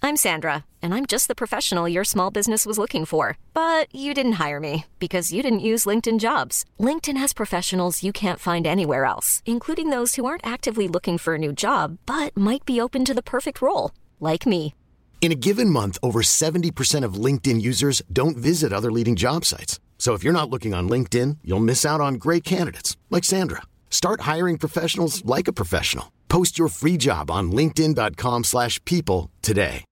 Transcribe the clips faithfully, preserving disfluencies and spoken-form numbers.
I'm Sandra, and I'm just the professional your small business was looking for. But you didn't hire me because you didn't use LinkedIn Jobs. LinkedIn has professionals you can't find anywhere else, including those who aren't actively looking for a new job, but might be open to the perfect role, like me. In a given month, over seventy percent of LinkedIn users don't visit other leading job sites. So if you're not looking on LinkedIn, you'll miss out on great candidates like Sandra. Start hiring professionals like a professional. Post your free job on linkedin.com slash people today.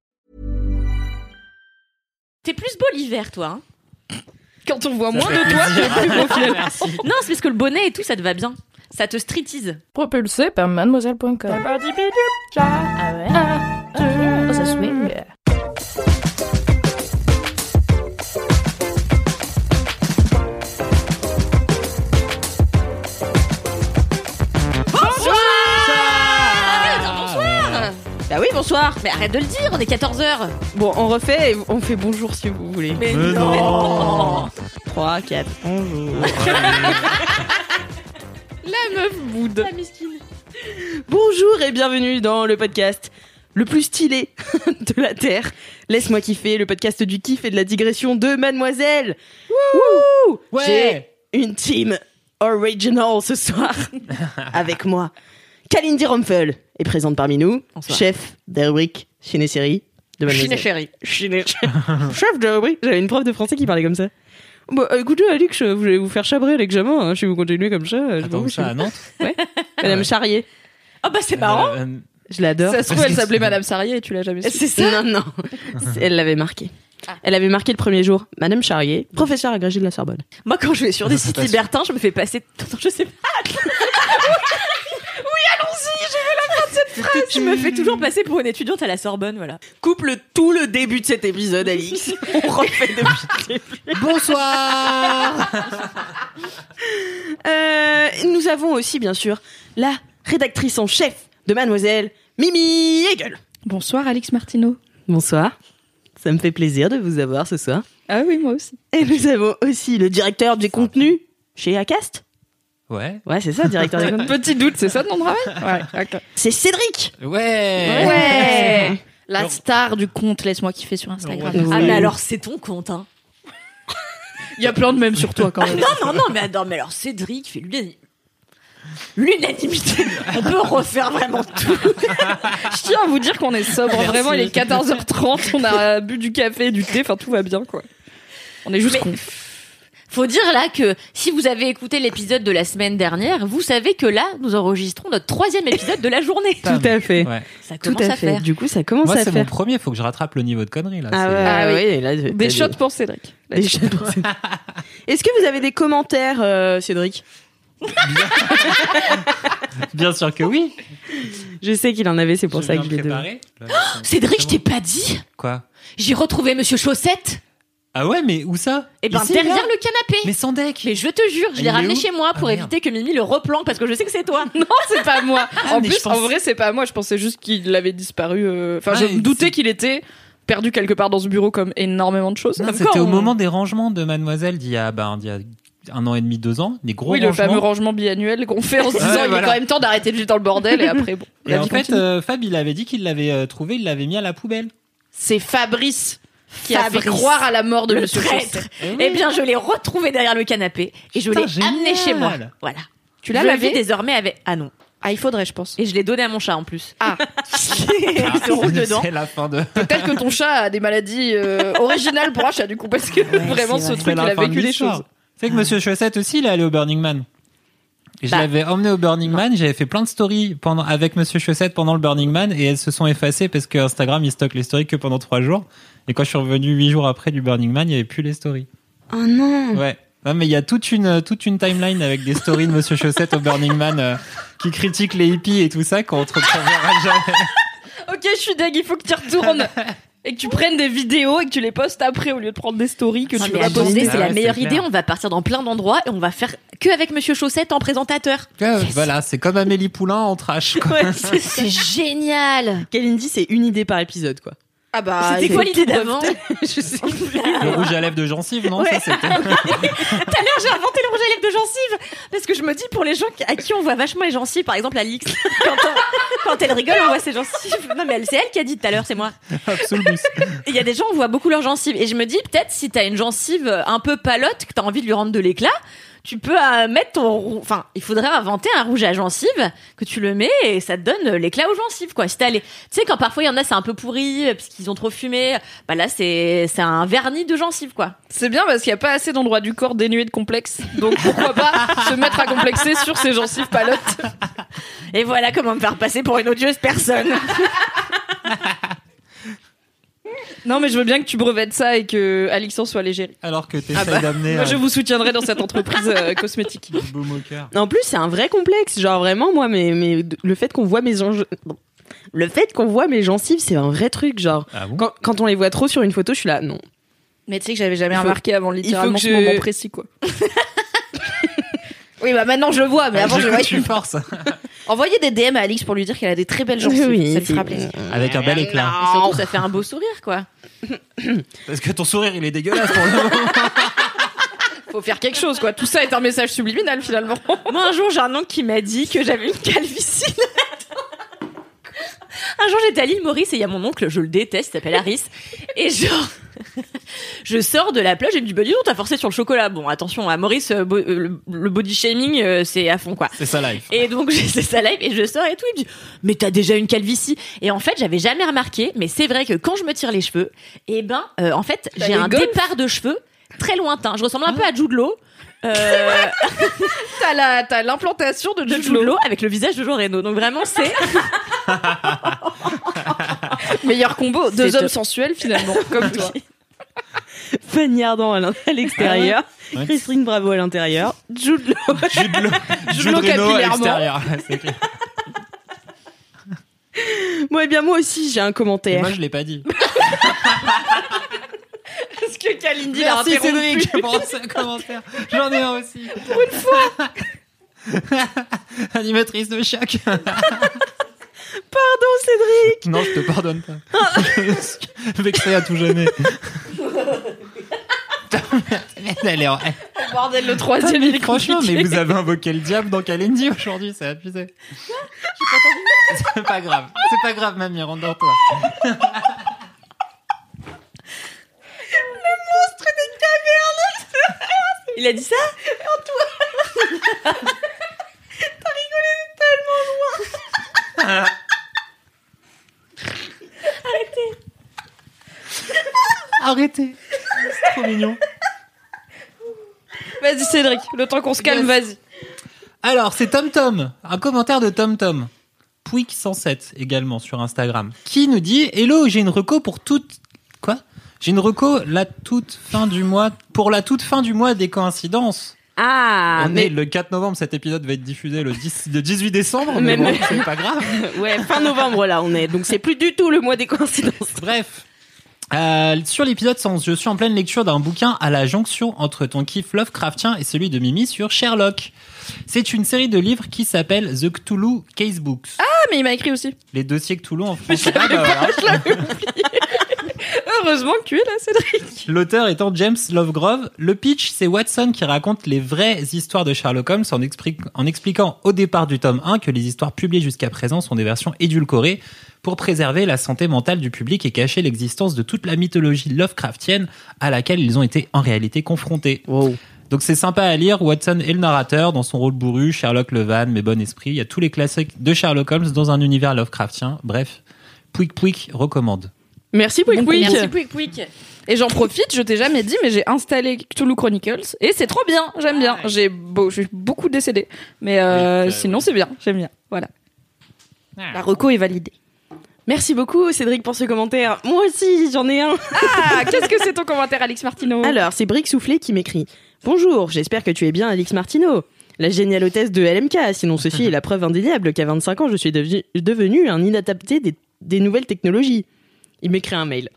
T'es plus beau l'hiver, toi. Hein, quand on voit moins de toi, t'es plus beau finalement. Non, c'est parce que le bonnet et tout, ça te va bien. Ça te streetise. Propulsé par mademoiselle point com. Ah ouais. Oh, ça swing. Bah oui, bonsoir. Mais arrête de le dire, on est quatorze heures. Bon, on refait et on fait bonjour si vous voulez. Mais, Mais non. trois, quatre, bonjour. La meuf boude. La miskine. Bonjour et bienvenue dans le podcast le plus stylé de la Terre. Laisse-moi kiffer, le podcast du kiff et de la digression de Mademoiselle. Wouh. Wouh. Ouais. J'ai une team original ce soir avec moi. Kalindi Rumpel est présente parmi nous, bonsoir. Chef des rubriques Ciné-Série de Mademoiselle. Ciné-Chérie. Ciné- Chef de rubrique. J'avais une prof de français qui parlait comme ça. Bon, écoutez, Alix, vous allez vous faire chabrer à l'examen, hein, si vous continuez comme ça. Attends, je ça à Nantes. Ouais. Madame Charrier. Oh bah c'est marrant. Euh, Je l'adore. Ça se trouve, elle s'appelait Madame Sarrier et tu l'as jamais su. C'est ça. Non, non. Elle l'avait marqué. Ah. Elle avait marqué le premier jour. Madame Charrier, professeure agrégée de la Sorbonne. Moi, quand je vais sur des sites libertins, je me fais passer. Attends, je sais pas. Oui, allons-y, j'ai vu la fin de cette phrase. Je me fais toujours passer pour une étudiante à la Sorbonne, voilà. Coupe le, tout le début de cet épisode, Alix. On refait depuis le début. Bonsoir. euh, nous avons aussi, bien sûr, la rédactrice en chef de Mademoiselle, Mimi Hegel. Bonsoir, Alix Martineau. Bonsoir. Ça me fait plaisir de vous avoir ce soir. Ah oui, moi aussi. Et nous avons aussi le directeur du contenu chez Acast. Ouais. Ouais, c'est ça, directeur des contenus. Petit doute, c'est ça ton travail? Ouais, ok. C'est Cédric. Ouais. Ouais. La star du compte Laisse-moi kiffer sur Instagram. Oui. Ah mais alors c'est ton compte, hein. Il y a plein de mèmes sur toi quand même. Non, non, non, mais, non, mais alors Cédric fait l'unanimité. L'unanimité. On peut refaire vraiment tout. Je tiens à vous dire qu'on est sobre. Merci. Vraiment, il est quatorze heures trente. On a bu du café, du thé. Enfin, tout va bien, quoi. On est juste Mais- cons. Faut dire là que si vous avez écouté l'épisode de la semaine dernière, vous savez que là, nous enregistrons notre troisième épisode de la journée. Tout à fait. Ouais. Ça Tout commence à à, fait. faire. Du coup, ça commence Moi, à c'est faire. mon premier. Faut que je rattrape le niveau de conneries là. Ah c'est- ouais, Ah oui. oui. Là, t'as Des shots pour Cédric. Des shots pour Cédric. Est-ce que vous avez des commentaires, euh, Cédric? Bien sûr que oui. Je sais qu'il en avait, c'est pour Je ça viens que je l'ai donné. préparer. Là, Cédric, je t'ai pas dit. Quoi? J'ai retrouvé Monsieur Chaussette. Ah ouais, mais où ça? Et ben Ici, derrière là le canapé. Mais sans deck. Mais je te jure, je Il l'ai est ramené où chez moi pour Ah, merde. éviter que Mimi le replanque parce que je sais que c'est toi. Non, c'est pas moi. en mais plus, je pense- en vrai, c'est pas moi. Je pensais juste qu'il avait disparu. euh, Enfin, Ah, je et me doutais c'est- qu'il était perdu quelque part dans ce bureau comme énormément de choses. Non, Comme c'était quoi, au on- moment des rangements de Mademoiselle d'il y a, ben, d'il y a un an et demi, deux ans, des gros Oui, le rangements. fameux rangement biannuel qu'on fait en se Ouais, disant il est voilà. quand même temps d'arrêter de vivre dans le bordel et après bon. Et la en vie fait, continue. euh, Fab, il avait dit qu'il l'avait euh, trouvé, il l'avait mis à la poubelle. C'est Fabrice qui a Fabrice. fait croire à la mort de Le Monsieur traître. Chaussette. Eh bien, je l'ai retrouvé derrière le canapé et je l'ai Putain, amené chez moi. génial. Voilà. Tu l'as je lavé vis désormais avec. Ah non. Ah, il faudrait, je pense. Et je l'ai donné à mon chat en plus. Ah, Il se roule dedans. C'est la fin de. peut-être que ton chat a des maladies euh, originales pour un chat du coup parce que vraiment c'est ce vrai. truc C'est il la a fin de vécu des l'histoire. choses. Tu sais que Monsieur Chaussette aussi, il est allé au Burning Man. Et je Bah. l'avais emmené au Burning Man, j'avais fait plein de stories pendant, avec Monsieur Chaussette pendant le Burning Man et elles se sont effacées parce que Instagram il stocke les stories que pendant trois jours. Et quand je suis revenu huit jours après du Burning Man, il n'y avait plus les stories. Oh non. Ouais. Non, mais il y a toute une, toute une timeline avec des stories de Monsieur Chaussette au Burning Man euh, qui critique les hippies et tout ça qu'on ne retrouvera jamais. Ok, je suis deg, il faut que tu retournes et que tu prennes des vidéos et que tu les postes après au lieu de prendre des stories que Ah, tu mais vas attendez, poster. c'est Ah la ouais, meilleure c'est idée. clair. On va partir dans plein d'endroits et on va faire que avec Monsieur Chaussette en présentateur. Euh, Voilà, c'est comme Amélie Poulain en trash. Quoi. Ouais, c'est C'est génial. Kalindi, c'est une idée par épisode, quoi. Ah bah, C'était quoi l'idée d'avant? Je sais plus. Le rouge à lèvres de gencive, non? Ça, c'était... Tout à l'heure, j'ai inventé le rouge à lèvres de gencive parce que je me dis pour les gens à qui on voit vachement les gencives, par exemple Alix, quand, on- quand elle rigole, on voit ses gencives. Non mais elle, c'est elle qui a dit tout à l'heure, c'est moi. Absolument. Il y a des gens, on voit beaucoup leurs gencives et je me dis peut-être si t'as une gencive un peu palote, que t'as envie de lui rendre de l'éclat, tu peux euh, mettre ton, rou- enfin, il faudrait inventer un rouge à gencives que tu le mets et ça te donne l'éclat aux gencives, quoi. Si t'as les, tu sais, quand parfois il y en a, c'est un peu pourri euh, parce qu'ils ont trop fumé, bah là c'est, c'est un vernis de gencives, quoi. C'est bien parce qu'il n'y a pas assez d'endroits du corps dénués de complexe. Donc pourquoi pas se mettre à complexer sur ses gencives palottes. Et voilà comment me faire passer pour une odieuse personne. Non mais je veux bien que tu brevettes ça et que Alix en soit légère. Alors que t'essayes Ah bah, d'amener Moi un je vous soutiendrai dans cette entreprise euh, cosmétique. beau moqueur. En plus, c'est un vrai complexe. Genre vraiment, moi, mais, mais le fait qu'on voit mes gens- le fait qu'on voit mes gencives, c'est un vrai truc. Genre, Ah bon? quand, quand on les voit trop sur une photo, je suis là, non. Mais tu sais que j'avais jamais Il faut- remarqué avant littéralement il faut ce que je- moment précis quoi. Oui bah maintenant je le vois mais avant je Du coup, voyais. tu forces. Envoyez des D M à Alix pour lui dire qu'elle a des très belles gencives. Oui, ça lui fera c'est- plaisir. Avec un bel éclat. Et surtout, ça fait un beau sourire, quoi. Parce que ton sourire, il est dégueulasse pour le moment. Faut faire quelque chose quoi. Tout ça est un message subliminal finalement. Moi, un jour, j'ai un oncle qui m'a dit que j'avais une calvitie. Un jour, j'étais à l'île Maurice et il y a mon oncle, je le déteste, il s'appelle Harris. Et genre, je sors de la plage et il me dit, bah dis donc, t'as forcé sur le chocolat. Bon, attention, à Maurice, euh, bo- euh, le, le body shaming, euh, c'est à fond, quoi. C'est ça live. Et donc, j'ai c'est ça live et je sors et tout. Il me dit, mais t'as déjà une calvitie. Et en fait, j'avais jamais remarqué, mais c'est vrai que quand je me tire les cheveux, eh ben, euh, en fait, T'as j'ai les un golfs départ de cheveux très lointain. Je ressemble un peu à Jude Law. Euh, T'as la t'as l'implantation de de Jude Jude Law. Law avec le visage de Jean Reno. Donc vraiment, c'est Meilleur combo. Deux C'est hommes top. sensuels finalement comme toi. Fanny Ardant à l'in- à l'extérieur, Ouais. Christine Bravo à l'intérieur, Jude Law. Jude Law, Jude Jude Law Reno à capillairement. l'extérieur. C'est clair. Moi, eh bien, moi aussi, j'ai un Et commentaire. moi, je l'ai pas dit. Parce que Kalindi l'a Merci interrompu. Cédric pour ce commentaire. J'en ai un aussi. Pour une fois. Animatrice de choc. Pardon, Cédric. Non, je te pardonne pas. Vexé à tout jamais. Elle est en... Bordel le troisième il est Franchement, compliqué. mais vous avez invoqué le diable dans Kalindi aujourd'hui, c'est abusé. C'est pas grave. C'est pas grave, mamie, rendors-toi. Il a dit ça? Arrêtez. C'est trop mignon. Vas-y Cédric, le temps qu'on se calme, vas-y. Alors, c'est TomTom. Un commentaire de TomTom. Pouic cent sept également sur Instagram. Qui nous dit: Hello, j'ai une reco pour toute. Quoi? J'ai une reco la toute fin du mois. Pour la toute fin du mois des coïncidences. Ah, On mais est le quatre novembre, cet épisode va être diffusé le, dix, le dix-huit décembre, mais, Mais- bon, c'est pas grave. ouais, fin novembre là, on est. Donc c'est plus du tout le mois des coïncidences. Bref. Euh, sur l'épisode cent onze, je suis en pleine lecture d'un bouquin à la jonction entre ton kiff Lovecraftien et celui de Mimi sur Sherlock. C'est une série de livres qui s'appelle The Cthulhu Casebooks. Ah mais il m'a écrit aussi. Les dossiers Cthulhu en français. Ah, bah, voilà. Heureusement que tu es là Cédric. L'auteur étant James Lovegrove. Le pitch, c'est Watson qui raconte les vraies histoires de Sherlock Holmes en, expli- en expliquant au départ du tome un que les histoires publiées jusqu'à présent sont des versions édulcorées pour préserver la santé mentale du public et cacher l'existence de toute la mythologie Lovecraftienne à laquelle ils ont été en réalité confrontés. Wow. Donc c'est sympa à lire. Watson est le narrateur dans son rôle bourru, Sherlock le van, mais bon esprit. Il y a tous les classiques de Sherlock Holmes dans un univers Lovecraftien. Bref, Pouic Pouic recommande. Merci Pouic Pouic. Merci, Pouic Pouic. Et j'en profite, je t'ai jamais dit, mais j'ai installé Cthulhu Chronicles et c'est trop bien, j'aime bien. J'ai beau, j'ai beaucoup décédé, mais euh, Oui, c'est- sinon c'est bien, j'aime bien. Voilà. La reco est validée. Merci beaucoup Cédric pour ce commentaire. Moi aussi, j'en ai un. Ah, qu'est-ce que c'est ton commentaire, Alix Martineau? Alors, c'est Brick Soufflé qui m'écrit: Bonjour, j'espère que tu es bien Alix Martineau, la géniale hôtesse de L M K. Sinon, ceci est la preuve indéniable qu'à vingt-cinq ans, je suis devenu, devenu un inadapté des, des nouvelles technologies. Il m'écrit un mail.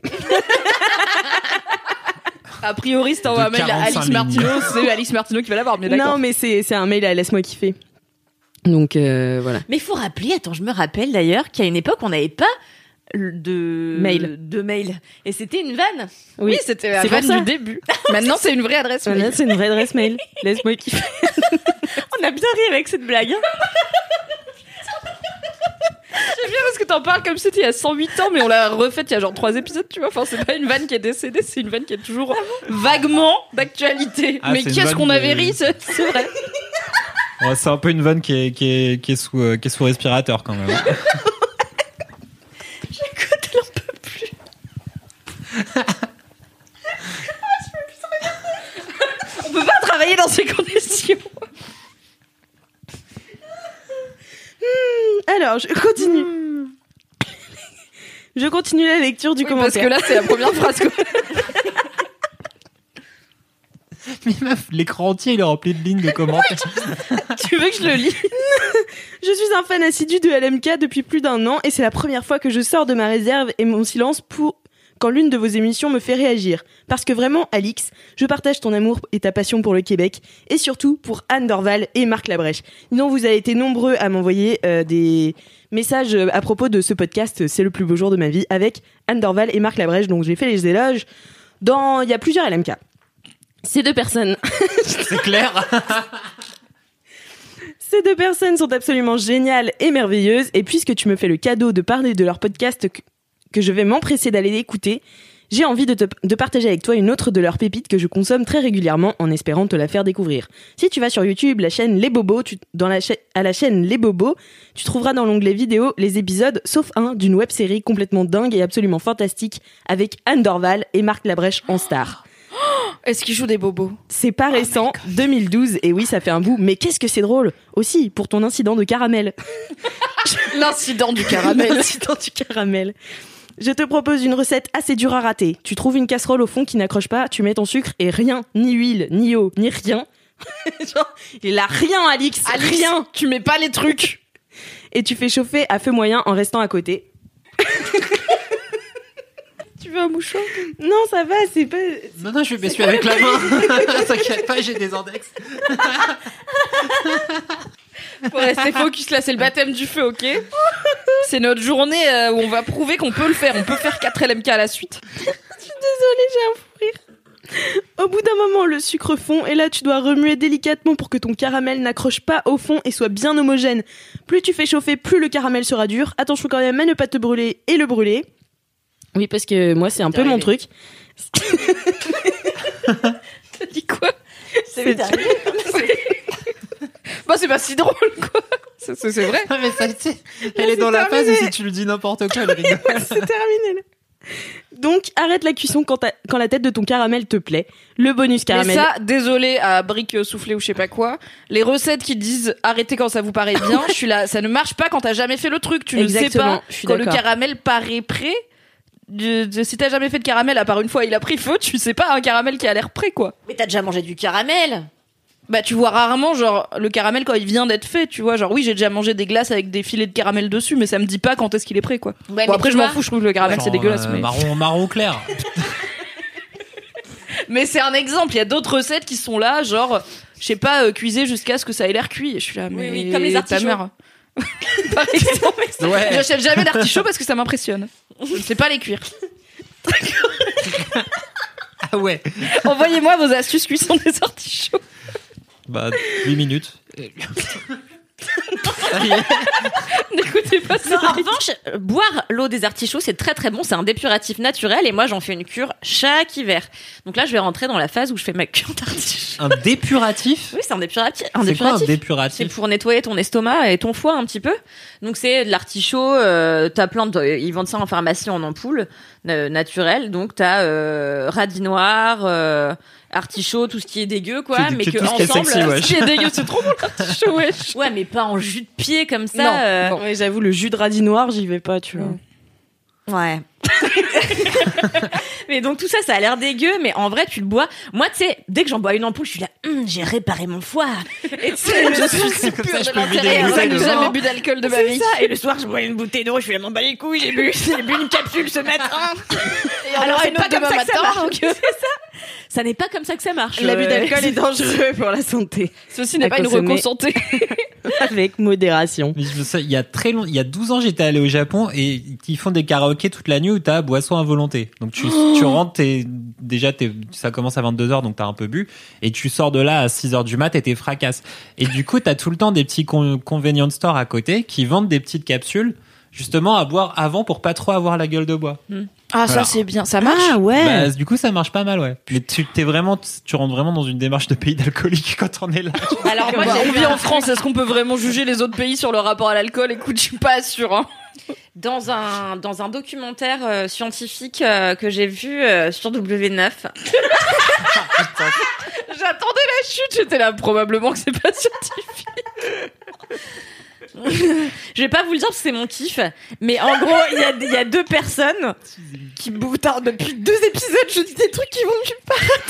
A priori, si t'envoies un De mail à quarante-cinq Alix lignes. Martineau, c'est Alix Martineau qui va l'avoir, mais d'accord. Non, mais c'est c'est un mail à Laisse-moi kiffer. Donc, euh, voilà. Mais il faut rappeler, attends, je me rappelle d'ailleurs qu'à une époque, on n'avait pas de Mail. de mail. Et c'était une vanne. Oui, c'était la c'est pour vanne ça. du début. Maintenant, c'est une vraie adresse mail. Voilà, c'est une vraie adresse mail. Laisse-moi kiffer. On a bien ri avec cette blague. Hein. C'est bien parce que t'en parles comme si c'était il y a cent huit ans, mais on l'a refaite il y a genre trois épisodes, tu vois. Enfin, c'est pas une vanne qui est décédée, c'est une vanne qui est toujours vaguement d'actualité. Ah, mais c'est une qu'est-ce vanne qu'on de- avait ri, c'est c'est vrai. Ouais, c'est un peu une vanne qui est, qui est, qui est, sous, euh, qui est sous respirateur quand même. J'écoute, elle en peut plus. On peut pas travailler dans ces conditions. Alors, je continue. Je continue la lecture du Oui, commentaire. parce que là, c'est la première phrase. Quoi. Mais meuf, l'écran entier il est rempli de lignes de commentaires. Tu veux que je le lis? Je suis un fan assidu de L M K depuis plus d'un an et c'est la première fois que je sors de ma réserve et mon silence pour quand l'une de vos émissions me fait réagir. Parce que vraiment, Alix, je partage ton amour et ta passion pour le Québec et surtout pour Anne Dorval et Marc Labrèche. Sinon, vous avez été nombreux à m'envoyer euh, des messages à propos de ce podcast C'est le plus beau jour de ma vie avec Anne Dorval et Marc Labrèche. Donc j'ai fait les éloges. Dans, il y a plusieurs L M K. Ces deux personnes C'est clair. Ces deux personnes sont absolument géniales et merveilleuses, et puisque tu me fais le cadeau de parler de leur podcast que, que je vais m'empresser d'aller écouter, j'ai envie de, te, de partager avec toi une autre de leurs pépites que je consomme très régulièrement en espérant te la faire découvrir. Si tu vas sur YouTube, la chaîne Les Bobos, tu, dans la cha- à la chaîne Les Bobos, tu trouveras dans l'onglet vidéo les épisodes, sauf un, d'une web-série complètement dingue et absolument fantastique avec Anne Dorval et Marc Labrèche en star. Est-ce qu'il joue des bobos? C'est pas récent, deux mille douze, et oui, ça fait un bout, mais qu'est-ce que c'est drôle aussi, pour ton incident de caramel. L'incident du caramel. L'incident du caramel. Je te propose une recette assez dure à rater. Tu trouves une casserole au fond qui n'accroche pas, tu mets ton sucre et rien, ni huile, ni eau, ni rien. Genre, il a rien, Alix, Alix, rien. tu mets pas les trucs. Et tu fais chauffer à feu moyen en restant à côté. Tu veux un mouchoir? Non, ça va, c'est pas... Non, non, je vais m'essuyer avec la main. T'inquiète pas, j'ai des index. Faut rester focus, là, c'est le baptême du feu, ok? C'est notre journée euh, où on va prouver qu'on peut le faire. On peut faire quatre L M K à la suite. Désolée, j'ai un fou rire. Au bout d'un moment, le sucre fond et là, tu dois remuer délicatement pour que ton caramel n'accroche pas au fond et soit bien homogène. Plus tu fais chauffer, plus le caramel sera dur. Attention quand même à ne pas te brûler et le brûler. Oui, parce que moi, c'est un peu mon truc. T'as dit quoi? C'est Bah, c'est pas si drôle, quoi. C'est, c'est, c'est vrai. Ah, mais ça, tu sais, elle est dans la phase où si tu lui dis n'importe quoi, elle rigole. C'est terminé, là. Donc, arrête la cuisson quand, ta- quand la tête de ton caramel te plaît. Le bonus Mais caramel. ça, désolé à brique euh, soufflée ou je sais pas quoi. Les recettes qui disent arrêtez quand ça vous paraît bien, je suis là, ça ne marche pas quand t'as jamais fait le truc. Tu ne sais Exactement, pas je suis quand le d'accord. caramel paraît prêt. De, de- si t'as jamais fait de caramel, à part une fois il a pris feu, tu sais pas un caramel qui a l'air prêt, quoi. Mais t'as déjà mangé du caramel. Bah, tu vois rarement, genre, le caramel quand il vient d'être fait, tu vois. Genre, oui, j'ai déjà mangé des glaces avec des filets de caramel dessus, mais ça me dit pas quand est-ce qu'il est prêt, quoi. Ouais, Bon, mais après, tu je m'en vois- fous, je trouve que le caramel, Genre, c'est dégueulasse, euh, mais. Marron, marron clair. Mais c'est un exemple. Il y a d'autres recettes qui sont là, genre, je sais pas, euh, cuiser jusqu'à ce que ça ait l'air cuit. Et je suis là, mais. oui, comme les ta artichauts. mère. Par exemple. Ouais. J'achète jamais d'artichauts parce que ça m'impressionne. Je ne sais pas les cuire. Ah ouais. Envoyez-moi vos astuces cuisson des artichauts. Bah, huit minutes. Ça y est. N'écoutez pas ça. Non, en revanche, euh, boire l'eau des artichauts, c'est très très bon. C'est un dépuratif naturel et moi, j'en fais une cure chaque hiver. Donc là, je vais rentrer dans la phase où je fais ma cure d'artichaut. Un dépuratif. Oui, c'est un dépuratif. Un C'est quoi un dépuratif. C'est dépuratif? pour nettoyer ton estomac et ton foie un petit peu. Donc c'est de l'artichaut. Euh, t'as plein de, ils vendent ça en pharmacie en ampoule euh, naturelle. Donc t'as euh, radis noir, euh, artichaut, tout ce qui est dégueu quoi, Que- mais que que tout ce qui est ensemble. sexy, ouais. Ce qui est dégueu, c'est trop bon l'artichaut, wesh. Ouais, mais pas en jus de pied comme ça. Non, euh, bon. Ouais, j'avoue, le jus de radis noir, j'y vais pas, tu vois. Ouais. Mais donc tout ça, ça a l'air dégueu, mais en vrai, tu le bois. Moi, tu sais, dès que j'en bois une ampoule, je suis là, Hum, j'ai réparé mon foie. Et tu sais, Je suis si Comme pure ça, je de peux vider l'intérieur. une bouteille J'ai de jamais vin. bu d'alcool de ma c'est vie. ça. Et le soir, je bois une bouteille d'eau, je suis là, m'en bats les couilles, j'ai bu, j'ai bu une capsule ce matin. Et alors, c'est une pas autre comme demain ça que ça matin, marche. donc, euh, C'est ça. Ça n'est pas comme ça que ça marche. L'abus Euh, d'alcool est dangereux pour la santé. Ceci n'est À pas une consommer. reco santé. Avec modération. Mais je me souviens, il y a très long, il y a douze ans, j'étais allé au Japon et ils font des karaokés toute la nuit où t'as boisson à volonté. Donc tu, tu rentres, t'es, déjà t'es, ça commence à vingt-deux heures donc t'as un peu bu et tu sors de là à six heures du mat et t'es fracasse. Et du coup, t'as tout le temps des petits con- convenience stores à côté qui vendent des petites capsules justement à boire avant pour pas trop avoir la gueule de bois. Ah, Voilà. ça c'est bien, ça marche. Ah ouais. Bah, du coup, ça marche pas mal, ouais. Mais tu t'es vraiment, tu rentres vraiment dans une démarche de pays d'alcoolique quand on est là. Alors moi, Bah, j'ai on vu vit un- en France, est-ce qu'on peut vraiment juger les autres pays sur le rapport à l'alcool? Écoute, je suis pas sûre. Hein. dans un dans un documentaire euh, scientifique euh, que j'ai vu euh, sur W neuf. J'attendais la chute, j'étais là, probablement que c'est pas scientifique. Je vais pas vous le dire parce que c'est mon kiff, mais en gros, il y a, il y a deux personnes qui boutardent depuis deux épisodes. Je dis des trucs qui vont nulle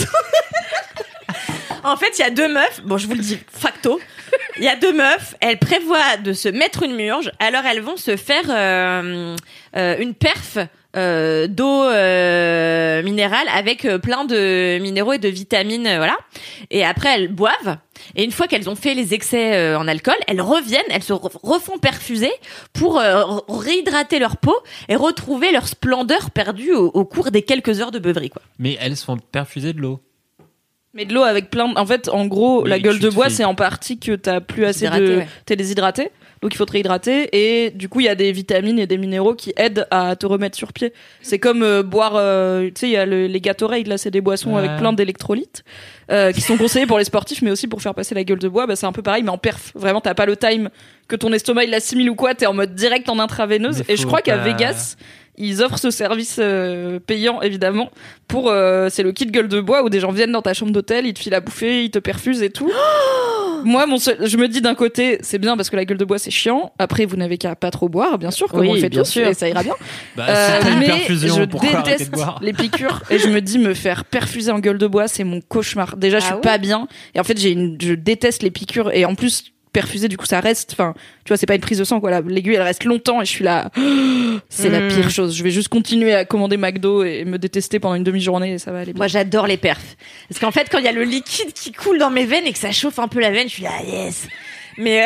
part. En fait, il y a deux meufs. Bon, je vous le dis facto. Il y a deux meufs. Elles prévoient de se mettre une murge. Alors, elles vont se faire euh, euh, une perf. Euh, d'eau euh, minérale avec euh, plein de minéraux et de vitamines, euh, voilà. Et après elles boivent. Et une fois qu'elles ont fait les excès euh, en alcool, elles reviennent, elles se re- refont perfuser pour euh, re- réhydrater leur peau et retrouver leur splendeur perdue au, au cours des quelques heures de beuverie, quoi. Mais elles se font perfuser de l'eau. Mais de l'eau avec plein de... En fait, en gros, Oui, la gueule tu de te bois, fais- c'est en partie que t'as plus assez Déshydraté, de... ouais. T'es déshydraté, donc il faut te réhydrater. Et du coup, il y a des vitamines et des minéraux qui aident à te remettre sur pied. C'est comme euh, boire... euh, tu sais, il y a le- les Gatorade, là, c'est des boissons Ouais. avec plein d'électrolytes euh, qui sont conseillés pour les sportifs, mais aussi pour faire passer la gueule de bois. Bah, c'est un peu pareil, mais en perf. Vraiment, t'as pas le time que ton estomac, il l'assimile ou quoi. T'es en mode direct en intraveineuse. Mais Et je faut crois qu'à pas- Vegas... Ils offrent ce service euh, payant évidemment pour euh, c'est le kit gueule de bois où des gens viennent dans ta chambre d'hôtel, ils te filent à bouffer, ils te perfusent et tout. Moi mon seul- je me dis d'un côté c'est bien parce que la gueule de bois c'est chiant. Après vous n'avez qu'à pas trop boire bien sûr comme Oui, on le fait bien tous sûr. et ça ira bien. Bah, Euh, si t'as une mais perfusion, je pourquoi arrêter de déteste boire? les piqûres et je me dis me faire perfuser en gueule de bois c'est mon cauchemar. Déjà je Ah suis ouais pas bien et en fait j'ai une je déteste les piqûres et en plus perfuser du coup ça reste enfin tu vois c'est pas une prise de sang quoi, la- l'aiguille elle reste longtemps et je suis là c'est la Mm. pire chose. Je vais juste continuer à commander McDo et me détester pendant une demi-journée et ça va aller bien. Moi, j'adore les perfs. Parce qu'en fait, quand il y a le liquide qui coule dans mes veines et que ça chauffe un peu la veine, je suis là, yes. Mais euh,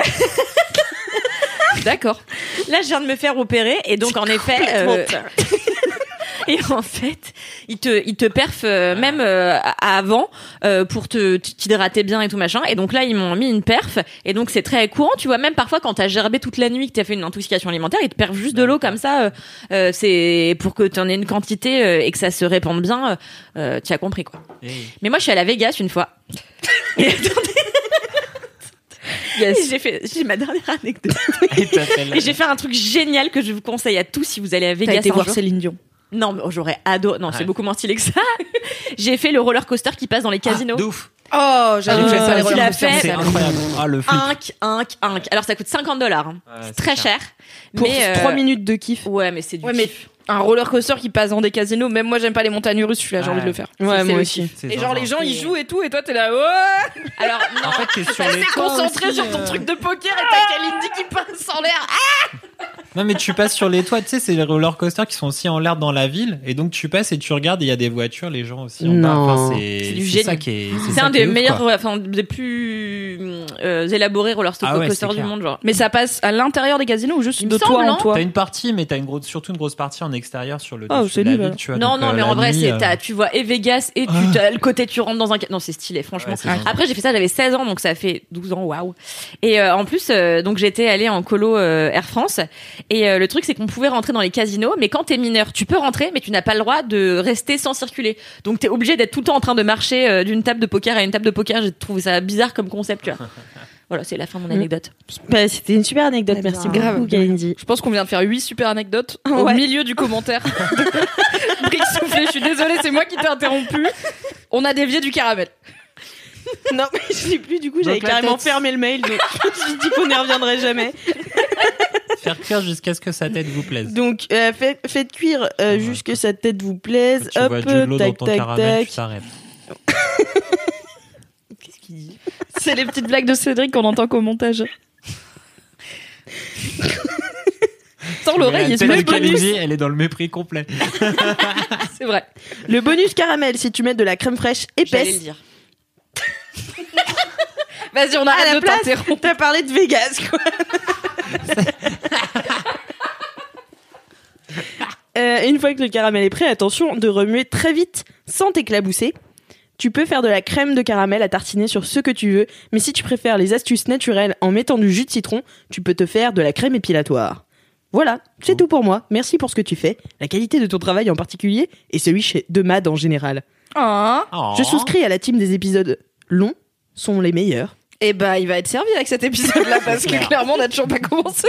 D'accord. là, je viens de me faire opérer et donc en effet, euh, et en fait, ils te, ils te perfent euh, même euh, à- avant euh, pour te t'hydrater bien et tout machin. Et donc là, ils m'ont mis une perf et donc c'est très courant. Tu vois, même parfois quand t'as gerbé toute la nuit, que t'as fait une intoxication alimentaire, ils te perfent juste de l'eau comme ça. Euh, euh, c'est pour que t'en aies une quantité euh, et que ça se répande bien. Euh, euh, tu as compris quoi. Hey. Mais moi, je suis allée à Vegas une fois. Et attendez. Et j'ai fait, j'ai ma dernière anecdote. Et t'as fait la- Et j'ai fait un truc génial que je vous conseille à tous si vous allez à Vegas. T'as été un voir jour. Céline Dion. Non, mais oh, j'aurais adoré. Non, c'est Ouais. beaucoup moins stylé que ça. J'ai fait le roller coaster qui passe dans les casinos. Ah, de ouf. Oh, j'avoue, Ah, j'aime pas les tu roller l'as coasters, fait mais C'est ça- incroyable. Ah, le flip. Inc, inc, inc. Alors ça coûte cinquante dollars. Hein. Ouais, C'est très cher. Pour mais trois euh, minutes de kiff. Ouais, mais c'est du Ouais, mais kiff. un roller coaster qui passe dans des casinos, même moi j'aime pas les montagnes russes, je suis là, j'ai Ouais. envie de le faire. Ouais, c'est moi le aussi. C'est Et genre zinzin. les gens ils jouent et tout, et toi t'es là, ouais, Alors non. En fait, t'es sur t'es les toits concentré aussi, sur ton euh. truc de poker et t'as Kalindi qui passe en l'air. Non, mais tu passes sur les toits, tu sais, c'est les roller coasters qui sont aussi en l'air dans la ville. Et donc, tu passes et tu regardes, et il y a des voitures, les gens aussi en bas. Non. Enfin, c'est C'est du c'est génie. ça qui est. C'est ça un qui est des ouf, meilleurs, quoi. enfin des plus euh, élaborés roller Ah ouais, coaster c'est du clair. monde, genre. Mais ça passe à l'intérieur des casinos ou juste Il de me toi semble, en hein. toi? T'as une partie, mais t'as une grosse, surtout une grosse partie en extérieur sur le Oh, dessus c'est de la nul, ville, alors. tu vois. Non, Donc, non, euh, mais la en vrai, nuit, c'est, euh, t'as, tu vois, et Vegas, et tu, Ah. t'as le côté, tu rentres dans un, ca- non, c'est stylé, franchement. Ouais, c'est gentil. Après, j'ai fait ça, j'avais seize ans, donc ça fait douze ans, waouh. Et, euh, en plus, euh, donc j'étais allée en colo, euh, Air France. Et, euh, le truc, c'est qu'on pouvait rentrer dans les casinos, mais quand t'es mineur, tu peux rentrer, mais tu n'as pas le droit de rester sans circuler. Donc t'es obligé d'être tout le temps en train de marcher euh, d'une table de poker à une table de poker. J'ai trouvé ça bizarre comme concept, tu vois. Voilà, c'est la fin de mon anecdote. Bah, c'était une super anecdote, Eh merci bien, beaucoup, grave. Kalindi. Je pense qu'on vient de faire huit super anecdotes au Ouais. milieu du commentaire. Brick soufflé, je suis désolée, c'est moi qui t'ai interrompu. On a dévié du caramel. Non, mais je sais plus, du coup, j'avais Donc, la carrément tête. fermé le mail, donc je me suis dit qu'on n'y reviendrait jamais. Faire cuire jusqu'à ce que sa tête vous plaise. Donc, euh, faites, faites cuire euh, Ouais. jusque sa tête vous plaise. Quand tu Hop, vois de l'eau dans tac, ton tac, caramel, tac. tu t'arrêtes. Qu'est-ce qu'il dit? C'est les petites blagues de Cédric qu'on entend qu'au montage. tends l'oreille et se Belle met le bonus. Kalindi, elle est dans le mépris complet. C'est vrai. Le bonus caramel, si tu mets de la crème fraîche J'allais le épaisse. dire. Vas-y, on À arrête la de place, t'interrompre. t'as parlé de Vegas, quoi. Euh, une fois que le caramel est prêt, attention de remuer très vite sans t'éclabousser. Tu peux faire de la crème de caramel à tartiner sur ce que tu veux, mais si tu préfères les astuces naturelles en mettant du jus de citron, tu peux te faire de la crème épilatoire. Voilà, c'est tout pour moi. Merci pour ce que tu fais, la qualité de ton travail en particulier et celui chez de Mad en général. Ah. Oh. Je souscris à la team des épisodes longs, sont les meilleurs. Et bah, il va être servi avec cet épisode-là parce que clair. clairement, on n'a toujours pas commencé.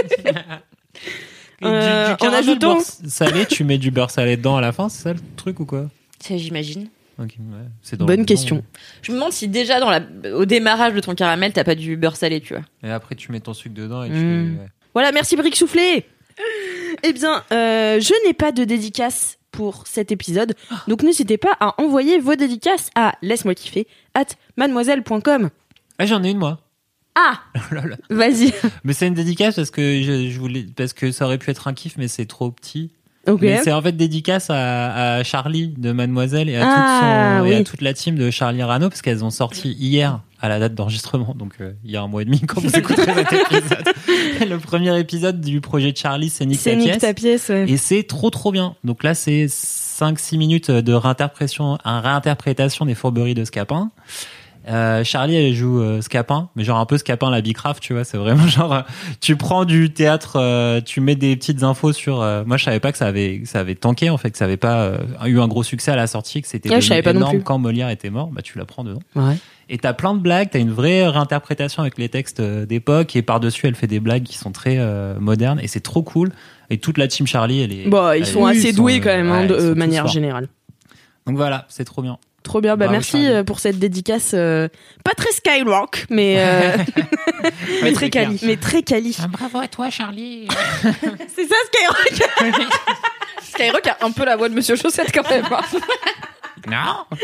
Et du- Euh, du en caramel ajoutant- beurre salé, tu mets du beurre salé dedans à la fin, c'est ça le truc ou quoi? Ça, j'imagine. Ok, ouais, c'est dans Bonne le nom. question. Je me demande si déjà dans la, au démarrage de ton caramel, t'as pas du beurre salé, tu vois. Et après, tu mets ton sucre dedans et tu. Mm. ouais. Voilà, merci Brique Soufflé. Eh bien, euh, je n'ai pas de dédicace pour cet épisode, donc n'hésitez pas à envoyer vos dédicaces à laisse-moi kiffer at mademoiselle point com. Ah, j'en ai une moi. Ah, Oh là là. vas-y. Mais c'est une dédicace parce que je, je voulais parce que ça aurait pu être un kiff, mais c'est trop petit. Ok. Mais c'est en fait dédicace à, à Charlie de Mademoiselle et à, Ah, toute son, et oui. à toute la team de Charlie Rano parce qu'elles ont sorti hier à la date d'enregistrement, donc euh, il y a un mois et demi quand vous écouterez cet épisode. Le premier épisode du projet de Charlie, c'est Nick C'est ta Nick pièce. ta pièce, ouais. Et c'est trop trop bien. Donc là, c'est cinq six minutes de réinterprétation, un réinterprétation des fourberies de Scapin. Euh, Charlie, elle joue euh, Scapin, mais genre un peu Scapin la Bicraft, tu vois. C'est vraiment genre, euh, tu prends du théâtre, euh, tu mets des petites infos sur. Euh, moi, je savais pas que ça avait, que ça avait tanké en fait, que ça avait pas euh, eu un gros succès à la sortie, que c'était Ah, je savais pas non énorme plus. quand Molière était mort. Bah, tu la prends dedans. Ouais. Et t'as plein de blagues, t'as une vraie réinterprétation avec les textes euh, d'époque, et par-dessus, elle fait des blagues qui sont très euh, modernes, et c'est trop cool. Et toute la team Charlie, elle est. Bon, ils elle- sont oui, assez ils doués sont, quand même, euh, hein, ouais, de ils sont euh, tous manière forts. générale. Donc voilà, c'est trop bien. Trop bien, bah Bravo, merci Charlie. euh, pour cette dédicace, euh, pas très Skyrock, mais euh, Ouais, très c'est clair. quali, mais très quali. bravo à toi, Charlie. C'est ça Skyrock. Skyrock a un peu la voix de Monsieur Chaussette quand même. hein. Non,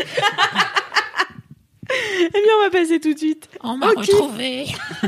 Eh bien, on va passer tout de suite. on m'a Ok. retrouvé.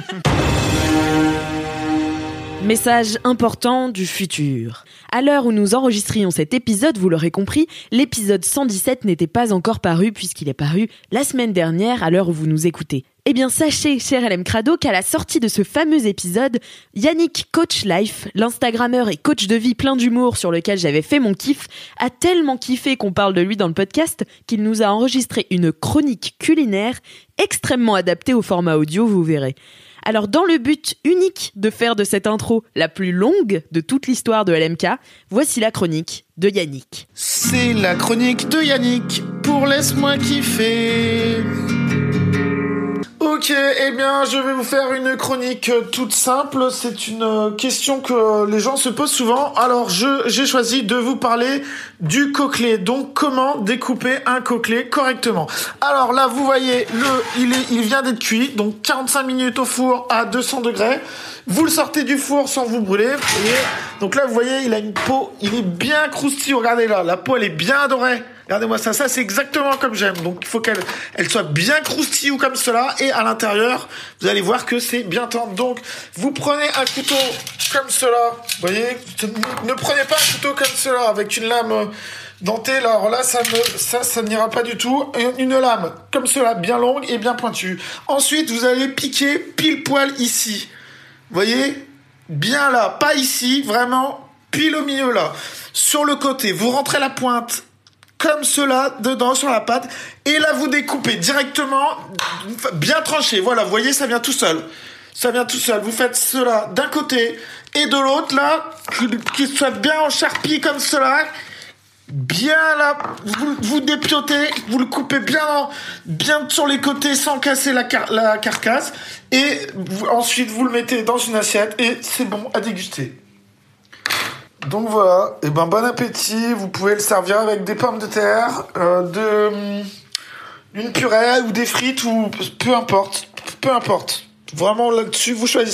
Message important du futur. À l'heure où nous enregistrions cet épisode, vous l'aurez compris, l'épisode cent dix-sept n'était pas encore paru puisqu'il est paru la semaine dernière à l'heure où vous nous écoutez. Eh bien, sachez, cher L M Crado, qu'à la sortie de ce fameux épisode, Yannick Coach Life, l'Instagrammeur et coach de vie plein d'humour sur lequel j'avais fait mon kiff, a tellement kiffé qu'on parle de lui dans le podcast qu'il nous a enregistré une chronique culinaire extrêmement adaptée au format audio, vous verrez. Alors, dans le but unique de faire de cette intro la plus longue de toute l'histoire de L M K, voici la chronique de Yannick. C'est la chronique de Yannick pour Laisse-moi kiffer. Ok, eh bien, je vais vous faire une chronique toute simple. C'est une question que les gens se posent souvent. Alors, je, j'ai choisi de vous parler du coquelet. Donc, comment découper un coquelet correctement. Alors là, vous voyez, le, il est, il vient d'être cuit. Donc, quarante-cinq minutes au four à deux cents degrés. Vous le sortez du four sans vous brûler. Vous voyez. Donc là, vous voyez, il a une peau, il est bien croustillant. Regardez là, la peau, elle est bien dorée. Regardez-moi ça, ça c'est exactement comme j'aime. Donc il faut qu'elle elle soit bien croustillou comme cela. Et à l'intérieur, vous allez voir que c'est bien tendre. Donc vous prenez un couteau comme cela. Vous voyez, ne prenez pas un couteau comme cela avec une lame dentée. Alors là, ça ne ça, ça n'ira pas du tout. Une lame comme cela, bien longue et bien pointue. Ensuite, vous allez piquer pile poil ici. Vous voyez, bien là, pas ici, vraiment pile au milieu là. Sur le côté, vous rentrez la pointe comme cela, dedans, sur la pâte. Et là, vous découpez directement, bien tranché. Voilà, vous voyez, ça vient tout seul. Ça vient tout seul. Vous faites cela d'un côté et de l'autre, là, qu'il soit bien en charpie comme cela. Bien là, vous, vous dépiotez, vous le coupez bien, en, bien sur les côtés sans casser la, car- la carcasse. Et vous, ensuite, vous le mettez dans une assiette et c'est bon à déguster. Donc voilà, et ben bon appétit. Vous pouvez le servir avec des pommes de terre, euh, de une purée ou des frites ou peu importe, peu importe. Vraiment là-dessus, vous choisissez.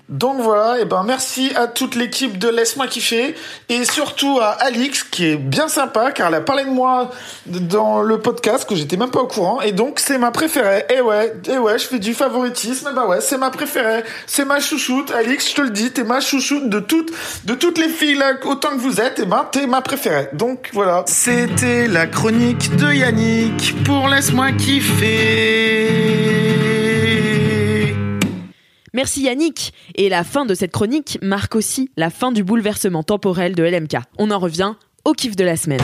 Donc voilà, et ben merci à toute l'équipe de Laisse-moi kiffer et surtout à Alix qui est bien sympa car elle a parlé de moi dans le podcast que j'étais même pas au courant et donc c'est ma préférée. Et ouais, et ouais, je fais du favoritisme, bah ouais, c'est ma préférée, c'est ma chouchoute. Alix, je te le dis, t'es ma chouchoute de toutes de toutes les filles là, autant que vous êtes, et ben t'es ma préférée. Donc voilà, c'était la chronique de Yannick pour Laisse-moi kiffer. Merci Yannick. Et la fin de cette chronique marque aussi la fin du bouleversement temporel de L M K. On en revient au kiff de la semaine.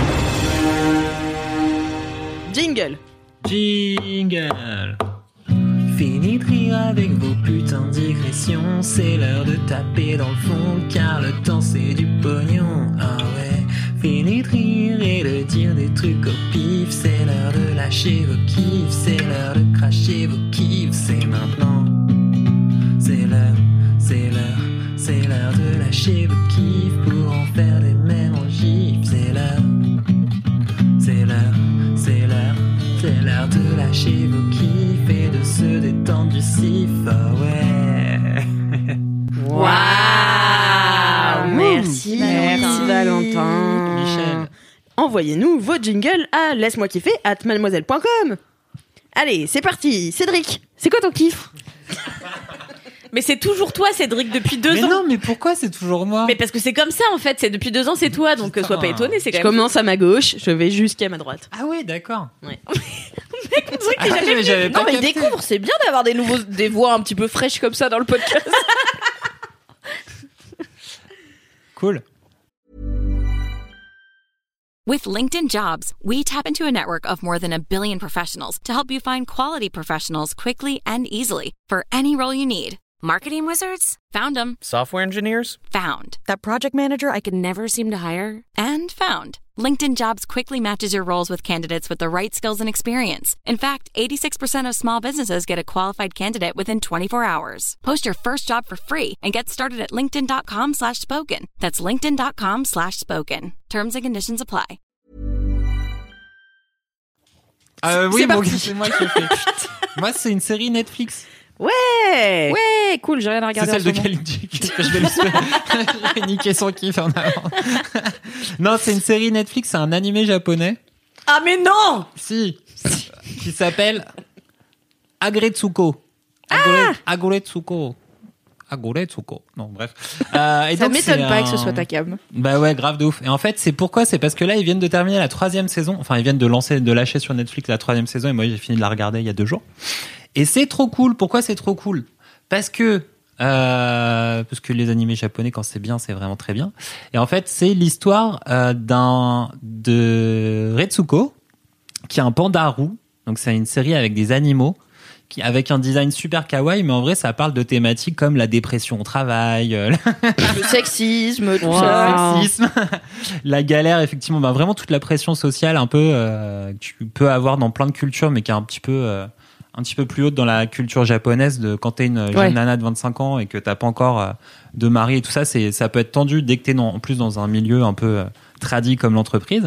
Jingle. Jingle. Fini de rire avec vos putains de digressions. C'est l'heure de taper dans le fond, car le temps c'est du pognon. Ah ouais. Fini de rire et de dire des trucs au pif. C'est l'heure de lâcher vos kiffs. C'est l'heure de cracher vos kiffs. C'est maintenant. C'est l'heure, c'est l'heure, c'est l'heure de lâcher vos kiffs pour en faire des mêmes en gifs. C'est l'heure, c'est l'heure, c'est l'heure, c'est l'heure de lâcher vos kiffs et de se détendre du sif. Oh ouais. Waouh. Merci, Merci. Valentin. Michel. Envoyez-nous vos jingles à laisse-moi kiffer at mademoiselle point com. Allez, c'est parti. Cédric, c'est quoi ton kiff? Mais c'est toujours toi, Cédric, depuis deux Mais ans. non, mais pourquoi c'est toujours moi? Mais parce que c'est comme ça, en fait. C'est depuis deux ans, c'est toi. Donc, Putain. sois pas étonné. C'est quand Je même. commence à ma gauche, je vais jusqu'à ma droite. Ah ouais, d'accord. Mec, on dirait qu'il est Ah, jamais mais j'avais venu. pas Non, mais il capté. découvre, c'est bien d'avoir des nouveaux, des voix un petit peu fraîches comme ça dans le podcast. Cool. With LinkedIn Jobs, we tap into a network of more than a billion professionals to help you find quality professionals quickly and easily for any role you need. Marketing wizards? Found them. Software engineers? Found. That project manager I could never seem to hire? And found. LinkedIn Jobs quickly matches your roles with candidates with the right skills and experience. In fact, eighty-six percent of small businesses get a qualified candidate within twenty-four hours. Post your first job for free and get started at linkedin.com slash spoken. That's linkedin.com slash spoken. Terms and conditions apply. Euh, oui, c'est bon, parti. c'est moi qui ai fait. Moi, c'est une série Netflix. Ouais. Ouais, cool, j'ai rien à C'est regarder. celle de en ce moment. quel que je vais lui je vais niquer son kiff en avant. Non, c'est une série Netflix, c'est un animé japonais. Ah, mais non! Si. Qui s'appelle Agretsuko. Agure- Aguretsuko. Aguretsuko. Non, bref. Euh, et Ça donc, m'étonne c'est pas un- que ce soit ta cam. Bah ouais, grave de ouf. Et en fait, c'est pourquoi? C'est parce que là, ils viennent de terminer la troisième saison. Enfin, ils viennent de lancer, de lâcher sur Netflix la troisième saison. Et moi, j'ai fini de la regarder il y a deux jours. Et c'est trop cool. Pourquoi c'est trop cool? Parce que euh, parce que les animés japonais, quand c'est bien, c'est vraiment très bien. Et en fait, c'est l'histoire euh, d'un de Retsuko, qui est un panda roux. Donc, c'est une série avec des animaux, qui, avec un design super kawaii, mais en vrai, ça parle de thématiques comme la dépression au travail, euh, Le sexisme, tout Wow. ça. le sexisme, la galère, effectivement, bah, vraiment toute la pression sociale un peu euh, que tu peux avoir dans plein de cultures, mais qui est un petit peu euh, un petit peu plus haute dans la culture japonaise. De quand t'es une jeune Ouais. nana de vingt-cinq ans et que t'as pas encore euh, de mari et tout ça, c'est ça peut être tendu dès que t'es dans, en plus dans un milieu un peu euh, tradi comme l'entreprise.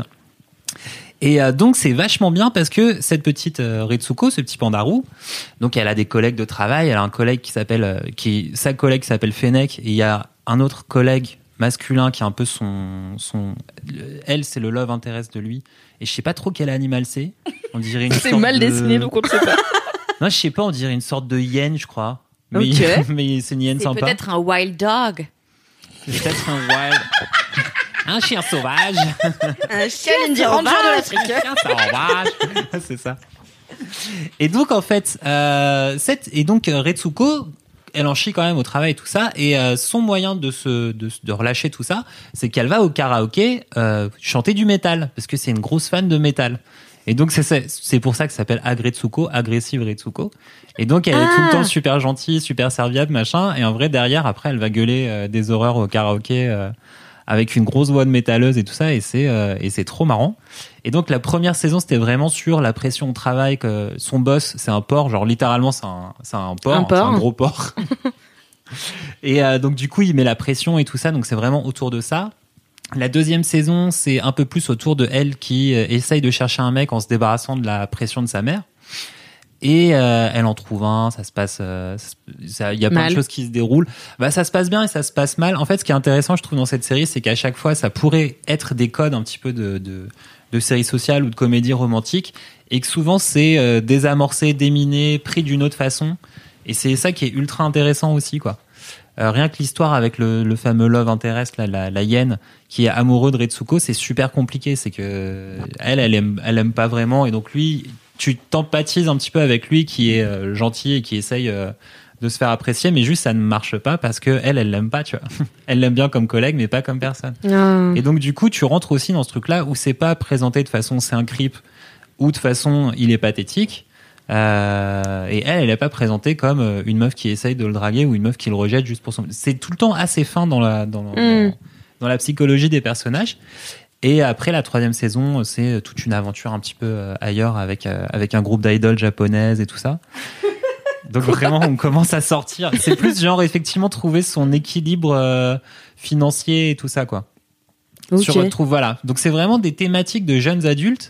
Et euh, donc c'est vachement bien parce que cette petite euh, Retsuko, ce petit panda roux, donc elle a des collègues de travail, elle a un collègue qui s'appelle euh, qui sa collègue qui s'appelle Fennec, et il y a un autre collègue masculin qui est un peu son son le- elle c'est le love interest de lui, et je sais pas trop quel animal c'est. On dirait une C'est sorte mal de- dessiné, donc on ne sait pas. Non, je sais pas, on dirait une sorte de hyène, je crois. Mais, Ok. mais c'est une hyène C'est sympa. peut-être un wild dog. C'est peut-être un wild. Un chien sauvage. Un chien Ranger de l'Afrique. Un chien sauvage. C'est ça. Et donc, en fait, euh, cette, et donc, euh, Retsuko, elle en chie quand même au travail et tout ça. Et euh, son moyen de se, de, de relâcher tout ça, c'est qu'elle va au karaoké euh, chanter du métal, parce que c'est une grosse fan de métal. Et donc, c'est, c'est, c'est pour ça que ça s'appelle Agretsuko, agressive Retsuko. Et donc, elle est tout le temps super gentille, super serviable, machin. Et en vrai, derrière, après, elle va gueuler euh, des horreurs au karaoké euh, avec une grosse voix de métalleuse et tout ça. Et c'est, euh, et c'est trop marrant. Et donc, la première saison, c'était vraiment sur la pression au travail, que son boss, c'est un porc. Genre, littéralement, c'est un, c'est un porc. Un C'est porc. un gros porc. Et euh, donc, du coup, il met la pression et tout ça. Donc, c'est vraiment autour de ça. La deuxième saison, c'est un peu plus autour de elle qui euh, essaye de chercher un mec en se débarrassant de la pression de sa mère. Et euh, elle en trouve un, ça se passe, euh, il y a plein mal. de choses qui se déroulent. Bah ça se passe bien et ça se passe mal. En fait, ce qui est intéressant, je trouve, dans cette série, c'est qu'à chaque fois, ça pourrait être des codes un petit peu de de, de série sociale ou de comédie romantique, et que souvent c'est euh, désamorcé, déminé, pris d'une autre façon. Et c'est ça qui est ultra intéressant aussi, quoi. Euh, rien que l'histoire avec le, le fameux love interest, là, la, la hyène, qui est amoureux de Retsuko, c'est super compliqué. C'est que elle, elle aime, elle aime pas vraiment, et donc lui, tu t'empathises un petit peu avec lui, qui est euh, gentil et qui essaye euh, de se faire apprécier, mais juste ça ne marche pas parce que elle, elle l'aime pas, tu vois. Elle l'aime bien comme collègue, mais pas comme personne. Ah. Et donc du coup, tu rentres aussi dans ce truc-là où c'est pas présenté de façon c'est un creep ou de façon il est pathétique. Euh, et elle, elle n'est pas présentée comme une meuf qui essaye de le draguer ou une meuf qui le rejette juste pour son. C'est tout le temps assez fin dans la dans, Mm. dans, dans la psychologie des personnages. Et après la troisième saison, c'est toute une aventure un petit peu ailleurs avec avec un groupe d'idoles japonaises et tout ça. Donc vraiment, on commence à sortir. C'est plus genre effectivement trouver son équilibre euh, financier et tout ça, quoi. Ok. Sur trouve voilà. Donc c'est vraiment des thématiques de jeunes adultes.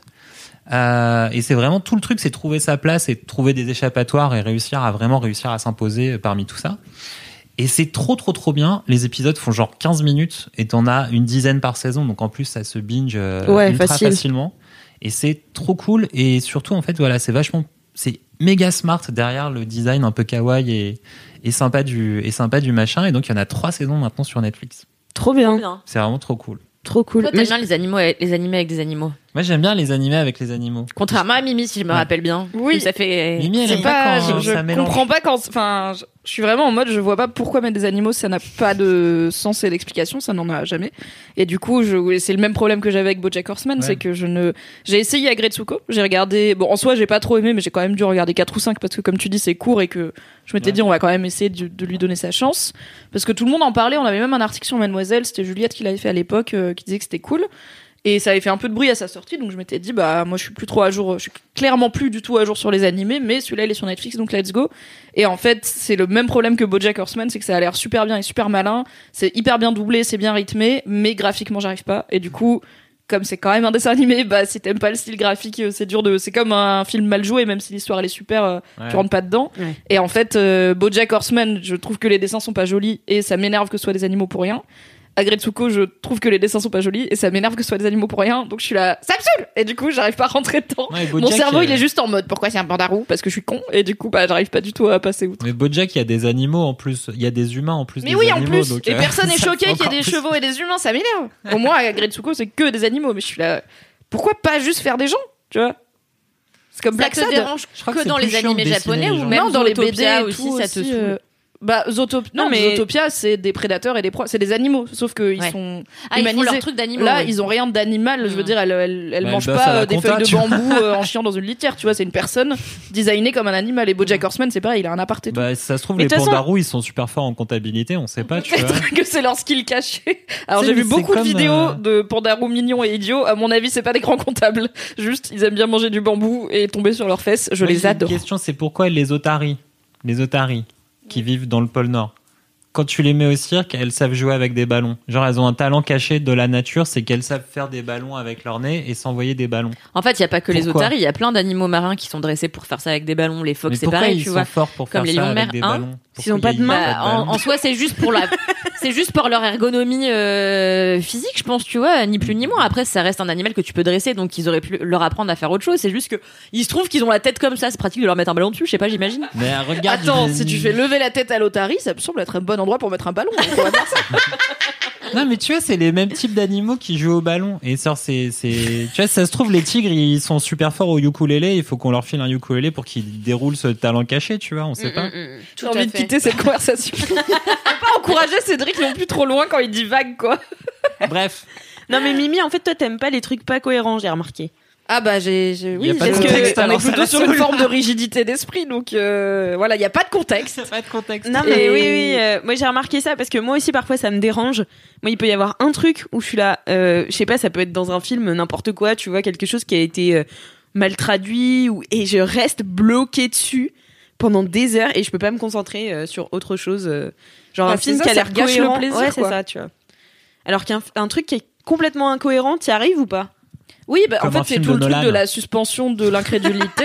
Euh, et c'est vraiment tout le truc, c'est trouver sa place et trouver des échappatoires et réussir à vraiment réussir à s'imposer parmi tout ça. Et c'est trop trop trop bien. Les épisodes font genre quinze minutes et t'en as une dizaine par saison, donc en plus ça se binge euh, Ouais, ultra facile. facilement. Et c'est trop cool. Et surtout en fait voilà, c'est vachement, c'est méga smart derrière le design un peu kawaii et, et sympa du et sympa du machin. Et donc il y en a trois saisons maintenant sur Netflix. Trop bien. Bien. C'est vraiment trop cool. Trop cool. Toi, Mais t'aimes bien les animaux, les animés avec des animaux. Moi j'aime bien les animés avec les animaux. Contrairement à Mimi, si je me Ouais. rappelle bien. Oui. Ça fait. Mimi, elle C'est aime pas, pas quand je, ça je mélange. comprends pas quand, enfin, je, je suis vraiment en mode, je vois pas pourquoi mettre des animaux, ça n'a pas de sens et d'explication, ça n'en a jamais. Et du coup, je, c'est le même problème que j'avais avec BoJack Horseman, Ouais. c'est que je ne, j'ai essayé Agretsuko, j'ai regardé, bon, en soi, j'ai pas trop aimé, mais j'ai quand même dû regarder quatre ou cinq parce que, comme tu dis, c'est court et que je m'étais Ouais. dit, on va quand même essayer de, de lui donner sa chance. Parce que tout le monde en parlait, on avait même un article sur Mademoiselle, c'était Juliette qui l'avait fait à l'époque, euh, qui disait que c'était cool. Et ça avait fait un peu de bruit à sa sortie, donc je m'étais dit, bah, moi, je suis plus trop à jour, je suis clairement plus du tout à jour sur les animés, mais celui-là, il est sur Netflix, donc let's go. Et en fait, c'est le même problème que BoJack Horseman, c'est que ça a l'air super bien et super malin, c'est hyper bien doublé, c'est bien rythmé, mais graphiquement, j'arrive pas. Et du coup, comme c'est quand même un dessin animé, bah, si t'aimes pas le style graphique, euh, c'est dur de, c'est comme un film mal joué, même si l'histoire, elle est super, euh, Ouais. tu rentres pas dedans. Ouais. Et en fait, euh, BoJack Horseman, je trouve que les dessins sont pas jolis, et ça m'énerve que ce soit des animaux pour rien. Agretsuko, je trouve que les dessins sont pas jolis et ça m'énerve que ce soit des animaux pour rien, donc je suis là, ça me saoule. Et du coup, j'arrive pas à rentrer dedans. Ouais, Mon BoJack, cerveau, euh, il est juste en mode, pourquoi c'est un pandarou? Parce que je suis con, et du coup, bah, j'arrive pas du tout à passer outre. Mais BoJack, il y a des animaux en plus, il y a des humains en plus. Mais des oui, en animaux, plus, donc, et euh, personne n'est ça choqué fait qu'il y ait encore des plus. chevaux et des humains, ça m'énerve. Au moins, Agretsuko, c'est que des animaux, mais je suis là, pourquoi pas juste faire des gens, tu vois? C'est comme Ça Black te Sad. dérange Je crois que que c'est dans plus les chiant de animés dessiner japonais les ou gens. même Non, dans les B D Zootopia et aussi, tout ça te aussi, saoule. euh, Bah, Zootopia, non, Non, mais mais- Zootopia, c'est des prédateurs et des proies, c'est des animaux, sauf qu'ils Ouais. sont Ah, ils font humanisés. leur truc d'animaux. Là, ouais. ils ont rien d'animal. Je veux Mm. dire, elle, elle, elle Bah, mange elle bosse à pas la euh, des compta, feuilles de tu vois. bambou euh, en chiant dans une litière. Tu vois, c'est une personne designée comme un animal. Et BoJack Horseman, c'est pareil, il a un appart et tout. Bah, ça se trouve, Mais les de toute façon- pandarous, ils sont super forts en comptabilité, on sait pas, tu vois. Peut-être que c'est leur skill caché. Alors C'est- j'ai vu c'est beaucoup de comme, vidéos euh, de pandarous mignons et idiots. À mon avis, c'est pas des grands comptables. Juste, ils aiment bien manger du bambou et tomber sur leurs fesses. Je Moi, les j'ai adore. Une question, c'est pourquoi les otaries, les otaries qui vivent dans le pôle Nord, quand tu les mets au cirque, elles savent jouer avec des ballons. Genre, elles ont un talent caché de la nature, c'est qu'elles savent faire des ballons avec leur nez et s'envoyer des ballons. En fait, il y a pas que les Pourquoi otaries, il y a plein d'animaux marins qui sont dressés pour faire ça avec des ballons. Les phoques, Mais c'est pourquoi pareil, ils tu sont vois. forts pour Comme faire les ça lions de avec mer, des hein ballons? S'ils ont Pourquoi pas il y de a mains. pas Bah, de en, ballons en soi, c'est juste pour la, c'est juste pour leur ergonomie euh, physique, je pense, tu vois, ni plus ni moins. Après, ça reste un animal que tu peux dresser, donc ils auraient pu leur apprendre à faire autre chose. C'est juste que il se trouve qu'ils ont la tête comme ça. C'est pratique de leur mettre un ballon dessus. Je sais pas, j'imagine. Mais regarde, Attends, il- si tu fais lever la tête à l'otarie, ça me semble être un bon endroit pour mettre un ballon. Donc on va faire ça. Non, mais tu vois, c'est les mêmes types d'animaux qui jouent au ballon. Et ça, c'est, c'est, tu vois, ça se trouve, les tigres, ils sont super forts au ukulélé. Il faut qu'on leur file un ukulélé pour qu'ils déroulent ce talent caché, tu vois, on sait pas. J'ai envie de quitter cette conversation. Faut pas encourager Cédric non plus trop loin quand il dit vague, quoi. Bref. Non mais Mimi, en fait, toi t'aimes pas les trucs pas cohérents, j'ai remarqué. Ah bah j'ai, j'ai... Y a oui, pas de parce contexte, que on alors est ça plutôt la sur une saoule. forme de rigidité d'esprit, donc euh, voilà, il y a pas de contexte. Pas de contexte. Non mais Et- oui, oui, euh, moi j'ai remarqué ça parce que moi aussi parfois ça me dérange. Moi il peut y avoir un truc où je suis là, euh, je sais pas, ça peut être dans un film n'importe quoi, tu vois, quelque chose qui a été euh, mal traduit ou et je reste bloquée dessus pendant des heures et je peux pas me concentrer euh, sur autre chose, euh, genre Bah, un c'est film ça, qui a ça l'air gâche le cohérent. plaisir, ouais, c'est quoi. ça, tu vois. Alors qu'un un truc qui est complètement incohérent, t'y arrives ou pas? Oui, bah, en Comme un fait, c'est film tout de le truc Nolan. de la suspension de l'incrédulité.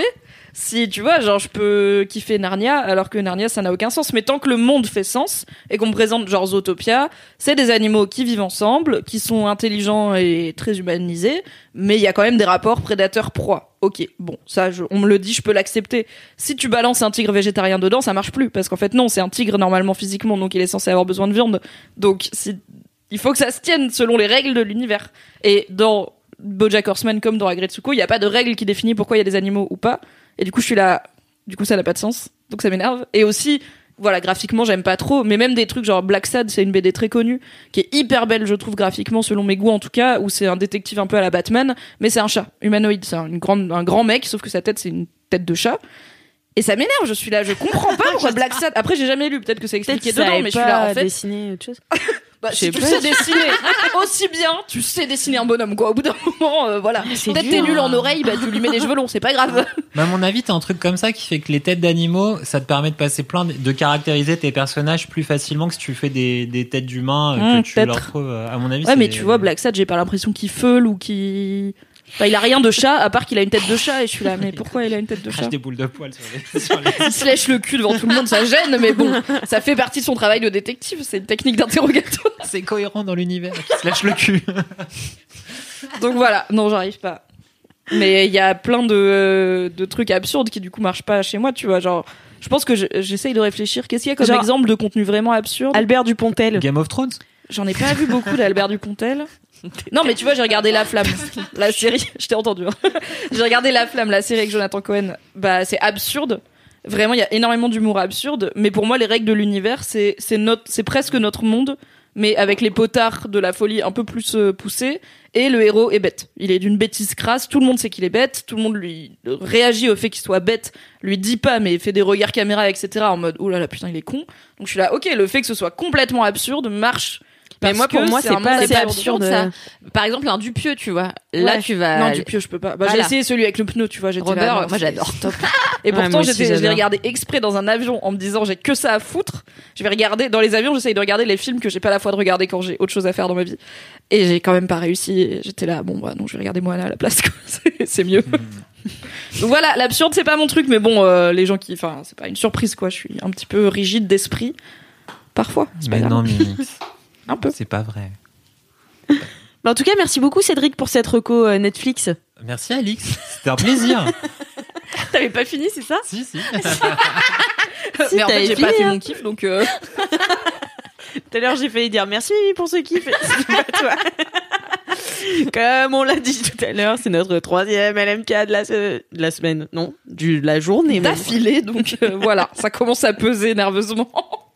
Si, tu vois, genre, je peux kiffer Narnia, alors que Narnia, ça n'a aucun sens. Mais tant que le monde fait sens, et qu'on me présente, genre, Zootopia, c'est des animaux qui vivent ensemble, qui sont intelligents et très humanisés, mais il y a quand même des rapports prédateurs-proie. Ok, bon, ça, je, on me le dit, je peux l'accepter. Si tu balances un tigre végétarien dedans, ça marche plus, parce qu'en fait, non, c'est un tigre normalement physiquement, donc il est censé avoir besoin de viande. Donc, si, il faut que ça se tienne selon les règles de l'univers. Et dans BoJack Horseman, comme dans Agretsuko, il n'y a pas de règle qui définit pourquoi il y a des animaux ou pas. Et du coup, je suis là, du coup, ça n'a pas de sens. Donc ça m'énerve. Et aussi, voilà, graphiquement, j'aime pas trop. Mais même des trucs genre Black Sad, c'est une B D très connue, qui est hyper belle, je trouve, graphiquement, selon mes goûts en tout cas, où c'est un détective un peu à la Batman, mais c'est un chat, humanoïde. C'est une grande, un grand mec, sauf que sa tête, c'est une tête de chat. Et ça m'énerve, je suis là, je comprends pas pourquoi Black Sad. Après, j'ai jamais lu, peut-être que c'est expliqué Peut-être dedans, mais je suis là, en fait. Dessiner autre chose. Bah, Je si sais tu pas. sais dessiner aussi bien, tu sais dessiner un bonhomme, quoi. Au bout d'un moment, euh, voilà. c'est Peut-être dur, t'es nul hein. en oreille, bah, tu lui mets des cheveux longs, c'est pas grave. Mais à mon avis, t'as un truc comme ça qui fait que les têtes d'animaux, ça te permet de passer plein de, de caractériser tes personnages plus facilement que si tu fais des, des têtes d'humains euh, Mmh, que tu peut-être. leur trouves. euh, À mon avis, Ouais, c'est- mais tu vois, Black Sad, j'ai pas l'impression qu'il feule ou qu'il. Enfin, il a rien de chat, à part qu'il a une tête de chat, et je suis là, mais pourquoi il a une tête de crache chat? des boules de poils sur les. Sur les... Il se lèche le cul devant tout le monde, ça gêne, mais bon, ça fait partie de son travail de détective, c'est une technique d'interrogatoire. C'est cohérent dans l'univers, qui se lâche le cul. Donc voilà, non, j'arrive pas. Mais il y a plein de, de trucs absurdes qui du coup marchent pas chez moi, tu vois, genre. Je pense que je- j'essaye de réfléchir. Qu'est-ce qu'il y a comme Genre- exemple de contenu vraiment absurde? Albert Dupontel. Game of Thrones. J'en ai pas vu beaucoup d'Albert Dupontel. Non, mais tu vois, j'ai regardé La Flamme, la série. Je t'ai entendu. Hein. J'ai regardé La Flamme, la série avec Jonathan Cohen. Bah, c'est absurde. Vraiment, il y a énormément d'humour absurde. Mais pour moi, les règles de l'univers, c'est c'est notre, c'est presque notre monde, mais avec les potards de la folie un peu plus euh, poussés. Et le héros est bête. Il est d'une bêtise crasse. Tout le monde sait qu'il est bête. Tout le monde lui réagit au fait qu'il soit bête. Lui dit pas, mais fait des regards caméra, et cetera. En mode, oh là là, putain, il est con. Donc je suis là, ok, le fait que ce soit complètement absurde marche. Mais Parce moi, pour que moi, c'est c'est un pas monde assez absurde. absurde. ça. Par exemple, un Dupieux, tu vois. Là, Ouais. tu vas. Non, du pieux, je peux pas. Bah, j'ai Voilà. essayé celui avec le pneu, tu vois. J'étais Robert, là, non, moi, c'est- j'adore. Top. Et Ouais, pourtant, moi aussi, j'étais, je l'ai j'adore. regardé exprès dans un avion en me disant j'ai que ça à foutre. Je vais regarder dans les avions, j'essaye de regarder les films que j'ai pas la foi de regarder quand j'ai autre chose à faire dans ma vie. Et j'ai quand même pas réussi. Et j'étais là, bon bah non, je vais regarder Moana à la place. quoi. C'est- c'est mieux. Donc voilà, l'absurde c'est pas mon truc, mais bon, euh, les gens qui, enfin, c'est pas une surprise quoi. Je suis un petit peu rigide d'esprit parfois. C'est pas Mais grave. non, Mimix. Un peu. C'est pas vrai. Bah, en tout cas, merci beaucoup Cédric pour cette reco euh, Netflix. Merci, Alix. C'était un plaisir. T'avais pas fini, c'est ça? si, si. mais en fait, t'avais j'ai pas fini, fait hein. mon kiff, donc. euh, Tout à l'heure, j'ai failli dire merci Mimi pour ce kiff. C'est pas toi. Comme on l'a dit tout à l'heure, c'est notre troisième L M K de la, se- de la semaine. Non, du, de la journée même. d'affilée, donc euh, voilà, ça commence à peser nerveusement.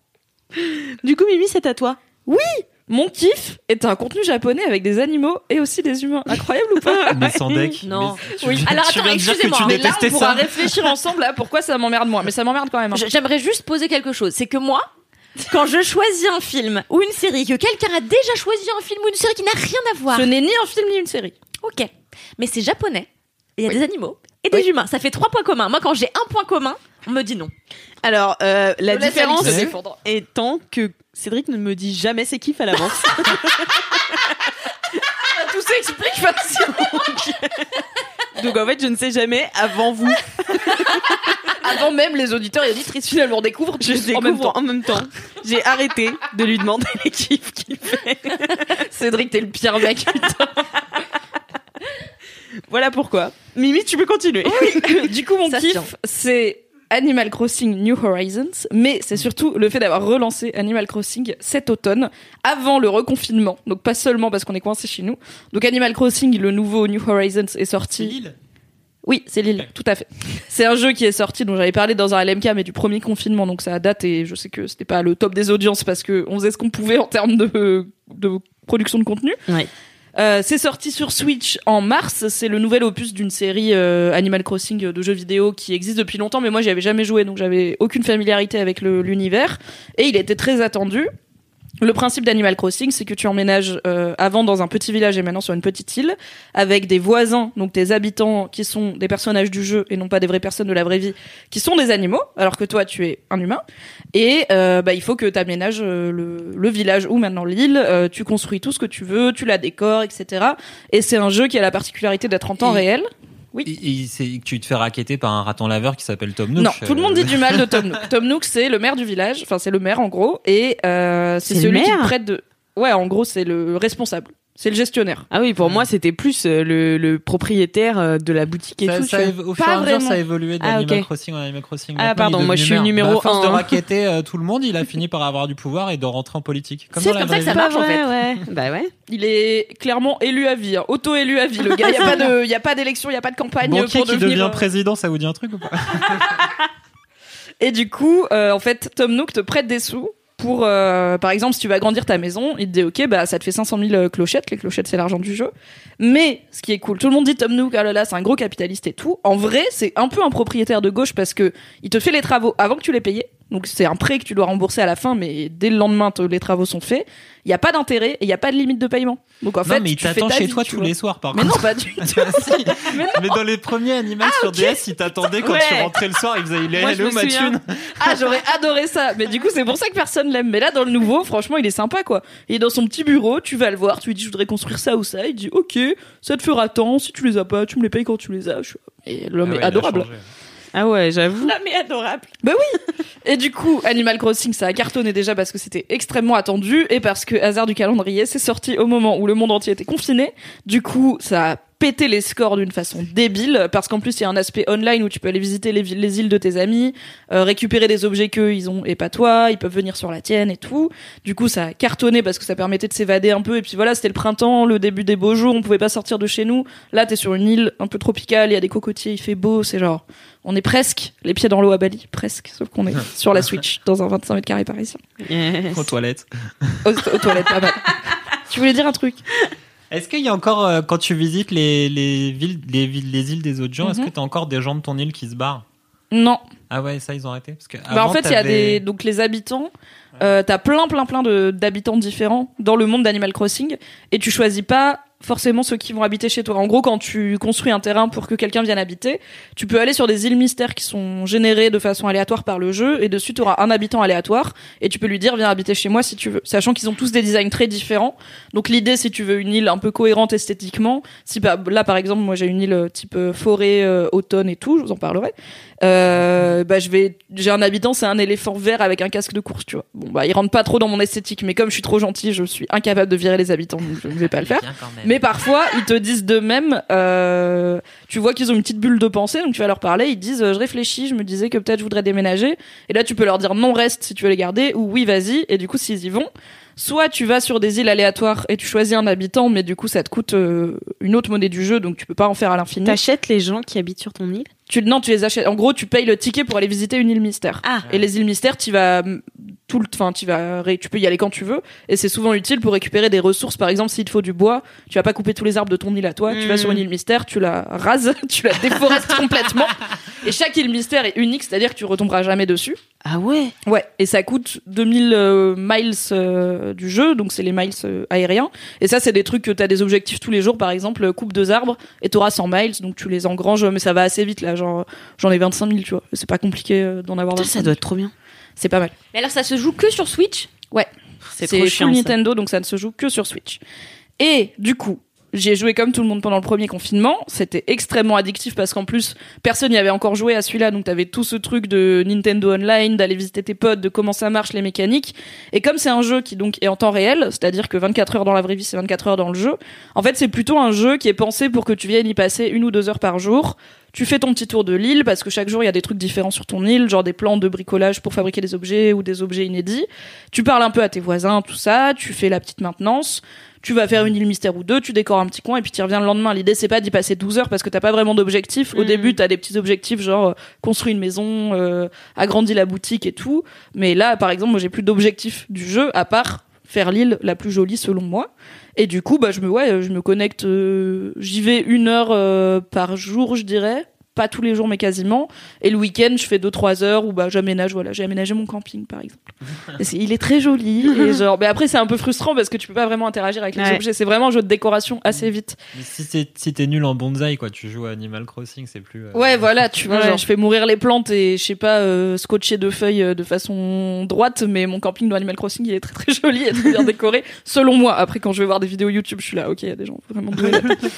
Du coup, Mimi, c'est à toi. Mon kiff est un contenu japonais avec des animaux et aussi des humains. Incroyable ou pas? Mais sans deck. Non. Mais tu Oui. viens- Alors, tu attends, viens de dire que excusez-moi, tu mais Mais là, détestais on pourra ça. réfléchir ensemble là pourquoi ça m'emmerde moi, mais ça m'emmerde quand même. hein. Je- J'aimerais juste poser quelque chose. C'est que moi, quand je choisis un film ou une série, que quelqu'un a déjà choisi un film ou une série qui n'a rien à voir. Ce n'est ni un film ni une série. Ok. Mais c'est japonais. Et il y a Oui. des animaux et des Oui. humains. Ça fait trois points communs. Moi, quand j'ai un point commun, on me dit non. Alors, euh, la Je laisse différence Alix se défendre. étant que Cédric ne me dit jamais ses kiffs à l'avance. Tout s'explique facilement. Donc en fait, je ne sais jamais avant vous. Avant même les auditeurs et auditrices, finalement, on découvre Je tous découvre en même temps. en même temps. J'ai arrêté de lui demander les kiffs qu'il fait. Cédric, t'es le pire mec, putain. Voilà pourquoi. Mimi, tu peux continuer. Du coup, mon Ça se kiff, tient. c'est Animal Crossing New Horizons, mais c'est surtout le fait d'avoir relancé Animal Crossing cet automne, avant le reconfinement. Donc pas seulement parce qu'on est coincé chez nous. Donc Animal Crossing, le nouveau New Horizons, est sorti. Lille. Oui, c'est Lille, tout à fait. C'est un jeu qui est sorti, dont j'avais parlé dans un L M K, mais du premier confinement, donc ça date, et je sais que c'était pas le top des audiences parce que on faisait ce qu'on pouvait en termes de, de production de contenu. Ouais. Euh, c'est sorti sur Switch en mars. C'est le nouvel opus d'une série euh, Animal Crossing de jeux vidéo qui existe depuis longtemps, mais moi j'y avais jamais joué, donc j'avais aucune familiarité avec le- l'univers. Et il était très attendu. Le principe d'Animal Crossing, c'est que tu emménages euh, avant dans un petit village et maintenant sur une petite île, avec des voisins, donc des habitants qui sont des personnages du jeu et non pas des vraies personnes de la vraie vie, qui sont des animaux, alors que toi tu es un humain. Et euh, bah, il faut que tu aménages euh, le, le village ou maintenant l'île, euh, tu construis tout ce que tu veux, tu la décores, et cetera. Et c'est un jeu qui a la particularité d'être en temps Et- réel. Oui. Et, et c'est que tu te fais racketter par un raton laveur qui s'appelle Tom Nook. Non, tout le monde dit du mal de Tom Nook. Tom Nook, c'est le maire du village. Enfin, c'est le maire en gros, et euh, c'est, C'est celui le qui maire prête de. Ouais, en gros, c'est le responsable. C'est le gestionnaire. Ah oui, pour moi, c'était plus euh, le, le propriétaire euh, de la boutique et Ça, tout. ça tu a- vois. au fur Pas et à mesure, vraiment. ça a évolué Ah, d'Animal ok. Crossing en Animal Crossing. Ah, Maintenant, pardon, il est moi, je devenu suis le maire. numéro Bah, à force de un. racketter euh, tout le monde, il a fini par avoir du pouvoir et de rentrer en politique. C'est dans la comme ça que vraie ça vie. marche, en fait. Ouais, bah ouais. Il est clairement élu à vie, hein, auto-élu à vie. Le gars, il y a pas de, il y a pas d'élection, il y a pas de campagne Banquier pour qui devenir. devient euh, président, ça vous dit un truc ou pas? Et du coup, euh, en fait, Tom Nook te prête des sous pour, euh, par exemple, si tu vas agrandir ta maison, il te dit, ok, bah ça te fait cinq cent mille clochettes. Les clochettes, c'est l'argent du jeu. Mais ce qui est cool, tout le monde dit Tom Nook, ah là là, c'est un gros capitaliste et tout. En vrai, c'est un peu un propriétaire de gauche parce que il te fait les travaux avant que tu les payes. Donc c'est un prêt que tu dois rembourser à la fin, mais dès le lendemain, t- les travaux sont faits. Il y a pas d'intérêt et il y a pas de limite de paiement. Donc en Non, fait, mais il tu fais t'attend ta chez vie, toi tu tous vois. les soirs, par Mais contre. non, pas du tout. Si. Mais Mais dans les premiers Animal sur D S, il t'attendait quand Ouais. tu rentrais le soir, il faisait, il est Moi, allé je où me ma souviens. thune? Ah, j'aurais adoré ça. Mais du coup, c'est pour ça que personne l'aime. Mais là, dans le nouveau, franchement, il est sympa, quoi. Il est dans son petit bureau, tu vas le voir, tu lui dis, je voudrais construire ça ou ça. Il dit, ok, ça te fera tant. Si tu les as pas, tu me les payes quand tu les as. Je suis- Et l'homme Ah ouais, est il a adorable. changé. Ah ouais, j'avoue. Là, mais adorable. Bah oui. Et du coup, Animal Crossing, ça a cartonné déjà parce que c'était extrêmement attendu et parce que hasard du calendrier, c'est sorti au moment où le monde entier était confiné. Du coup, ça a pété les scores d'une façon débile parce qu'en plus il y a un aspect online où tu peux aller visiter les, villes- les îles de tes amis, euh, récupérer des objets qu'eux ils ont et pas toi, ils peuvent venir sur la tienne et tout. Du coup, ça a cartonné parce que ça permettait de s'évader un peu et puis voilà, c'était le printemps, le début des beaux jours, on pouvait pas sortir de chez nous. Là, t'es sur une île un peu tropicale, il y a des cocotiers, il fait beau, c'est genre on est presque les pieds dans l'eau à Bali, presque, sauf qu'on est sur la Switch dans un vingt-cinq mètres carrés parisien. Yes. Aux toilettes. Aux, aux toilettes, pas mal. Tu voulais dire un truc? Est-ce qu'il y a encore, euh, quand tu visites les, les villes, les villes, les îles des autres gens, est-ce Mhm. que t'as encore des gens de ton île qui se barrent? Non. Ah ouais, ça, ils ont arrêté? Parce que Bah en avant, fait, il y a t'avais- des donc les habitants. Euh, t'as plein, plein, plein de d'habitants différents dans le monde d'Animal Crossing et tu choisis pas forcément ceux qui vont habiter chez toi. En gros, quand tu construis un terrain pour que quelqu'un vienne habiter, tu peux aller sur des îles mystères qui sont générées de façon aléatoire par le jeu et dessus tu auras un habitant aléatoire et tu peux lui dire viens habiter chez moi si tu veux, sachant qu'ils ont tous des designs très différents. Donc l'idée, si tu veux une île un peu cohérente esthétiquement, si bah, là par exemple moi j'ai une île type euh, forêt, euh, automne et tout, je vous en parlerai. Euh, bah je vais, j'ai un habitant, c'est un éléphant vert avec un casque de course, tu vois. Bon bah il rentre pas trop dans mon esthétique, mais comme je suis trop gentil, je suis incapable de virer les habitants, donc je ne vais pas le faire. Bien quand même. Mais parfois, ils te disent d'eux-mêmes, euh, tu vois qu'ils ont une petite bulle de pensée, donc tu vas leur parler, ils disent, euh, je réfléchis, je me disais que peut-être je voudrais déménager. Et là, tu peux leur dire non, reste si tu veux les garder, ou oui, vas-y. Et du coup, s'ils y vont, soit tu vas sur des îles aléatoires et tu choisis un habitant, mais du coup, ça te coûte euh, une autre monnaie du jeu, donc tu peux pas en faire à l'infini. T'achètes les gens qui habitent sur ton île? Tu, non, tu les achètes. En gros, tu payes le ticket pour aller visiter une île mystère. Ah. Et les îles mystères, tu vas mm, tout le, enfin, tu vas, ré- tu peux y aller quand tu veux. Et c'est souvent utile pour récupérer des ressources. Par exemple, s'il te faut du bois, tu vas pas couper tous les arbres de ton île à toi. Tu vas Mm. sur une île mystère, tu la rases, tu la déforestes complètement. Et chaque île mystère est unique, c'est-à-dire que tu retomberas jamais dessus. Ah ouais. Ouais. Et ça coûte deux mille euh, miles euh, du jeu, donc c'est les miles euh, aériens. Et ça, c'est des trucs que t'as des objectifs tous les jours. Par exemple, coupe deux arbres et t'auras cent miles, donc tu les engranges, mais ça va assez vite là. Genre, j'en ai vingt-cinq mille, tu vois. C'est pas compliqué euh, d'en avoir Putain, vingt-cinq ça mille. doit être trop bien. C'est pas mal. Mais alors, ça se joue que sur Switch? Ouais. C'est C'est trop full chiant, ça. Nintendo, donc ça ne se joue que sur Switch. Et du coup, j'ai joué comme tout le monde pendant le premier confinement. C'était extrêmement addictif parce qu'en plus, personne n'y avait encore joué à celui-là. Donc t'avais tout ce truc de Nintendo Online, d'aller visiter tes potes, de comment ça marche, les mécaniques. Et comme c'est un jeu qui donc est en temps réel, c'est-à-dire que vingt-quatre heures dans la vraie vie, c'est vingt-quatre heures dans le jeu. En fait, c'est plutôt un jeu qui est pensé pour que tu viennes y passer une ou deux heures par jour. Tu fais ton petit tour de l'île parce que chaque jour il y a des trucs différents sur ton île, genre des plans de bricolage pour fabriquer des objets ou des objets inédits. Tu parles un peu à tes voisins, tout ça, tu fais la petite maintenance. Tu vas faire une île mystère ou deux, tu décores un petit coin et puis tu reviens le lendemain. L'idée c'est pas d'y passer douze heures parce que t'as pas vraiment d'objectif. Au Mm. début t'as des petits objectifs genre euh, construire une maison, euh, agrandir la boutique et tout. Mais là par exemple moi j'ai plus d'objectif du jeu à part faire l'île la plus jolie selon moi. Et du coup bah je me ouais je me connecte, euh, j'y vais une heure euh, par jour je dirais. Pas tous les jours mais quasiment, et le week-end je fais deux trois heures où bah j'aménage, voilà, j'ai aménagé mon camping par exemple. Et c'est, il est très joli et genre mais après c'est un peu frustrant parce que tu peux pas vraiment interagir avec les Ouais. objets, c'est vraiment un jeu de décoration assez vite. Mais si t'es, si t'es nul en bonsaï, quoi, tu joues à Animal Crossing, c'est plus. euh, Ouais voilà, tu vois, Ouais. genre je fais mourir les plantes et je sais pas euh, scotcher deux feuilles euh, de façon droite, mais mon camping dans Animal Crossing il est très très joli et très bien décoré selon moi. Après quand je vais voir des vidéos YouTube je suis là ok il y a des gens vraiment doués là.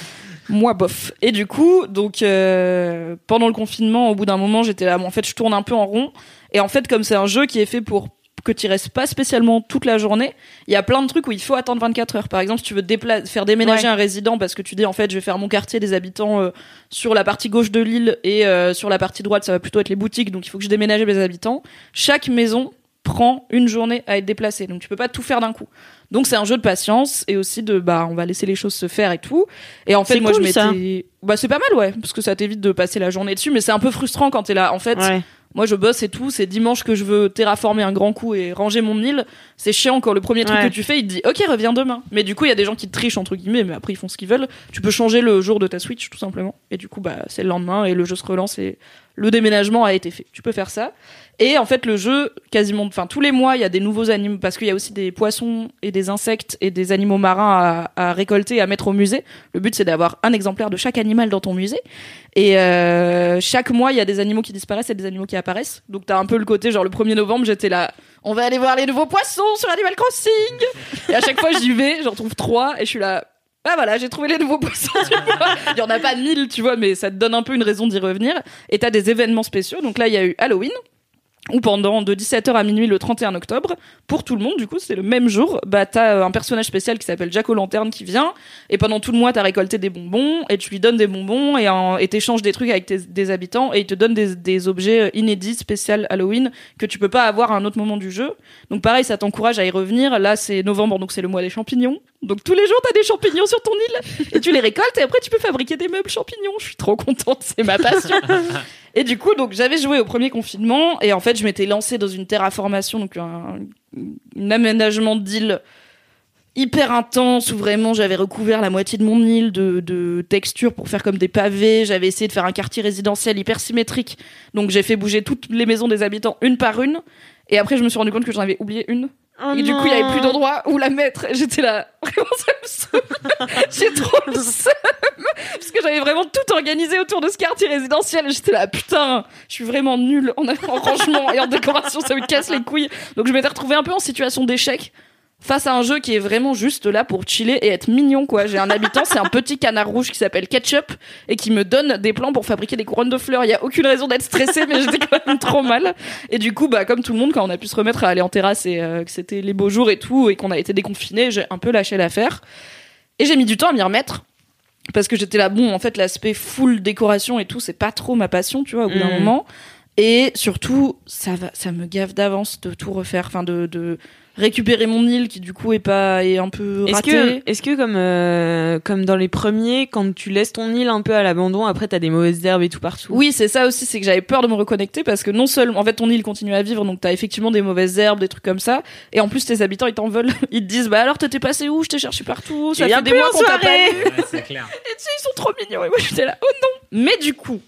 Moi, bof. Et du coup, donc euh, pendant le confinement, au bout d'un moment, j'étais là. Bon, en fait, je tourne un peu en rond. Et en fait, comme c'est un jeu qui est fait pour que tu restes pas spécialement toute la journée, il y a plein de trucs où il faut attendre vingt-quatre heures. Par exemple, si tu veux dépla- faire déménager ouais. un résident parce que tu dis en fait je vais faire mon quartier des habitants euh, sur la partie gauche de l'île et euh, sur la partie droite ça va plutôt être les boutiques, donc il faut que je déménage mes habitants. Chaque maison prend une journée à être déplacée, donc tu peux pas tout faire d'un coup. Donc c'est un jeu de patience et aussi de bah on va laisser les choses se faire et tout. Et en fait c'est moi cool, je m'étais ça. bah c'est pas mal ouais parce que ça t'évite de passer la journée dessus, mais c'est un peu frustrant quand t'es là en fait. Ouais. Moi, je bosse et tout. C'est dimanche que je veux terraformer un grand coup et ranger mon île. C'est chiant quand le premier truc ouais. que tu fais, il te dit OK, reviens demain. Mais du coup, il y a des gens qui te trichent entre guillemets, mais après ils font ce qu'ils veulent. Tu peux changer le jour de ta Switch tout simplement. Et du coup, bah c'est le lendemain et le jeu se relance et le déménagement a été fait. Tu peux faire ça. Et en fait, le jeu, quasiment, enfin tous les mois, il y a des nouveaux animaux parce qu'il y a aussi des poissons et des insectes et des animaux marins à, à récolter et à mettre au musée. Le but, c'est d'avoir un exemplaire de chaque animal dans ton musée. Et euh, chaque mois, il y a des animaux qui disparaissent et des animaux qui apparaissent. Donc t'as un peu le côté, genre le premier novembre, j'étais là, on va aller voir les nouveaux poissons sur Animal Crossing. Et à chaque fois, j'y vais, j'en trouve trois et je suis là. Ah voilà, j'ai trouvé les nouveaux poissons, tu vois. Il y en a pas mille, tu vois, mais ça te donne un peu une raison d'y revenir. Et t'as des événements spéciaux. Donc là, il y a eu Halloween, où pendant de dix-sept heures à minuit le trente et un octobre, pour tout le monde, du coup, c'est le même jour, bah t'as un personnage spécial qui s'appelle Jack O'Lanterne qui vient, et pendant tout le mois, t'as récolté des bonbons, et tu lui donnes des bonbons, et, en, et t'échanges des trucs avec tes, des habitants, et il te donne des, des objets inédits, spécial Halloween, que tu peux pas avoir à un autre moment du jeu. Donc pareil, ça t'encourage à y revenir. Là, c'est novembre, donc c'est le mois des champignons. Donc tous les jours, t'as des champignons sur ton île, et tu les récoltes, et après tu peux fabriquer des meubles champignons. Je suis trop contente, c'est ma passion. Et du coup, donc j'avais joué au premier confinement, et en fait, je m'étais lancée dans une terraformation, donc un, un aménagement d'île hyper intense où vraiment j'avais recouvert la moitié de mon île de, de textures pour faire comme des pavés. J'avais essayé de faire un quartier résidentiel hyper symétrique, donc j'ai fait bouger toutes les maisons des habitants une par une. Et après, je me suis rendu compte que j'en avais oublié une. Oh et du coup, il n'y avait plus d'endroit où la mettre. J'étais là, vraiment, ça me saoule. J'ai trop le seum. Parce que j'avais vraiment tout organisé autour de ce quartier résidentiel. Et j'étais là, putain, je suis vraiment nulle en, en rangement et en décoration. Ça me casse les couilles. Donc, je m'étais retrouvée un peu en situation d'échec face à un jeu qui est vraiment juste là pour chiller et être mignon, quoi. J'ai un habitant, c'est un petit canard rouge qui s'appelle Ketchup et qui me donne des plans pour fabriquer des couronnes de fleurs. Il y a aucune raison d'être stressée, mais j'étais quand même trop mal. Et du coup, bah, comme tout le monde, quand on a pu se remettre à aller en terrasse et euh, que c'était les beaux jours et tout, et qu'on a été déconfinés, j'ai un peu lâché l'affaire. Et j'ai mis du temps à m'y remettre. Parce que j'étais là, bon, en fait, l'aspect full décoration et tout, c'est pas trop ma passion, tu vois, au bout d'un mmh. moment. Et surtout, ça va, ça me gave d'avance de tout refaire, enfin, de, de récupérer mon île qui, du coup, est pas, est un peu ratée. Est-ce que, est-ce que comme, euh, comme dans les premiers, quand tu laisses ton île un peu à l'abandon, après, t'as des mauvaises herbes et tout partout? Oui, c'est ça aussi, c'est que j'avais peur de me reconnecter parce que non seulement, en fait, ton île continue à vivre, donc t'as effectivement des mauvaises herbes, des trucs comme ça. Et en plus, tes habitants, ils t'en veulent. Ils te disent, bah alors, t'étais passé où? Je t'ai cherché partout. Ça fait des mois qu'on t'a pas vu. Ouais, c'est clair. Et tu sais, ils sont trop mignons. Et moi, j'étais là, oh non. Mais du coup,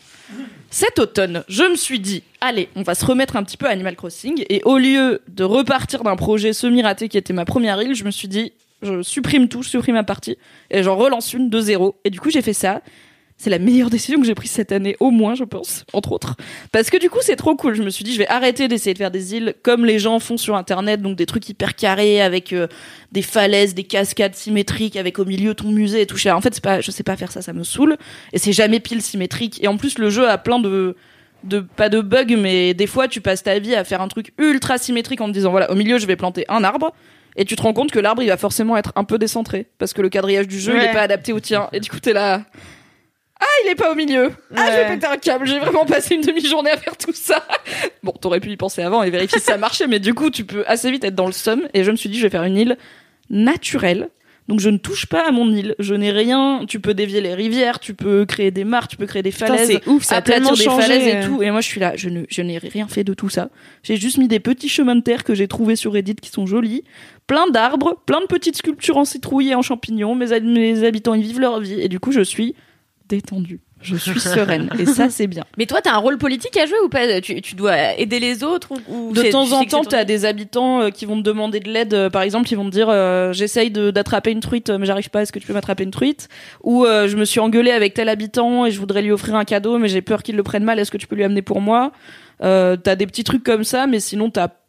cet automne, je me suis dit, allez, on va se remettre un petit peu à Animal Crossing. Et au lieu de repartir d'un projet semi-raté qui était ma première île, je me suis dit, je supprime tout, je supprime ma partie. Et j'en relance une de zéro. Et du coup, j'ai fait ça. C'est la meilleure décision que j'ai prise cette année, au moins, je pense, entre autres. Parce que du coup, c'est trop cool. Je me suis dit, je vais arrêter d'essayer de faire des îles comme les gens font sur Internet, donc des trucs hyper carrés, avec euh, des falaises, des cascades symétriques, avec au milieu ton musée et tout. En fait, c'est pas, je sais pas faire ça, ça me saoule. Et c'est jamais pile symétrique. Et en plus, le jeu a plein de... de pas de bugs, mais des fois, tu passes ta vie à faire un truc ultra symétrique en te disant, voilà, au milieu, je vais planter un arbre. Et tu te rends compte que l'arbre, il va forcément être un peu décentré. Parce que le quadrillage du jeu, ouais. il est pas adapté au tien. Et du coup, t'es là... Ah, il est pas au milieu. Ah, ouais. Je vais péter un câble. J'ai vraiment passé une demi-journée à faire tout ça. Bon, t'aurais pu y penser avant et vérifier si ça marchait, mais du coup, tu peux assez vite être dans le seum. Et je me suis dit, je vais faire une île naturelle. Donc, je ne touche pas à mon île. Je n'ai rien. Tu peux dévier les rivières, tu peux créer des mares, tu peux créer des falaises. Putain, c'est ouf, ça a tellement des changé. falaises et tout. Et moi, je suis là. Je ne, je n'ai rien fait de tout ça. J'ai juste mis des petits chemins de terre que j'ai trouvés sur Reddit qui sont jolis. Plein d'arbres, plein de petites sculptures en citrouille et en champignons. Mes, mes habitants, ils vivent leur vie. Et du coup, je suis détendue. Je suis sereine. Et ça, c'est bien. Mais toi, t'as un rôle politique à jouer ou pas? tu, tu dois aider les autres ou, ou de temps en temps, t'as des habitants euh, qui vont te demander de l'aide. Euh, par exemple, ils vont te dire euh, j'essaye de, d'attraper une truite, mais j'arrive pas. Est-ce que tu peux m'attraper une truite? Ou euh, je me suis engueulée avec tel habitant et je voudrais lui offrir un cadeau, mais j'ai peur qu'il le prenne mal. Est-ce que tu peux lui amener pour moi? euh, T'as des petits trucs comme ça, mais sinon, t'as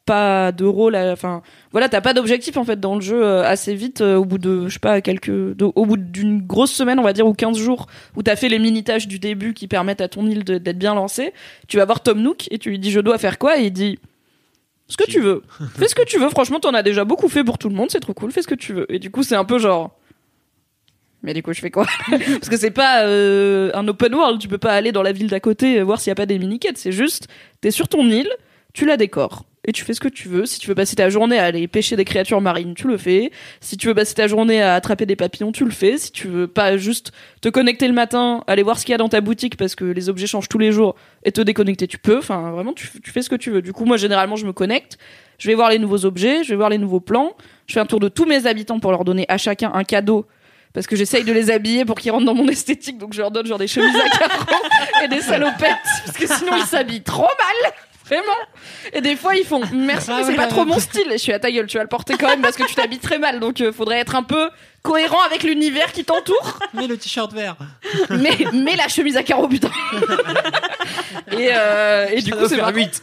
pas de rôle, enfin voilà, t'as pas d'objectif en fait dans le jeu euh, assez vite euh, au bout de je sais pas quelques de, au bout d'une grosse semaine on va dire ou quinze jours où t'as fait les mini tâches du début qui permettent à ton île de, d'être bien lancée, tu vas voir Tom Nook et tu lui dis je dois faire quoi et il dit ce que tu veux, fais ce que tu veux, franchement t'en as déjà beaucoup fait pour tout le monde, c'est trop cool, fais ce que tu veux. Et du coup c'est un peu genre mais du coup je fais quoi parce que c'est pas euh, un open world, tu peux pas aller dans la ville d'à côté euh, voir s'il y a pas des mini-quêtes, c'est juste t'es sur ton île, tu la décores et tu fais ce que tu veux. Si tu veux passer ta journée à aller pêcher des créatures marines, tu le fais. Si tu veux passer ta journée à attraper des papillons, tu le fais. Si tu veux pas juste te connecter le matin, aller voir ce qu'il y a dans ta boutique parce que les objets changent tous les jours et te déconnecter, tu peux. Enfin, vraiment, tu, tu fais ce que tu veux. Du coup, moi, généralement, je me connecte. Je vais voir les nouveaux objets, je vais voir les nouveaux plans. Je fais un tour de tous mes habitants pour leur donner à chacun un cadeau. Parce que j'essaye de les habiller pour qu'ils rentrent dans mon esthétique. Donc, je leur donne genre des chemises à carreaux et des salopettes. Parce que sinon, ils s'habillent trop mal. Vraiment. Et des fois, ils font merci, mais c'est pas trop mon style. Et je suis à ta gueule, tu vas le porter quand même parce que tu t'habilles très mal. Donc, euh, faudrait être un peu cohérent avec l'univers qui t'entoure. Mais le t-shirt vert. Mais, mais la chemise à carreaux, putain. et, euh, et du coup, c'est pas huit.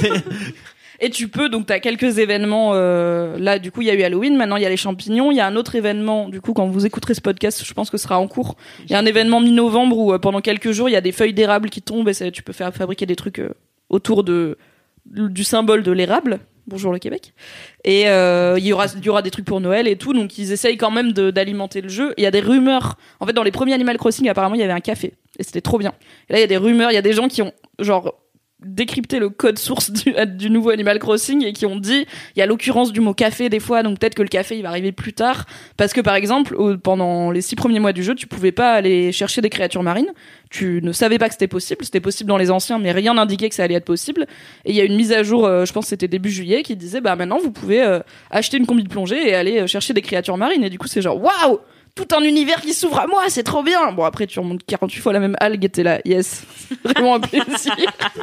Et tu peux, donc t'as quelques événements, euh, là du coup il y a eu Halloween, maintenant il y a les champignons, il y a un autre événement, du coup quand vous écouterez ce podcast, je pense que ce sera en cours, il y a un événement mi-novembre où euh, pendant quelques jours il y a des feuilles d'érable qui tombent et ça, tu peux faire fabriquer des trucs euh, autour de, du symbole de l'érable, bonjour le Québec, et euh, il y aura, il y aura des trucs pour Noël et tout, donc ils essayent quand même de, d'alimenter le jeu. Il y a des rumeurs, en fait dans les premiers Animal Crossing apparemment il y avait un café, et c'était trop bien, et là il y a des rumeurs, il y a des gens qui ont genre décrypter le code source du, du nouveau Animal Crossing et qui ont dit il y a l'occurrence du mot café des fois, donc peut-être que le café il va arriver plus tard parce que par exemple au, pendant les six premiers mois du jeu tu pouvais pas aller chercher des créatures marines, tu ne savais pas que c'était possible, c'était possible dans les anciens mais rien n'indiquait que ça allait être possible, et il y a une mise à jour euh, je pense que c'était début juillet qui disait bah maintenant vous pouvez euh, acheter une combi de plongée et aller euh, chercher des créatures marines, et du coup c'est genre waouh, tout un univers qui s'ouvre à moi, c'est trop bien. Bon, après, tu remontes quarante-huit fois la même algue et t'es là, yes. Vraiment un plaisir.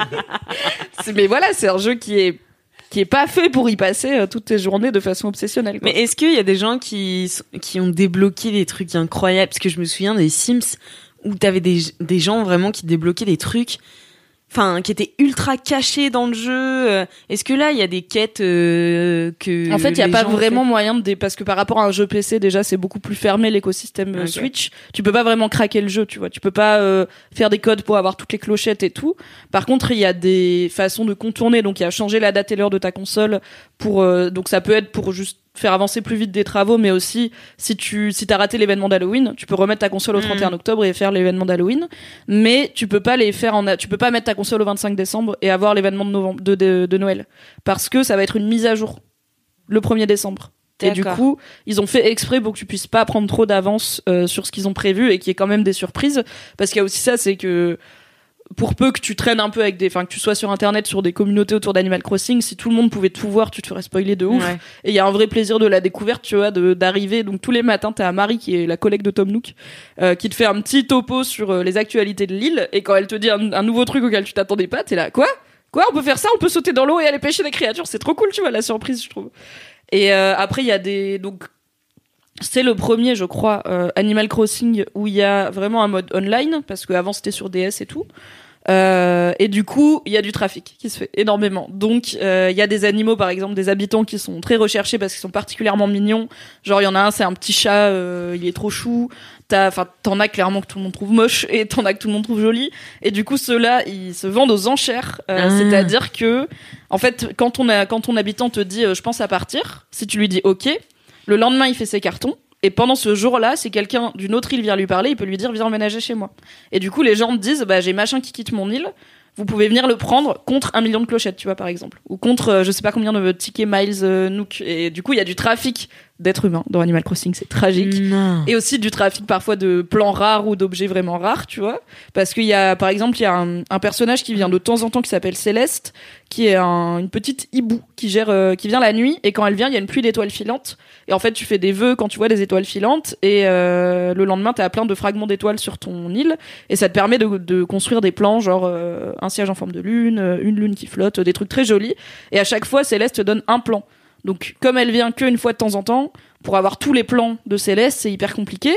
c'est, mais voilà, c'est un jeu qui est, qui est pas fait pour y passer euh, toutes tes journées de façon obsessionnelle, quoi. Mais est-ce qu'il y a des gens qui, qui ont débloqué des trucs incroyables? Parce que je me souviens des Sims où t'avais des, des gens vraiment qui débloquaient des trucs, enfin, qui étaient ultra cachés dans le jeu. Est-ce que là, il y a des quêtes euh, que en fait, il y a les pas gens vraiment fait... moyen de dé... parce que par rapport à un jeu P C, déjà, c'est beaucoup plus fermé l'écosystème okay. Switch. Tu peux pas vraiment craquer le jeu, tu vois. Tu peux pas euh, faire des codes pour avoir toutes les clochettes et tout. Par contre, il y a des façons de contourner. Donc, il y a changer la date et l'heure de ta console pour. Euh... Donc, ça peut être pour juste faire avancer plus vite des travaux, mais aussi si tu si t'as raté l'événement d'Halloween, tu peux remettre ta console au trente et un octobre et faire l'événement d'Halloween, mais tu peux pas les faire en tu peux pas mettre ta console au vingt-cinq décembre et avoir l'événement de novembre de, de, de Noël parce que ça va être une mise à jour le premier décembre. Et du coup, ils ont fait exprès pour que tu puisses pas prendre trop d'avance euh, sur ce qu'ils ont prévu et qu'il y ait quand même des surprises, parce qu'il y a aussi ça, c'est que pour peu que tu traînes un peu avec des, enfin que tu sois sur internet sur des communautés autour d'Animal Crossing, si tout le monde pouvait tout voir, tu te ferais spoiler de ouf. Ouais. Et il y a un vrai plaisir de la découverte, tu vois, de d'arriver. Donc tous les matins, t'as Marie qui est la collègue de Tom Nook, euh, qui te fait un petit topo sur euh, les actualités de l'île. Et quand elle te dit un, un nouveau truc auquel tu t'attendais pas, t'es là, quoi, quoi, on peut faire ça, on peut sauter dans l'eau et aller pêcher des créatures. C'est trop cool, tu vois, la surprise, je trouve. Et euh, après, il y a des, donc c'est le premier, je crois, euh, Animal Crossing où il y a vraiment un mode online, parce qu'avant c'était sur D S et tout. Euh, et du coup, il y a du trafic qui se fait énormément. Donc, il euh, y a des animaux, par exemple, des habitants qui sont très recherchés parce qu'ils sont particulièrement mignons. Genre, il y en a un, c'est un petit chat, euh, il est trop chou. T'as, enfin, t'en as clairement que tout le monde trouve moche et t'en as que tout le monde trouve joli. Et du coup, ceux-là, ils se vendent aux enchères. Euh, ah. C'est-à-dire que, en fait, quand on a, quand ton habitant te dit, euh, je pense à partir, si tu lui dis OK, le lendemain, il fait ses cartons. Et pendant ce jour-là, si quelqu'un d'une autre île vient lui parler, il peut lui dire viens emménager chez moi. Et du coup, les gens me disent bah j'ai machin qui quitte mon île, vous pouvez venir le prendre contre un million de clochettes, tu vois, par exemple, ou contre euh, je sais pas combien de tickets Miles euh, Nook. Et du coup, il y a du trafic d'êtres humains dans Animal Crossing, c'est tragique. Non. Et aussi du trafic parfois de plans rares ou d'objets vraiment rares, tu vois, parce qu'il y a par exemple il y a un, un personnage qui vient de temps en temps qui s'appelle Céleste, qui est un, une petite hibou qui gère euh, qui vient la nuit, et quand elle vient il y a une pluie d'étoiles filantes, et en fait tu fais des vœux quand tu vois des étoiles filantes, et euh, le lendemain t'as plein de fragments d'étoiles sur ton île, et ça te permet de, de construire des plans genre euh, un siège en forme de lune, une lune qui flotte, des trucs très jolis, et à chaque fois Céleste te donne un plan. Donc, comme elle vient qu'une fois de temps en temps, pour avoir tous les plans de Céleste, c'est hyper compliqué.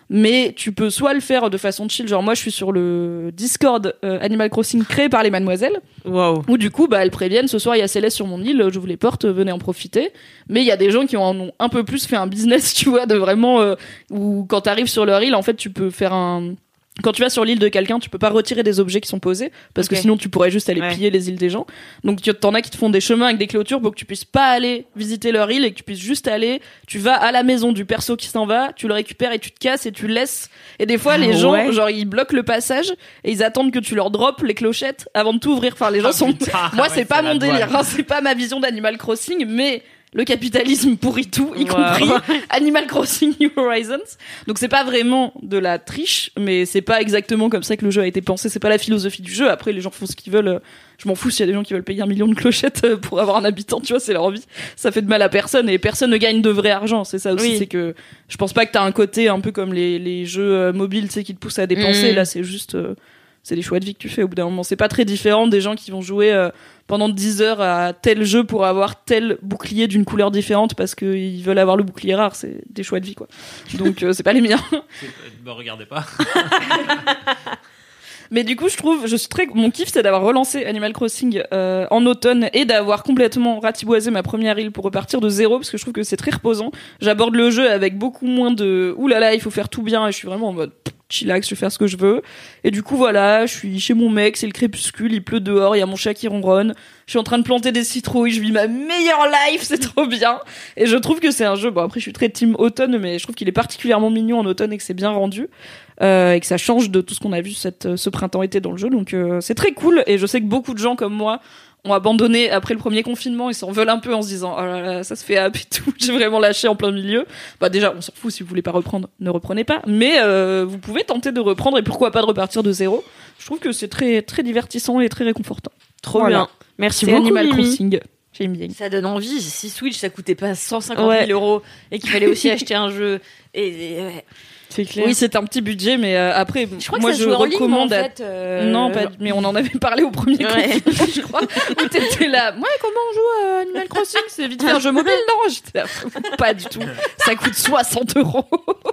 mais tu peux soit le faire de façon chill, genre moi je suis sur le Discord euh, Animal Crossing créé par les mademoiselles, Waouh. où du coup bah elles préviennent ce soir il y a Céleste sur mon île, je vous les porte, venez en profiter. Mais il y a des gens qui en ont un peu plus fait un business, tu vois, de vraiment euh, où quand t'arrives sur leur île en fait tu peux faire un quand tu vas sur l'île de quelqu'un, tu peux pas retirer des objets qui sont posés parce Okay. que sinon tu pourrais juste aller Ouais. piller les îles des gens. Donc tu t'en as qui te font des chemins avec des clôtures pour que tu puisses pas aller visiter leur île et que tu puisses juste aller. Tu vas à la maison du perso qui s'en va, tu le récupères et tu te casses et tu le laisses. Et des fois Ah les gens, ouais. genre ils bloquent le passage et ils attendent que tu leur droppes les clochettes avant de tout ouvrir. Enfin les gens Ah, sont. putain, Moi ouais, c'est pas c'est mon la délire, douane. hein, c'est pas ma vision d'Animal Crossing, mais le capitalisme pourrit tout, y Wow. compris Animal Crossing New Horizons. Donc c'est pas vraiment de la triche, mais c'est pas exactement comme ça que le jeu a été pensé. C'est pas la philosophie du jeu. Après, les gens font ce qu'ils veulent. Je m'en fous s'il y a des gens qui veulent payer un million de clochettes pour avoir un habitant. Tu vois, c'est leur vie. Ça fait de mal à personne et personne ne gagne de vrai argent. C'est ça aussi. Oui. C'est que je pense pas que t'as un côté un peu comme les, les jeux euh, mobiles, tu sais, qui te poussent à dépenser. Mm. Là, c'est juste, euh, c'est des choix de vie que tu fais au bout d'un moment. C'est pas très différent des gens qui vont jouer euh, pendant dix heures à tel jeu pour avoir tel bouclier d'une couleur différente parce qu'ils veulent avoir le bouclier rare. C'est des choix de vie, quoi. Donc, euh, c'est pas les miens. C'est- Bah, regardez pas. Mais du coup, je trouve, je suis très, mon kiff, c'est d'avoir relancé Animal Crossing euh, en automne et d'avoir complètement ratiboisé ma première île pour repartir de zéro parce que je trouve que c'est très reposant. J'aborde le jeu avec beaucoup moins de ouh là là, il faut faire tout bien et je suis vraiment en mode pff, chillax, je vais faire ce que je veux. Et du coup, voilà, je suis chez mon mec, c'est le crépuscule, il pleut dehors, il y a mon chat qui ronronne. Je suis en train de planter des citrouilles, je vis ma meilleure life, c'est trop bien. Et je trouve que c'est un jeu, bon après je suis très team automne, mais je trouve qu'il est particulièrement mignon en automne et que c'est bien rendu. Euh, et que ça change de tout ce qu'on a vu cette, ce printemps-été dans le jeu. Donc euh, c'est très cool. Et je sais que beaucoup de gens comme moi ont abandonné après le premier confinement. Ils s'en veulent un peu en se disant « Oh là là, ça se fait hap et tout. J'ai vraiment lâché en plein milieu. » Bah déjà, on s'en fout. Si vous voulez pas reprendre, ne reprenez pas. Mais euh, vous pouvez tenter de reprendre et pourquoi pas de repartir de zéro. Je trouve que c'est très, très divertissant et très réconfortant. Trop Voilà. bien. Merci C'est beaucoup, Animal Mimi. Crossing. J'aime bien. Ça donne envie. Si Switch, ça coûtait pas cent cinquante Ouais. mille euros et qu'il fallait aussi acheter un jeu. Et, et ouais. C'est clair. Oui, c'est un petit budget, mais euh, après, Je crois moi que ça je jouait en ligne, recommande en à fait. euh, Non, pas, genre- mais on en avait parlé au premier Ouais. confinement, je crois, où t'étais là. Ouais, comment on joue à Animal Crossing? C'est vite fait un jeu mobile, non? J'étais là, pas du tout. Ça coûte soixante euros.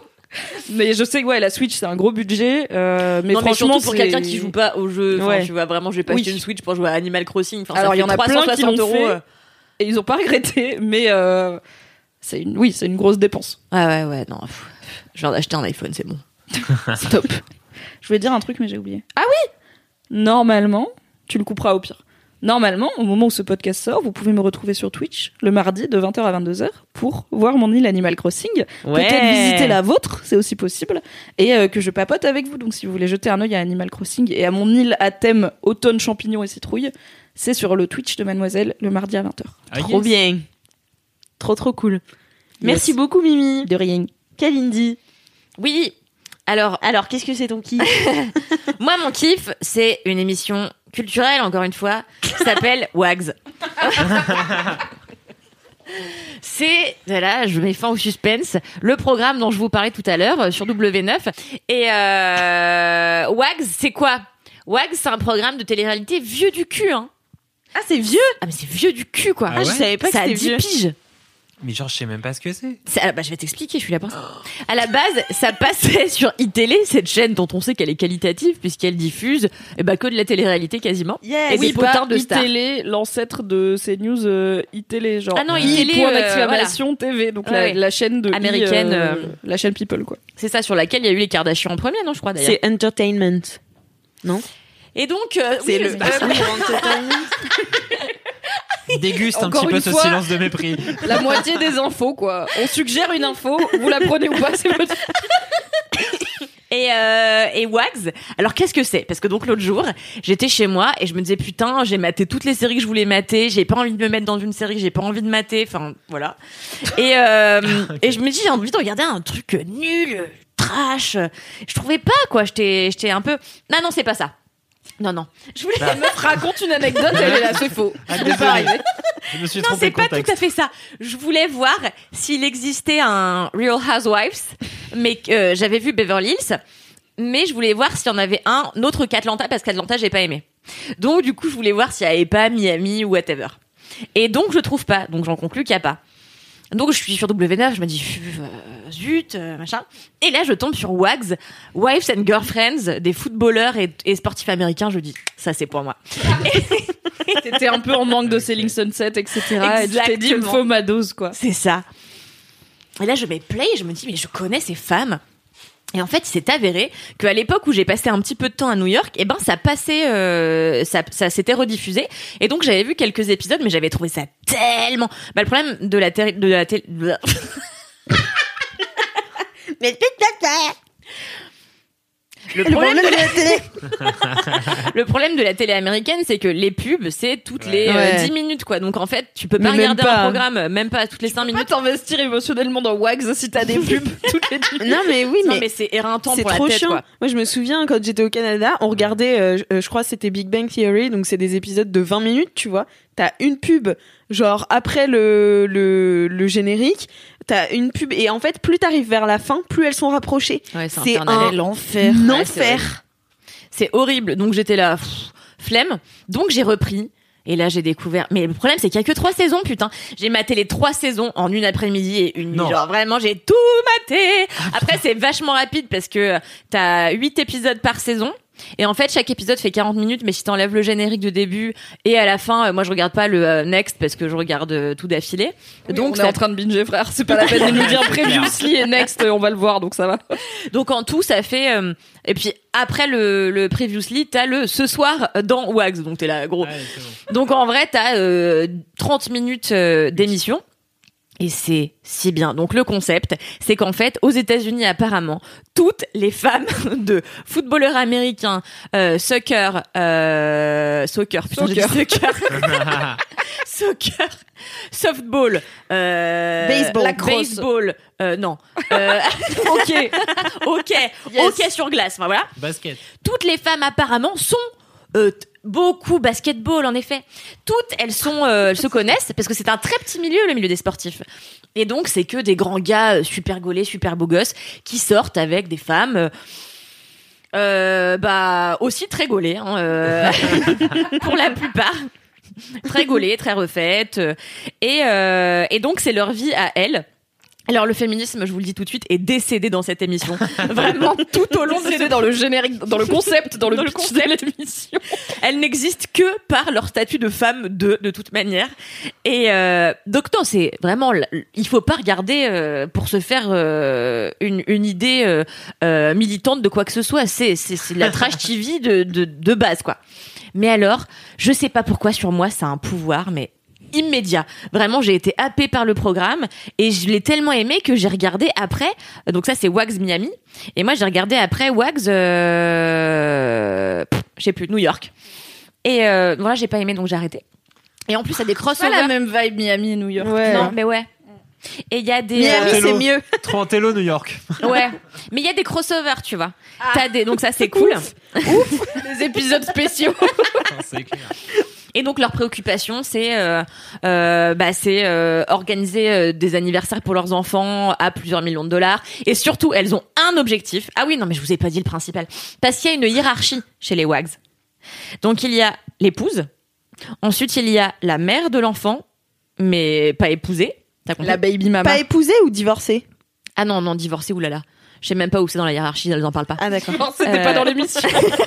Mais je sais que ouais, la Switch c'est un gros budget, euh, mais non, mais franchement surtout pour c'est- quelqu'un qui joue pas au jeu. Enfin, Ouais. tu vois, vraiment, je vais pas Oui. acheter une Switch pour jouer à Animal Crossing. Enfin, Alors ça il y en fait a plein qui l'ont trois cent soixante fait euros. et ils ont pas regretté, mais euh, c'est une, oui, c'est une grosse dépense. Ouais, ouais, ouais, non. pff, Je viens d'acheter un iPhone, c'est bon. Stop. Je voulais dire un truc mais j'ai oublié. Ah oui. Normalement, tu le couperas au pire. Normalement, au moment où ce podcast sort, vous pouvez me retrouver sur Twitch le mardi de vingt heures à vingt-deux heures pour voir mon île Animal Crossing. Ouais. Peut-être visiter la vôtre, c'est aussi possible. Et euh, que je papote avec vous. Donc si vous voulez jeter un œil à Animal Crossing et à mon île à thème automne, champignons et citrouilles, c'est sur le Twitch de Mademoiselle le mardi à vingt heures. Ah, Trop yes. bien. Trop trop cool. Merci Yes. beaucoup, Mimi. De rien. Kalindi. Oui. Alors, Alors, qu'est-ce que c'est ton kiff? moi, mon kiff, c'est une émission culturelle, encore une fois, qui s'appelle Wags. C'est, voilà, je mets fin au suspense, le programme dont je vous parlais tout à l'heure euh, sur W neuf. Et euh, Wags, c'est quoi? Wags, c'est un programme de télé-réalité vieux du cul, hein. Ah, c'est vieux? Ah, mais c'est vieux du cul, quoi. Ah ouais je savais pas que Ça a c'était dix vieux. piges. Mais genre, je sais même pas ce que c'est. C'est- ah bah, je vais t'expliquer, je suis là pour ça. À la base, ça passait sur iTélé, cette chaîne dont on sait qu'elle est qualitative, puisqu'elle diffuse eh bah, que de la télé-réalité quasiment. Yes. Et des Oui, potins pas de stars. iTélé, l'ancêtre de ces news euh, iTélé, genre. Ah non, I, iTélé, point euh, d'exclamation T V, donc Ouais. la, la chaîne de I, Américaine, euh, euh, la chaîne People, quoi. C'est ça, sur laquelle il y a eu les Kardashians en premier, non, je crois d'ailleurs. C'est entertainment. Et donc, euh, C'est oui, le mais- pour entertainment. Déguste un Encore petit peu une ce fois- silence de mépris. La moitié des infos, quoi. On suggère une info, vous la prenez ou pas, c'est votre. Et, euh, et Wags, alors qu'est-ce que c'est? Parce que donc l'autre jour, j'étais chez moi et je me disais putain, j'ai maté toutes les séries que je voulais mater, j'ai pas envie de me mettre dans une série que j'ai pas envie de mater, enfin voilà. Et, euh, et je me dis j'ai envie de regarder un truc nul, trash. Je trouvais pas quoi, j'étais j'étais un peu non non, c'est pas ça. Non non. Je voulais La meuf raconte une anecdote, elle est là, c'est faux. Ah, C'est désolé. pas arrivé. Je me suis Non, trompé c'est de pas contexte. tout à fait ça. Je voulais voir s'il existait un Real Housewives, mais que euh, j'avais vu Beverly Hills, mais je voulais voir s'il y en avait un autre qu'Atlanta, parce qu'Atlanta, j'ai pas aimé. Donc, du coup, je voulais voir s'il y avait pas Miami ou whatever. Et donc, je trouve pas. Donc, j'en conclus qu'il y a pas. Donc, je suis sur W neuf, je me dis, euh, zut, euh, machin. Et là, je tombe sur Wags, Wives and Girlfriends, des footballeurs et, et sportifs américains. Je dis, ça, c'est pour moi. T'étais un peu en manque de Selling Sunset, et cetera. Et tu t'es dit, il me faut ma dose, quoi. C'est ça. Et là, je mets play et je me dis, mais je connais ces femmes. Et en fait, il s'est avéré qu'à l'époque où j'ai passé un petit peu de temps à New York, eh ben, ça passait, euh, ça, ça s'était rediffusé. Et donc, j'avais vu quelques épisodes, mais j'avais trouvé ça tellement... Bah, le problème de la télé... De la télé... mais le problème de la télé le problème de la télé américaine, c'est que les pubs, c'est toutes les euh, ouais. dix minutes, quoi. Donc en fait, tu peux pas Mais regarder pas. un programme, même pas toutes les cinq minutes. Tu peux pas t'investir émotionnellement dans Wags si t'as des pubs toutes les dix minutes. Non mais oui, Non, mais, mais c'est éreintant c'est pour trop la tête, chiant. quoi. Moi, je me souviens quand j'étais au Canada, on regardait, euh, je, je crois que c'était Big Bang Theory, donc c'est des épisodes de vingt minutes, tu vois. T'as une pub, genre après le le, le générique, t'as une pub et en fait, plus t'arrives vers la fin, plus elles sont rapprochées. Ouais, c'est c'est infernal. un l'enfer. un Ouais, c'est horrible. enfer. C'est horrible. Donc j'étais là, pff, flemme. Donc j'ai repris. Et là, j'ai découvert. Mais le problème, c'est qu'il y a que trois saisons, putain. J'ai maté les trois saisons en une après-midi et une nuit. Non. Genre vraiment, j'ai tout maté. Après, c'est vachement rapide parce que t'as huit épisodes par saison. Et en fait, chaque épisode fait quarante minutes, mais si t'enlèves le générique de début et à la fin, euh, moi je regarde pas le euh, next parce que je regarde euh, tout d'affilée. Oui, donc on ça... est en train de binger, frère. C'est pas la peine de nous dire previously et next, on va le voir, donc ça va. Donc en tout, ça fait. Euh... Et puis après le, le previously, t'as le ce soir dans Wags, donc t'es là gros. Ouais, c'est bon. Donc en vrai, t'as euh, trente minutes euh, d'émission. Et c'est si bien. Donc le concept, c'est qu'en fait, aux États-Unis, apparemment, toutes les femmes de footballeurs américains, euh, soccer, euh, soccer, putain, j'ai dit soccer, soccer, softball, euh, Baseball. lacrosse, baseball, euh, non, euh, ok, ok, Yes. ok sur glace, enfin voilà. Basket. Toutes les femmes apparemment sont euh, t- beaucoup basketball en effet. Toutes elles sont euh, elles se connaissent parce que c'est un très petit milieu, le milieu des sportifs. Et donc c'est que des grands gars euh, super gaulés, super beaux gosses qui sortent avec des femmes euh, euh, bah aussi très gaulées hein, euh, pour la plupart. Très gaulées, très refaites euh, et euh, et donc c'est leur vie à elles. Alors le féminisme, je vous le dis tout de suite, est décédé dans cette émission. Vraiment tout au long de C'est dans le générique, dans le concept, dans le, Dans le pitch concept. de l'émission. Elles n'existent que par leur statut de femme de de toute manière. Et euh, donc non, c'est vraiment, il faut pas regarder euh, pour se faire euh, une une idée euh, euh, militante de quoi que ce soit. C'est c'est c'est de la trash T V de de de base quoi. Mais alors, je sais pas pourquoi sur moi ça a un pouvoir, mais immédiat. Vraiment, j'ai été happée par le programme et je l'ai tellement aimé que j'ai regardé après. Donc ça, c'est Wags Miami. Et moi, j'ai regardé après Wags, euh... pff, je sais plus, New York. Et euh, voilà, j'ai pas aimé, donc j'ai arrêté. Et en plus, il y a des Pas crossovers. la même vibe Miami et New York. Ouais. Non, mais ouais. Et il y a des... Miami, euh, c'est mieux. Trop en télo, New York. Ouais. Mais il y a des crossovers, tu vois. T'as des... Donc ça, c'est cool. Des épisodes spéciaux. C'est clair. Et donc leur préoccupation, c'est euh, euh, bah c'est euh, organiser euh, des anniversaires pour leurs enfants à plusieurs millions de dollars. Et surtout, elles ont un objectif. Ah oui, non, mais je vous ai pas dit le principal. Parce qu'il y a une hiérarchie chez les Wags. Donc il y a l'épouse. Ensuite, il y a la mère de l'enfant, mais pas épousée. T'as compris ? La baby mama. Pas épousé ou divorcé? Ah non, non, divorcée, oulala. Je sais même pas où c'est dans la hiérarchie, elles en parlent pas. Ah d'accord. Non, c'était Euh, pas dans l'émission.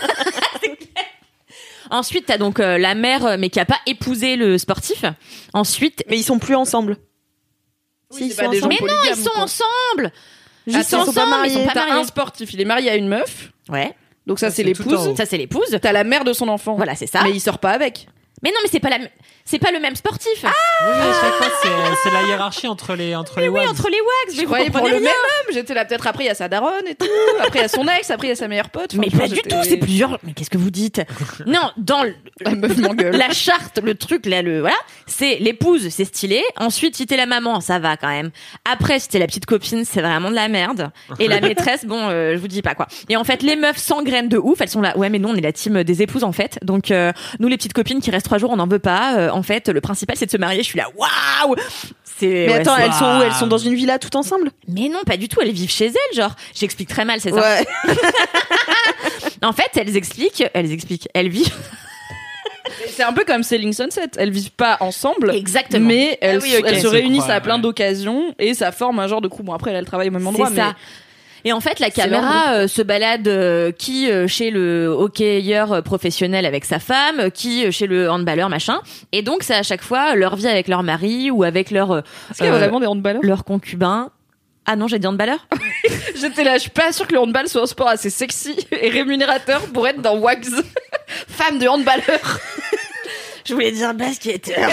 Ensuite, t'as donc euh, la mère, euh, mais qui a pas épousé le sportif. Ensuite, Mais ils sont plus ensemble. Oui, ils c'est sont pas des gens ensemble. mais non, polygames, ils sont quoi. ensemble. Juste, Ils sont ils sont pas ensemble, mariés. ils sont pas T'as mariés. un sportif, il est marié à une meuf. Ouais. Donc ça, Ça, c'est c'est tout en l'épouse. haut. Ça, c'est l'épouse. T'as la mère de son enfant. Voilà, c'est ça. Mais il sort pas avec. Mais non, mais c'est pas la, c'est pas le même sportif. Ah, Oui, à chaque fois, c'est, c'est la hiérarchie entre les, entre les oui, Wags. entre les Wags. Je Mais vous croyais pour comprenez le rien. même homme. J'étais là, peut-être après, il y a sa daronne et tout. Après, il y a son ex. Après, il y a sa meilleure pote. Enfin, Mais tu vois, pas du j'étais- tout, c'est plusieurs. Mais qu'est-ce que vous dites? Non, dans le- La meuf m'engueule. la charte, le truc, là, le, voilà, c'est l'épouse, c'est stylé. Ensuite, si t'es la maman, ça va quand même. Après, si t'es la petite copine, c'est vraiment de la merde. Et la maîtresse, bon, euh, je vous dis pas quoi. Et en fait, les meufs s'engrainent de ouf. Elles sont là. Ouais, mais non, on est la team des épouses, en fait. Donc, euh, nous, les petites copines qui restent trois jours, on n'en veut pas. Euh, en fait, le principal, c'est de se marier. Je suis là, waouh! C'est, Mais ouais, attends, c'est- elles sont où? Elles sont dans une villa toutes ensemble? Mais non, pas du tout. Elles vivent chez elles, genre. J'explique très mal, c'est ça. Ouais. En fait, elles expliquent, elles expliquent, elles vivent. c'est un peu comme Selling Sunset. Elles vivent pas ensemble. Exactement. Mais elles, ah oui, okay. elles se réunissent croit, à plein ouais. d'occasions et ça forme un genre de couple. Bon, après, elles travaillent au même endroit. C'est mais... ça. Et en fait, la caméra euh, se balade euh, qui euh, chez le hockeyeur professionnel avec sa femme, euh, qui euh, chez le handballeur machin. Et donc, c'est à chaque fois leur vie avec leur mari ou avec leur euh, Est-ce qu'il y a vraiment des handballeurs leur concubin. Ah non, j'ai dit handballeur. J'étais là, je suis pas sûre que le handball soit un sport assez sexy et rémunérateur pour être dans Wags. Femme de handballeur. Je voulais dire basketteur.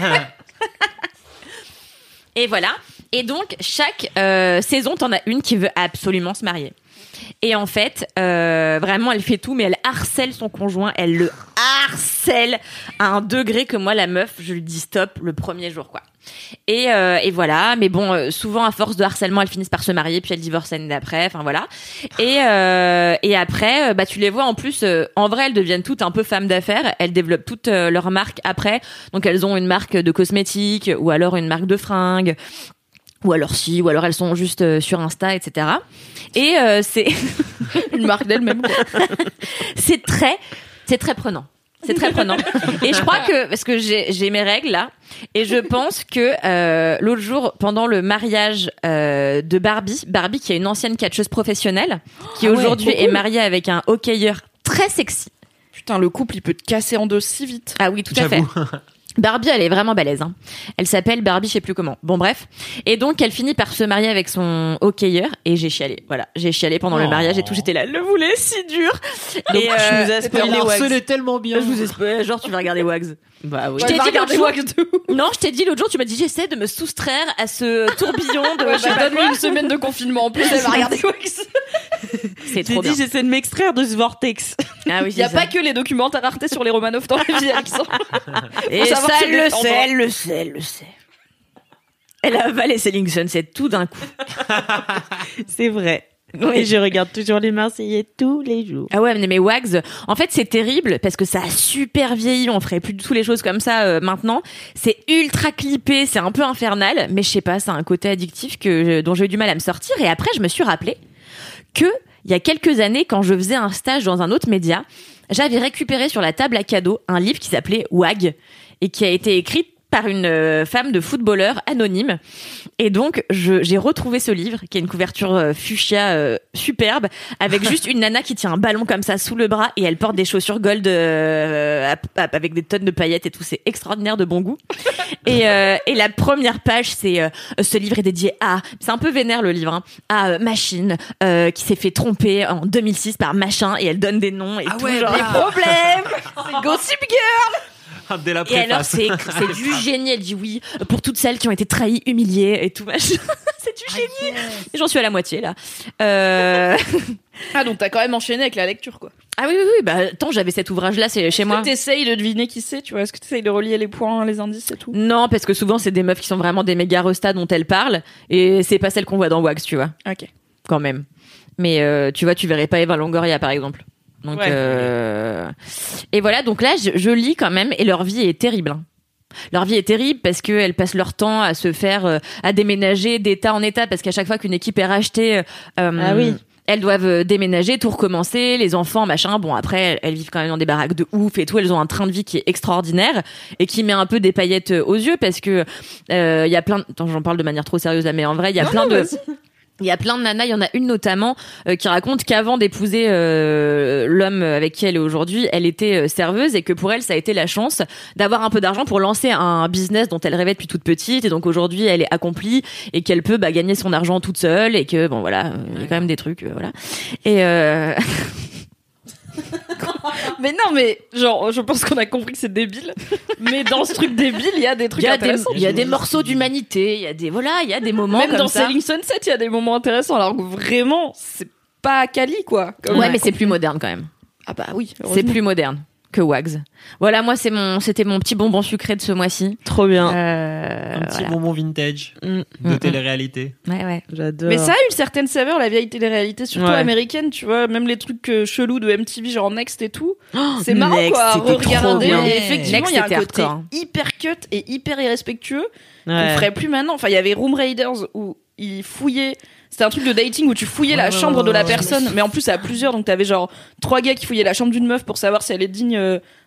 Et voilà. Et donc, chaque euh, saison, t'en as une qui veut absolument se marier. Et en fait, euh, vraiment, elle fait tout, mais elle harcèle son conjoint. Elle le harcèle à un degré que moi, la meuf, je lui dis stop le premier jour, quoi. Et, euh, et voilà. Mais bon, euh, souvent, à force de harcèlement, elles finissent par se marier, puis elles divorcent l'année d'après. Enfin, voilà. Et, euh, et après, euh, bah, tu les vois, en plus, euh, en vrai, elles deviennent toutes un peu femmes d'affaires. Elles développent toutes euh, leur marque après. Donc, elles ont une marque de cosmétiques ou alors une marque de fringues. Ou alors si, ou alors elles sont juste euh, sur Insta, et cetera. Et euh, c'est une marque d'elle-même. c'est très, c'est très prenant. C'est très prenant. Et je crois que parce que j'ai j'ai mes règles là, et je pense que euh, l'autre jour pendant le mariage euh, de Barbie, Barbie qui est une ancienne catcheuse professionnelle, qui ah aujourd'hui ouais, est mariée avec un hockeyeur très sexy. Putain, le couple il peut te casser en deux si vite. Ah oui, tout à fait. Barbie, elle est vraiment balèze, hein. Elle s'appelle Barbie, je sais plus comment. Bon, bref. Et donc, elle finit par se marier avec son hockeyeur, et j'ai chialé. Voilà. J'ai chialé pendant oh. le mariage et tout. J'étais là, le voulais si dur. Et euh, tu nous as spoilé Wags. tellement bien. Je vous ai spoilé. Genre, tu vas regarder Wags. Bah oui. Je t'ai dit l'autre jour. Wags de non, je t'ai dit l'autre jour, tu m'as dit, j'essaie de me soustraire à ce tourbillon de, ouais, je sais bah, pas donne-lui une semaine de confinement. En plus, elle va regarder Wags. C'est trop bien. J'ai dit, j'essaie de m'extraire de ce vortex. Ah oui, il y a ça. Pas que les documentaires Arte sur les Romanov dans la vie, Alexandre. Et ça, elle le sait, elle le sait, elle le sait. Elle a avalé Selling Sunset tout d'un coup. C'est vrai. Oui. Et je regarde toujours les Marseillais tous les jours. Ah ouais, mais, mais Wags, en fait, c'est terrible parce que ça a super vieilli. On ferait plus du tout les choses comme ça euh, maintenant. C'est ultra clippé, c'est un peu infernal, mais je sais pas, c'est un côté addictif que dont j'ai eu du mal à me sortir. Et après, je me suis rappelé que il y a quelques années, quand je faisais un stage dans un autre média, j'avais récupéré sur la table à cadeau un livre qui s'appelait Wag et qui a été écrit par une euh, femme de footballeur anonyme. Et donc, je, j'ai retrouvé ce livre, qui a une couverture euh, fuchsia euh, superbe, avec juste une nana qui tient un ballon comme ça sous le bras, et elle porte des chaussures gold euh, avec des tonnes de paillettes et tout. C'est extraordinaire de bon goût. Et, euh, et la première page, c'est euh, ce livre est dédié à, c'est un peu vénère le livre, hein, à euh, Machine, euh, qui s'est fait tromper en deux mille six par machin, et elle donne des noms et ah tout, ouais, genre bah. les problèmes. C'est Gossip Girl. Dès la et alors c'est, c'est du génie. Elle dit oui pour toutes celles qui ont été trahies, humiliées et tout machin. C'est du génie. Et j'en suis à la moitié là. Euh... Ah donc t'as quand même enchaîné avec la lecture quoi. Ah oui oui oui bah tant j'avais cet ouvrage là c'est chez est-ce moi. Que t'essayes de deviner qui c'est, tu vois? Est-ce que t'essayes de relier les points, les indices et tout? Non parce que souvent c'est des meufs qui sont vraiment des méga restas dont elles parlent et c'est pas celles qu'on voit dans Wags, tu vois. Ok. Quand même. Mais euh, tu vois tu verrais pas Eva Longoria par exemple. Donc ouais. euh... et voilà donc là je, je lis quand même et leur vie est terrible. Hein. Leur vie est terrible parce que elles passent leur temps à se faire euh, à déménager d'état en état parce qu'à chaque fois qu'une équipe est rachetée euh, ah oui. elles doivent déménager, tout recommencer, les enfants machin. Bon après elles vivent quand même dans des baraques de ouf et tout, elles ont un train de vie qui est extraordinaire et qui met un peu des paillettes aux yeux parce que il euh, y a plein de... Attends, j'en parle de manière trop sérieuse là mais en vrai il y a non, plein de il y a plein de nanas, il y en a une notamment euh, qui raconte qu'avant d'épouser euh, l'homme avec qui elle est aujourd'hui, elle était euh, serveuse et que pour elle ça a été la chance d'avoir un peu d'argent pour lancer un business dont elle rêvait depuis toute petite et donc aujourd'hui elle est accomplie et qu'elle peut bah, gagner son argent toute seule et que bon voilà, il y a quand même des trucs euh, voilà. Et euh... Mais non, mais genre, je pense qu'on a compris que c'est débile. Mais dans ce truc débile, il y a des trucs il y a intéressants. Des, il y a des morceaux d'humanité, il y a des voilà, il y a des moments même comme dans ça. Selling Sunset, il y a des moments intéressants. Alors que vraiment, c'est pas quali quoi. Comme ouais, mais c'est plus moderne quand même. Ah bah oui. C'est plus moderne que Wags. Voilà, moi c'est mon, c'était mon petit bonbon sucré de ce mois-ci. Trop bien. Euh, un petit voilà. bonbon vintage mmh. de mmh. télé-réalité. Ouais ouais, j'adore. Mais ça a une certaine saveur la vieille télé-réalité, surtout ouais. américaine, tu vois, même les trucs euh, chelous de M T V genre Next et tout. Oh, c'est marrant Next, quoi, regarder. Et effectivement, il y a un côté hardcore. hyper cut et hyper irrespectueux ouais. qu'on ferait plus maintenant. Enfin, il y avait Room Raiders où ils fouillaient. C'était un truc de dating où tu fouillais ouais, la ouais, chambre ouais, de la ouais, personne, mais en plus à plusieurs, donc t'avais genre trois gars qui fouillaient la chambre d'une meuf pour savoir si elle est digne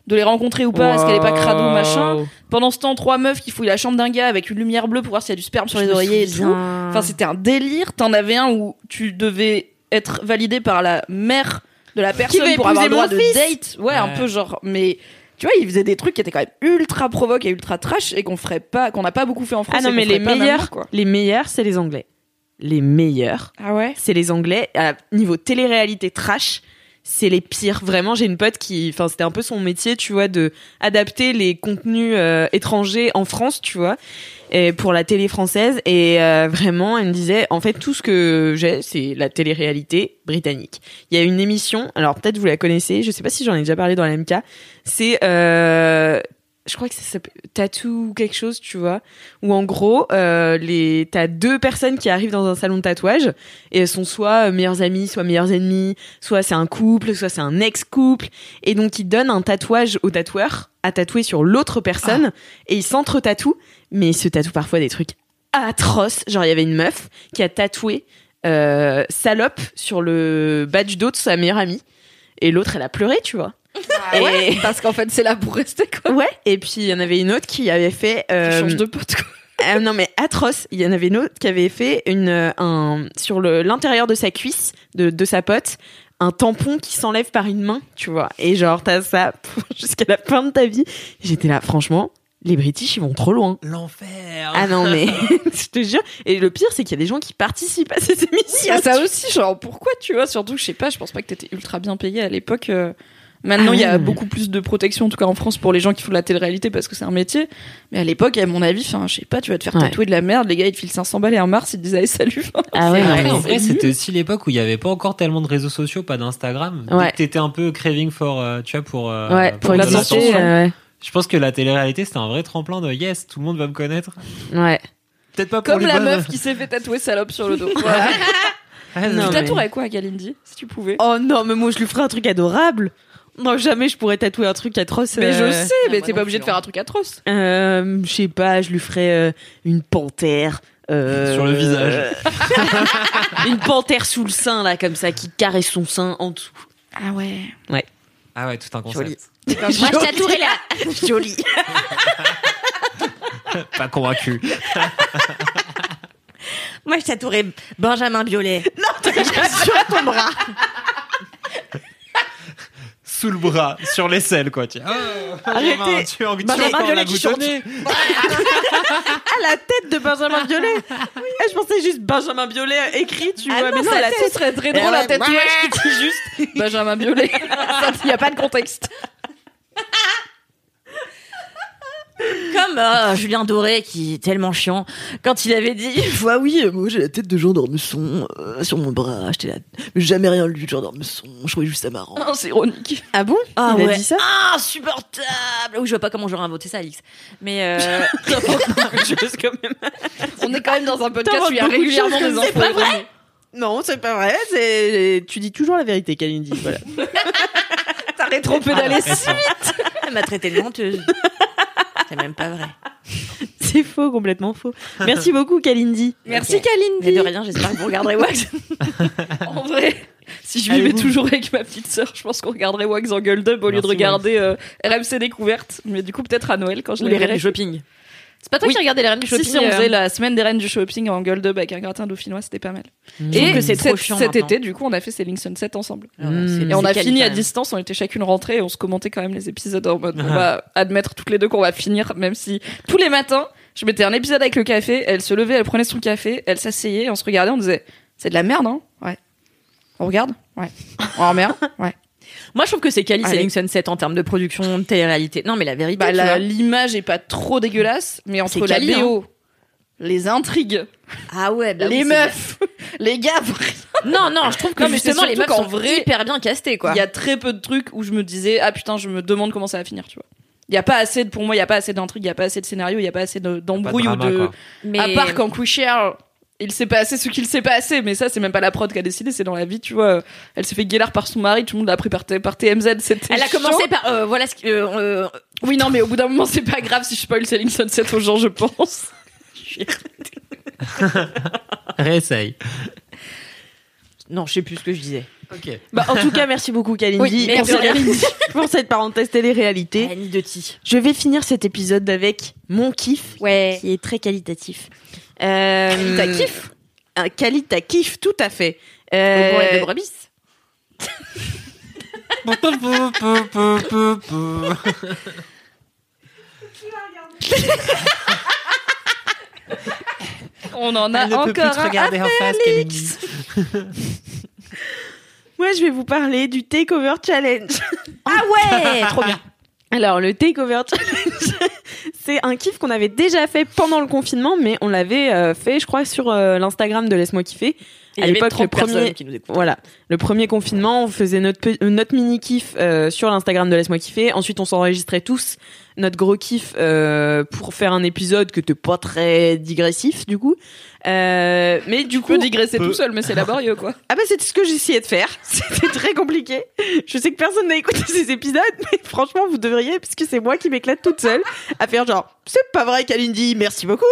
de les rencontrer ou pas, est-ce qu'elle est pas crado Wow. machin. Pendant ce temps, trois meufs qui fouillent la chambre d'un gars avec une lumière bleue pour voir s'il y a du sperme sur Je les me oreillers et tout. souviens. Enfin, c'était un délire. T'en avais un où tu devais être validé par la mère de la personne veut pour avoir le épouser droit mon de fils. date. Ouais, un Ouais. peu genre, mais tu vois, ils faisaient des trucs qui étaient quand même ultra provoques et ultra trash et qu'on ferait pas, qu'on n'a pas beaucoup fait en France. Ah non, et mais qu'on les ferait pas meilleurs, maintenant, quoi. les meilleurs, c'est les Anglais. Les meilleurs, Ah ouais? c'est les Anglais. À niveau télé-réalité trash, c'est les pires. Vraiment, j'ai une pote qui, enfin, c'était un peu son métier, tu vois, de adapter les contenus euh, étrangers en France, tu vois, et pour la télé française. Et euh, vraiment, elle me disait, en fait, tout ce que j'ai, c'est la télé-réalité britannique. Il y a une émission, alors peut-être vous la connaissez, je sais pas si j'en ai déjà parlé dans la M K. C'est euh, je crois que ça s'appelle Tattoo ou quelque chose, tu vois, où en gros, euh, les t'as deux personnes qui arrivent dans un salon de tatouage et elles sont soit meilleures amies, soit meilleures ennemies, soit c'est un couple, soit c'est un ex-couple, et donc ils donnent un tatouage au tatoueur à tatouer sur l'autre personne et ils s'entre-tatouent, mais ils se tatouent parfois des trucs atroces. Genre il y avait une meuf qui a tatoué euh, salope sur le badge d'eau de sa meilleure amie et l'autre elle a pleuré, tu vois. Ah ouais, parce qu'en fait, c'est là pour rester, quoi. Ouais, et puis il y en avait une autre qui avait fait euh, Tu changes de pote, quoi. euh, non mais atroce, il y en avait une autre qui avait fait une euh, un sur le l'intérieur de sa cuisse de de sa pote, un tampon qui s'enlève par une main, tu vois. Et genre t'as ça jusqu'à la fin de ta vie. J'étais là, franchement, les British ils vont trop loin. L'enfer. Ah non mais je te jure. Et le pire c'est qu'il y a des gens qui participent à ces Il y émissions. a ça aussi, genre, pourquoi, tu vois, surtout, je sais pas, je pense pas que t'étais ultra bien payé à l'époque. euh, Maintenant, il Ah y a ouais. beaucoup plus de protection, en tout cas en France, pour les gens qui font de la télé-réalité parce que c'est un métier. Mais à l'époque, à mon avis, enfin, je sais pas, tu vas te faire Ouais. tatouer de la merde, les gars, ils te filent cinq cents balles et un mars, ils te disent, allez, salut. Ah ouais, non, Ouais, mais en c'est vrai, nul. c'était aussi l'époque où il y avait pas encore tellement de réseaux sociaux, pas d'Instagram. Ouais. Dès que t'étais un peu craving for, euh, tu vois, pour, euh, Ouais, pour de l'attention, exister, l'attention. euh, ouais. Je pense que la télé-réalité, c'était un vrai tremplin de yes, tout le monde va me connaître. Ouais. Peut-être pas pour Comme les la bonnes- meuf qui s'est fait tatouer salope sur le dos. Voilà. Ouais, Non, Tu mais- tatouerais quoi, Kalindi, si tu pouvais? Oh non, mais moi je lui ferais un truc adorable. Non, jamais je pourrais tatouer un truc atroce. Mais je euh, sais, mais t'es pas obligé de faire un truc atroce. Euh, je sais pas, je lui ferais euh, une panthère. euh, Sur le visage. Une panthère sous le sein, là, comme ça, qui caresse son sein en dessous. Ah ouais. Ah ouais, tout un concept. Joli. Moi, je tatouerais la. Joli. Pas convaincu. Moi, je tatouerais Benjamin Biolay. Sur ton bras. Sous le bras, sur l'aisselle, quoi. Tu... Oh, Arrêtez. Benjamin, tu es en, tu es Benjamin encore Biolay la qui goutte au chante. nez. À la tête de Benjamin Biolay. Eh, je pensais juste Benjamin Biolay écrit, tu Ah vois. non, mais non, ça la ce tête. serait très drôle, Eh un ouais. tatouage qui dit juste Benjamin Biolay. Il y a pas de contexte. Comme euh, Julien Doré, qui est tellement chiant, quand il avait dit « Ah oui, moi j'ai la tête de Jean d'Ormesson euh, sur mon bras, j'étais là, mais j'ai jamais rien lu de Jean d'Ormesson, je trouvais juste ça marrant. Non, c'est ironique. » Ah bon Ah Il a ouais. dit ça Ah, insupportable. Oui, je vois pas comment j'aurais inventé ça, Alix. Mais euh... Juste quand même. On est quand même dans un podcast T'inventes où il y a beaucoup de régulièrement choses des comme infos. c'est pas erronées. Non, c'est pas vrai. C'est... Tu dis toujours la vérité, Kalindi. Voilà. T'as rétro-pédalé. elle m'a traité de menteuse. C'est même pas vrai. C'est faux, complètement faux. Merci beaucoup, Kalindi. Merci Ok. Mais Kalindi. de rien, j'espère que vous regarderez Wax. En vrai, si je vivais Allez-vous. toujours avec ma petite sœur, je pense qu'on regarderait Wags en Gueule Dub au lieu de Merci, regarder euh, R M C Découverte. Mais du coup, peut-être à Noël quand je Ou les les reines verrai. du shopping. C'est pas toi Oui. qui regardais les reines du Si, shopping si, on euh, faisait la semaine des reines du shopping en Gueule Dub avec un gratin dauphinois, c'était pas mal. Et que c'est trop cet, chiant cet maintenant. été, du coup, on a fait Selling Sunset ensemble. Ah ouais, c'est- Et on c'est a quali, fini quand à même. distance, on était chacune rentrée et on se commentait quand même les épisodes en mode on va admettre toutes les deux qu'on va finir, même si tous les matins, je mettais un épisode avec le café, elle se levait, elle prenait son café, elle s'asseyait, on se regardait, on disait c'est de la merde, hein? Ouais. On regarde? Ouais. On regarde? Ouais. Moi, je trouve que c'est quali Allez. Selling Sunset en termes de production, de télé-réalité. Non, mais la vérité, Bah, tu la- vois. l'image est pas trop dégueulasse, mais entre C'est la quali, B O, les intrigues, Ah ouais, bah les oui, c'est meufs, les gars, vrai. Non, non, je trouve que Non, mais c'est justement, les surtout meufs qu'en sont vrai, hyper bien castées, quoi. il y a très peu de trucs où je me disais ah putain, je me demande comment ça va finir, tu vois. Il y a pas assez de, pour moi, il y a pas assez d'intrigues, il y a pas assez de scénario, il y a pas assez de- d'embrouille ou drama, de. quoi. Mais... À part quand Queer, il s'est passé ce qu'il s'est passé, mais ça c'est même pas la prod qui a décidé, c'est dans la vie, tu vois. Elle s'est fait guélar par son mari, tout le monde l'a appris par, T- par T M Z, c'était Elle a chaud. commencé par... euh, voilà ce que... euh, euh, Oui, non, mais au bout d'un moment, c'est pas grave si je spoil Selling Sunset aux gens, je pense. Réessaye. Non, je sais plus ce que je disais. Ok. Bah, en tout cas, merci beaucoup, Kalindi, Oui, merci, pour, cette- Kalindi. pour cette parenthèse télé-réalité. Annie de Ti. Je vais finir cet épisode avec mon kiff, Ouais. qui est très qualitatif. Euh, T'as kiff Un qualita kiff, tout à fait. Au Euh, bon lait de brebis. On en a Elle ne peut encore plus te un. regarder en face, Kalindi. Moi, je vais vous parler du Takeover Challenge. Ah ouais, trop bien. Alors, le Takeover Challenge, c'est un kiff qu'on avait déjà fait pendant le confinement, mais on l'avait euh, fait, je crois, sur euh, l'Instagram de Laisse-moi kiffer. Et À il y avait l'époque, le trente personnes premier, qui nous écoutent. voilà, le premier confinement, on faisait notre pe- notre mini kiff euh, sur l'Instagram de Laisse-moi kiffer. Ensuite, on s'enregistrait tous notre gros kiff euh, pour faire un épisode que t'es pas très digressif du coup. Euh, mais du Tu coup, peux digresser Peu. tout seul, mais c'est laborieux, quoi. ah bah c'est ce que j'essayais de faire. C'était très compliqué. Je sais que personne n'a écouté ces épisodes, mais franchement vous devriez, parce que c'est moi qui m'éclate toute seule à faire genre c'est pas vrai Kalindi, merci beaucoup.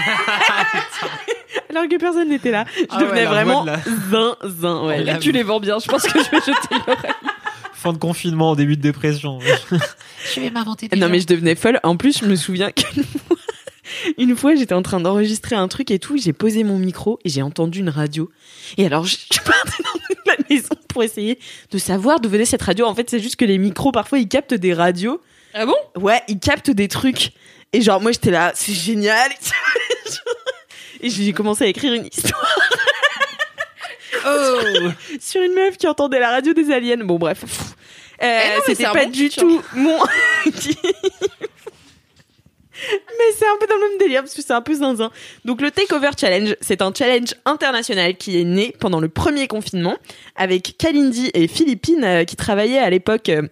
Alors que personne n'était là. Je Ah ouais, devenais la vraiment voix de zin zin. Ouais. La- Là, tu les vends bien. Je pense que je vais jeter une oreille. Fin de confinement, au début de dépression. Je vais m'inventer des Non mais je devenais folle. En plus je me souviens qu'une fois, une fois j'étais en train d'enregistrer un truc et tout, j'ai posé mon micro et j'ai entendu une radio. Et alors je je partais dans toute la maison pour essayer de savoir d'où venait cette radio. En fait c'est juste que les micros parfois ils captent des radios. Ah bon? Ouais, ils captent des trucs. Et genre, moi, j'étais là, c'est génial. Et j'ai commencé à écrire une histoire Oh sur une meuf qui entendait la radio des aliens. Bon, bref. Pff. Euh, Eh non, mais c'était c'est un pas bon du pitch, tout mon... Mais c'est un peu dans le même délire, parce que c'est un peu zinzin. Donc, le Takeover Challenge, c'est un challenge international qui est né pendant le premier confinement, avec Kalindi et Philippine, euh, qui travaillaient à l'époque... euh,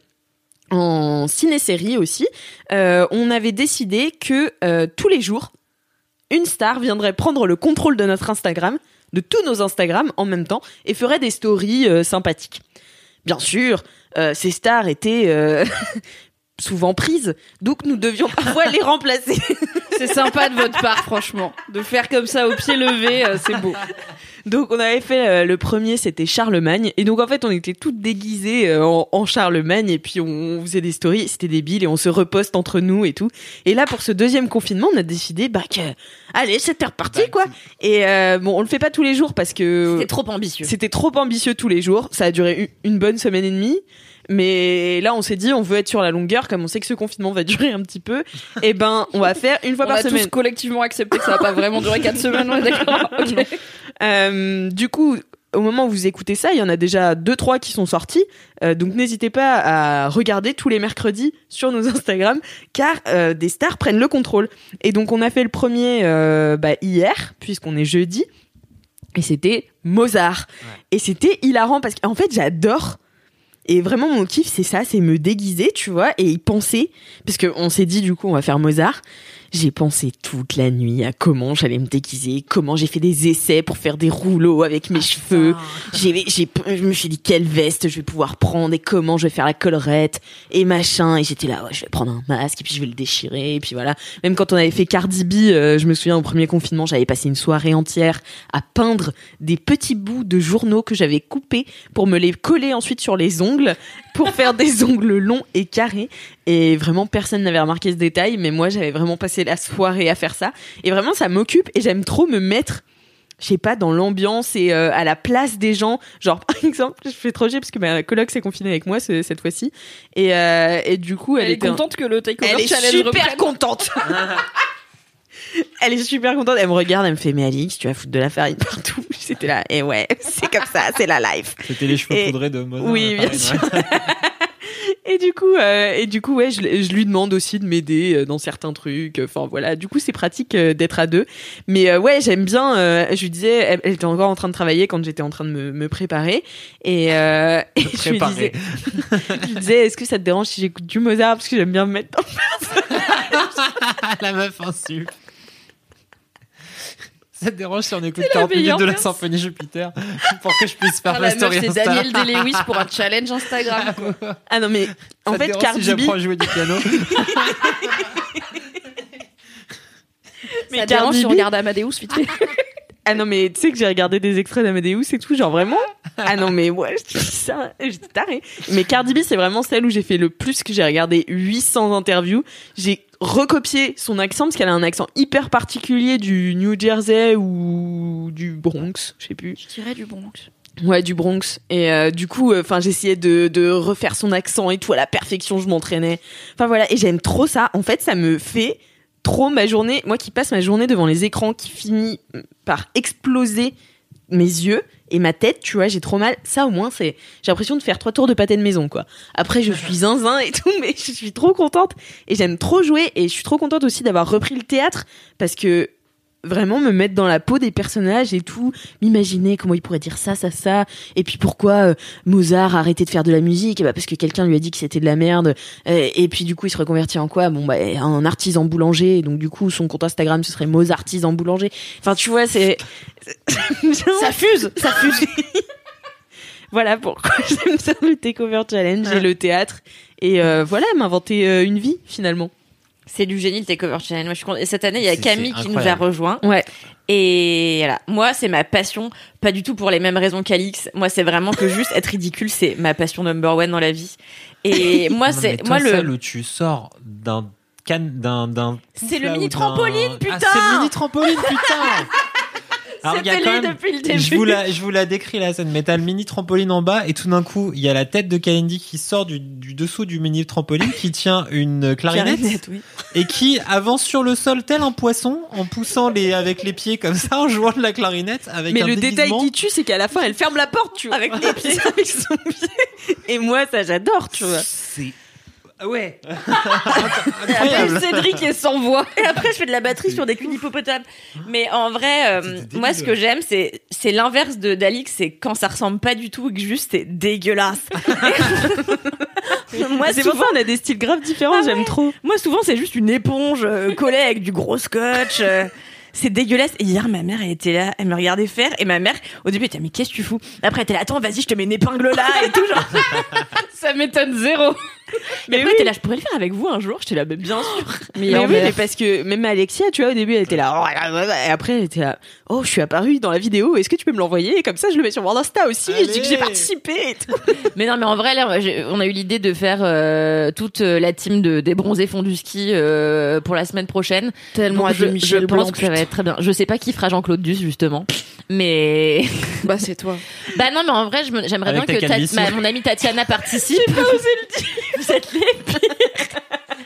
en ciné-série aussi, euh, on avait décidé que euh, tous les jours, une star viendrait prendre le contrôle de notre Instagram, de tous nos Instagrams en même temps, et ferait des stories euh, sympathiques. Bien sûr, euh, ces stars étaient euh, souvent prises, donc nous devions parfois les remplacer. C'est sympa de votre part, franchement. De faire comme ça au pied levé, euh, c'est beau. Donc on avait fait euh, le premier, c'était Charlemagne, et donc en fait on était toutes déguisées euh, en, en Charlemagne, et puis on, on faisait des stories, c'était débile, et on se reposte entre nous et tout. Et là pour ce deuxième confinement, on a décidé bah que allez c'était reparti quoi. Et euh, bon on le fait pas tous les jours parce que C'était trop ambitieux. c'était trop ambitieux tous les jours. Ça a duré une, une bonne semaine et demie. Mais là, on s'est dit, on veut être sur la longueur, comme on sait que ce confinement va durer un petit peu. Et ben, on va faire une fois On par a semaine. tous collectivement accepté que ça va pas vraiment durer quatre semaines, ouais, d'accord. Ok. Euh, du coup, au moment où vous écoutez ça, il y en a déjà deux, trois qui sont sortis. Euh, donc, n'hésitez pas à regarder tous les mercredis sur nos Instagram, car euh, des stars prennent le contrôle. Et donc, on a fait le premier euh, bah, hier, puisqu'on est jeudi. Et c'était Mozart. Ouais. Et c'était hilarant parce qu'en fait, j'adore. Et vraiment, mon kiff, c'est ça, c'est me déguiser, tu vois, et y penser. Parce qu'on s'est dit, du coup, on va faire Mozart. J'ai pensé toute la nuit à comment j'allais me déguiser, comment j'ai fait des essais pour faire des rouleaux avec mes cheveux. J'ai, j'ai, je me suis dit quelle veste je vais pouvoir prendre et comment je vais faire la collerette et machin. Et j'étais là, ouais, je vais prendre un masque et puis je vais le déchirer. Et puis voilà. Même quand on avait fait Cardi B, euh, je me souviens au premier confinement, j'avais passé une soirée entière à peindre des petits bouts de journaux que j'avais coupés pour me les coller ensuite sur les ongles pour faire des ongles longs et carrés. Et vraiment, personne n'avait remarqué ce détail, mais moi, j'avais vraiment passé la soirée à faire ça. Et vraiment, ça m'occupe et j'aime trop me mettre, je sais pas, dans l'ambiance et euh, à la place des gens. Genre, par exemple, je fais trop chier parce que ma coloc s'est confinée avec moi ce- cette fois-ci. Et, euh, et du coup, elle, Elle est était en- contente que le Takeover Elle est Challenge super reprenne. contente. Elle est super contente. Elle me regarde, elle me fait, mais Alix, tu vas foutre de la farine partout. J'étais là, et ouais, c'est comme ça, c'est la life. C'était les cheveux Et- poudrés de Mozart. Oui, bien pareil, sûr. ouais. Et du coup, euh, et du coup, ouais, je, je lui demande aussi de m'aider euh, dans certains trucs. Enfin voilà, du coup, c'est pratique euh, d'être à deux. Mais euh, ouais, j'aime bien. Euh, je lui disais, elle, elle était encore en train de travailler quand j'étais en train de me, me préparer. Et, euh, et je lui disais, Préparé. je lui disais, est-ce que ça te dérange si j'écoute du Mozart parce que j'aime bien me mettre dans... La meuf insulte. Ça te dérange si on écoute la quarante minutes meilleure de la personne. symphonie Jupiter pour que je puisse faire Ah, ma la meuf, story c'est Insta. Daniel Day-Lewis pour un challenge Instagram, quoi. Ah non mais en Ça te fait, dérange Cardi si B, j'apprends à jouer du piano. mais Ça dérange Cardi si on B- regarde Amadeus vite fait. Ah non mais tu sais que j'ai regardé des extraits d'Amadeus et tout, genre vraiment, Ah non, mais ouais, je dis ça, j'étais tarée. Mais Cardi B, c'est vraiment celle où j'ai fait le plus, que j'ai regardé huit cents interviews. J'ai recopié son accent parce qu'elle a un accent hyper particulier du New Jersey ou du Bronx, je sais plus. Je dirais du Bronx. Ouais, du Bronx. Et euh, du coup, enfin, euh, j'essayais de, de refaire son accent et tout à la perfection. Je m'entraînais. Enfin voilà, et j'aime trop ça. En fait, ça me fait trop ma journée. Moi, qui passe ma journée devant les écrans, qui finit par exploser mes yeux et ma tête, tu vois, j'ai trop mal. Ça, au moins, c'est. J'ai l'impression de faire trois tours de pâté de maison, quoi. Après, je suis zinzin et tout, mais je suis trop contente et j'aime trop jouer. Et je suis trop contente aussi d'avoir repris le théâtre parce que. Vraiment me mettre dans la peau des personnages et tout, m'imaginer comment il pourrait dire ça, ça, ça, et puis pourquoi euh, Mozart a arrêté de faire de la musique, et bah parce que quelqu'un lui a dit que c'était de la merde, et, et puis du coup il se reconvertit en quoi, bon bah un artisan boulanger, et donc du coup son compte Instagram ce serait Mozartisan boulanger, enfin tu vois c'est... Ça fuse, ça fuse. Voilà pourquoi j'aime ça le Takeover Challenge et le théâtre, et euh, voilà m'inventer euh, une vie finalement. C'est du génie le Takeover Challenge. Moi, je suis contente. Et cette année, il y a C'est- Camille c'est qui nous a rejoint. Ouais. Et voilà. Moi, c'est ma passion. Pas du tout pour les mêmes raisons qu'Alix. Moi, c'est vraiment que juste être ridicule, c'est ma passion number one dans la vie. Et moi, Non, mais c'est, toi, moi, le, celle où tu sors d'un can, d'un, d'un. C'est pouf, le là, mini ou d'un- trampoline, Ah, putain. c'est le mini trampoline, putain! Alors, il y a c'était quand lui même- depuis le début. Je vous la, je vous la décris la scène, mais t'as le mini trampoline en bas et tout d'un coup, il y a la tête de Kalindi qui sort du, du dessous du mini trampoline, qui tient une clarinette, Clarinette, oui. et qui avance sur le sol tel un poisson en poussant les, avec les pieds comme ça, en jouant de la clarinette avec Mais un le détail déguisement. qui tue, c'est qu'à la fin, elle ferme la porte, tu vois, avec les pieds, avec son pied. Et moi, ça, j'adore, tu vois. C'est, ouais. Après, Incroyable. Cédric est sans voix. Et après, je fais de la batterie sur des culs d'hippopotame. Mais en vrai, euh, C'était moi, débile. ce que j'aime, c'est, c'est l'inverse de d'Alix, c'est quand ça ressemble pas du tout et que juste c'est dégueulasse. moi, C'est souvent, pour ça on a des styles graves différents, Ah j'aime ouais. trop. moi, souvent, c'est juste une éponge euh, collée avec du gros scotch. euh, c'est dégueulasse. Et hier, ma mère, elle était là, elle me regardait faire. Et ma mère, au début, elle était là, mais qu'est-ce que tu fous? Après, elle était là, attends, vas-y, je te mets une épingle là et tout, genre. Ça m'étonne zéro. Mais Mais après, oui. elle était là, je pourrais le faire avec vous un jour. J'étais là, mais bien sûr. Mais oui, mais parce que même Alexia, tu vois, au début, elle était là, oh, et après, elle était là, oh, je suis apparue dans la vidéo, est-ce que tu peux me l'envoyer? Et comme ça, je le mets sur mon Insta aussi, et je dis que j'ai Allez. participé et tout. Mais non, mais en vrai, là, j'ai- on a eu l'idée de faire euh, toute euh, la team de, des bronzés fonds du ski euh, pour la semaine prochaine. Tellement Donc, hâte de je, Michel je pense Blanc, que ça va être très bien. Je sais pas qui fera Jean-Claude Duss, justement. Mais Bah, c'est toi. bah non, mais en vrai, je me- j'aimerais bien Avec que ta Ta- calvitie. ma- mon amie Tatiana participe. J'ai pas osé le dire. Vous êtes les pires.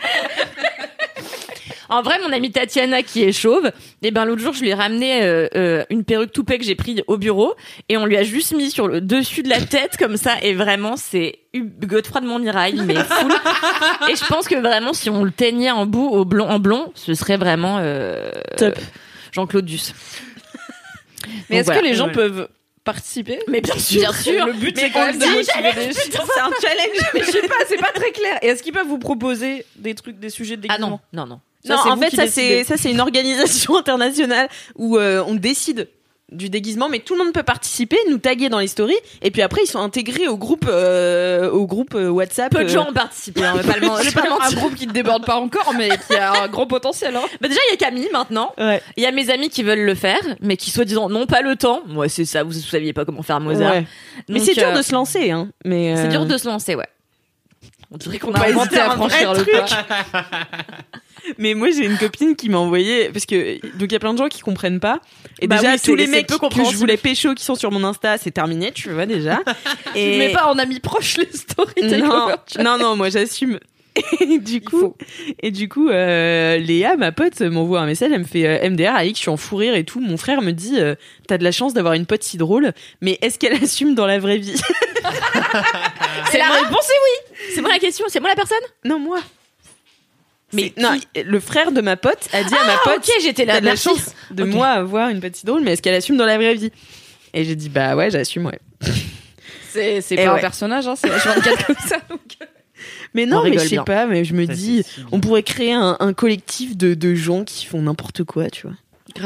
En vrai, mon amie Tatiana qui est chauve, et ben l'autre jour, je lui ai ramené euh, euh, une perruque toupée que j'ai prise au bureau et on lui a juste mis sur le dessus de la tête comme ça et vraiment c'est Godefroy de Montmirail mais full. Et je pense que vraiment si on le teignait en bout au blond en blond, ce serait vraiment euh, Top. Jean-Claude Duss. Mais Donc est-ce voilà. que les gens Ouais. peuvent participer? Mais bien sûr, bien sûr. Le but, Mais c'est quand on même de le dit, motiver j'allais- les putain, gens. c'est un challenge. Mais je sais pas, c'est pas très clair. Et est-ce qu'ils peuvent vous proposer des trucs, des sujets de Ah déguisement? non, non, non. Ça, Non, c'est en vous fait, qui ça décidez. c'est ça c'est une organisation internationale où euh, on décide du déguisement, mais tout le monde peut participer, nous taguer dans les stories, et puis après ils sont intégrés au groupe euh, au groupe euh, WhatsApp. Peu de euh, gens ont participé, hein, on va pas le men- je vais pas le un mentir. groupe qui ne déborde pas encore, mais qui a un gros potentiel. Hein. Bah déjà, il y a Camille maintenant. Ouais. Il y a mes amis qui veulent le faire, mais qui soi-disant n'ont pas le temps. Moi, c'est ça, vous, vous saviez pas comment faire Mozart. Ouais. Mais Donc, c'est dur euh, de se lancer, hein. Mais C'est euh, dur de se lancer, ouais. On dirait qu'on On a a inventé à franchir le pas. Mais moi j'ai une copine qui m'a envoyé parce que donc il y a plein de gens qui comprennent pas et Bah déjà oui, tous c'est- les c'est mecs peu que je compréhensible. voulais pécho qui sont sur mon Insta c'est terminé tu vois déjà. Et... Tu mets pas en ami proche les stories non, takeover. non non moi j'assume. Et du coup et du coup euh, Léa ma pote m'envoie un message, elle me fait euh, M D R Alix, je suis en fou rire et tout, mon frère me dit euh, t'as de la chance d'avoir une pote si drôle mais est-ce qu'elle assume dans la vraie vie? C'est la réponse, c'est oui. C'est moi la question, c'est moi la personne. Non moi. Mais Mais non, le frère de ma pote a dit à ma Ah, pote ok, j'étais là. t'as de la merci. chance de Ok. moi avoir une petite drôle, mais est-ce qu'elle assume dans la vraie vie? Et j'ai dit, bah ouais, j'assume, ouais. C'est c'est Et pas un ouais. personnage, hein, c'est H vingt-quatre comme ça. donc. Mais On non, mais rigole je sais bien. pas, mais je me Ça, dis, c'est si bien. on pourrait créer un, un collectif de, de gens qui font n'importe quoi, tu vois. Grave.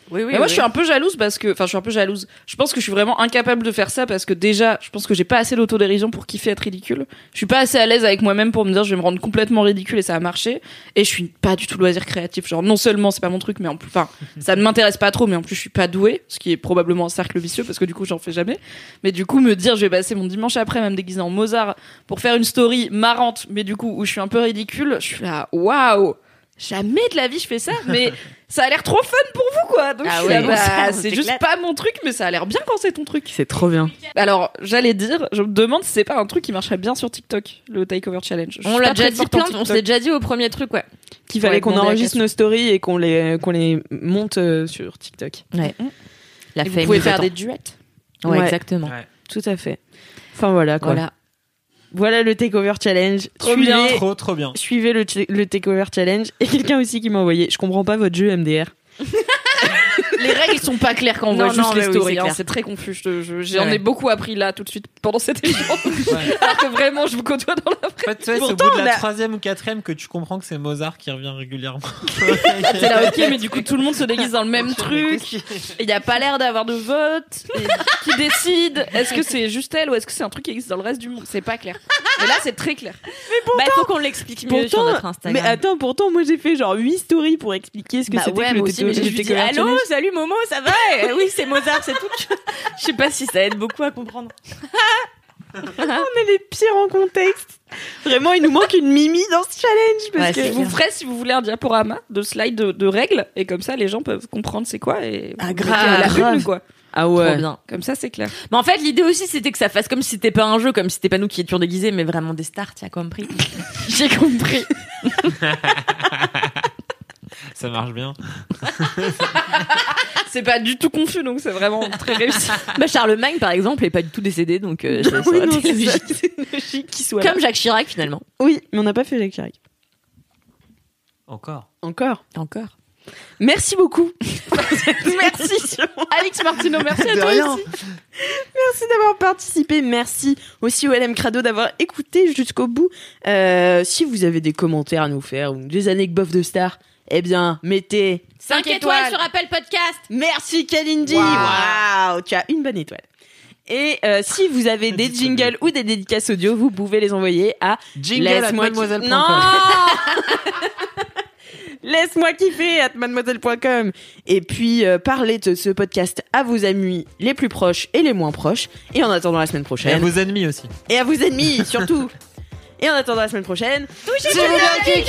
Oui, oui. Mais moi, oui. je suis un peu jalouse parce que, enfin, je suis un peu jalouse. Je pense que je suis vraiment incapable de faire ça parce que déjà, je pense que j'ai pas assez d'autodérision pour kiffer être ridicule. Je suis pas assez à l'aise avec moi-même pour me dire je vais me rendre complètement ridicule et ça a marché. Et je suis pas du tout loisir créatif. Genre, non seulement c'est pas mon truc, mais en plus, enfin, ça ne m'intéresse pas trop, mais en plus, je suis pas douée, ce qui est probablement un cercle vicieux parce que du coup, j'en fais jamais. Mais du coup, me dire je vais passer mon dimanche après, même déguisé en Mozart pour faire une story marrante, mais du coup, où je suis un peu ridicule, je suis là, waouh! Jamais de la vie je fais ça, mais ça a l'air trop fun pour vous, quoi. Donc Ah je suis ouais, là, bah, ça, c'est c'est juste clair. pas mon truc, mais ça a l'air bien quand c'est ton truc. C'est trop bien. Alors, j'allais dire, je me demande si c'est pas un truc qui marcherait bien sur TikTok, le Takeover Challenge. Je On suis l'a pas déjà très dit forte en plein, on TikTok. s'est déjà dit au premier truc, ouais. Qu'il fallait Ouais, qu'on demander à enregistre Cassio. nos stories et qu'on les, qu'on les monte euh, sur TikTok. Ouais. La Et vous fame pouvez nous faire attend. des duets. Ouais, Ouais. exactement. Ouais. Tout à fait. Enfin voilà quoi. Voilà, Voilà. le Takeover Challenge. Trop Suivez- bien. Trop, trop bien. Suivez le, ch- le Takeover Challenge. Et quelqu'un aussi qui m'a envoyé. Je comprends pas votre jeu M D R. Les règles sont pas claires quand on Non, voit juste non, les mais oui, stories. c'est hein, clair. c'est très confus. Je, je- j'en Ouais. ai beaucoup appris là tout de suite pendant cette émission. Alors que vraiment, je vous côtoie dans la En fait, tu vois, c'est au Pourtant, bout de on la a- troisième ou quatrième que tu comprends que c'est Mozart qui revient régulièrement. T'es là, ok, mais du coup, tout le monde se déguise dans le même truc. Il y a pas l'air d'avoir de vote. Et qui décide? Est-ce que c'est juste elle ou est-ce que c'est un truc qui existe dans le reste du monde? C'est pas clair. Mais là, c'est très clair. Bah, il faut qu'on l'explique mieux sur notre Instagram. mais attends, pourtant, moi j'ai fait genre huit stories pour expliquer ce que Bah c'était ouais, que le, moi aussi, Takeover- mais le je lui dis, Takeover allô, Challenge. salut Momo, ça va? Eh oui, c'est Mozart, c'est tout. Je sais pas si ça aide beaucoup à comprendre. On est les pires en contexte. Vraiment, il nous manque une Mimi dans ce challenge. Parce Ouais, que c'est Je vous ferai, si vous voulez, un diaporama de slide de, de règles. Et comme ça, les gens peuvent comprendre c'est quoi. Et Ah, vous grave, mettez à la grave. une, quoi. Ah Trop ouais. bien. Comme ça, c'est clair. Mais en fait, l'idée aussi, c'était que ça fasse comme si c'était pas un jeu, comme si c'était pas nous qui étions déguisés, mais vraiment des stars, tu as compris? J'ai compris. Ça marche bien. C'est pas du tout confus, donc c'est vraiment très réussi. Bah, Charlemagne, par exemple, est pas du tout décédé, donc euh, ça, ça Oui, aurait non, été c'est ça. logique. C'est logique qu'il soit là. Comme Jacques Chirac, finalement. Oui, mais on n'a pas fait Jacques Chirac. Encore. Encore. Encore. Merci beaucoup. Merci. Alix Martino, merci à De toi rien. aussi. Merci d'avoir participé. Merci aussi au L M Crado d'avoir écouté jusqu'au bout. Euh, si vous avez des commentaires à nous faire ou des anecdotes de stars, eh bien, mettez cinq étoiles sur Apple Podcast. Merci Kalindi. Wow. Waouh, tu as une bonne étoile. Et euh, si vous avez des jingles ou des dédicaces audio, vous pouvez les envoyer à Jingle at Laisse-moi mademoiselle point ki- com. Non. Laisse-moi kiffer at mademoiselle point com. Et puis euh, parlez de ce podcast à vos amis les plus proches et les moins proches. Et en attendant la semaine Et à prochaine. vos ennemis aussi. Et à vos ennemis surtout. Et en attendant la semaine prochaine. Touchez-vous bien Kiki.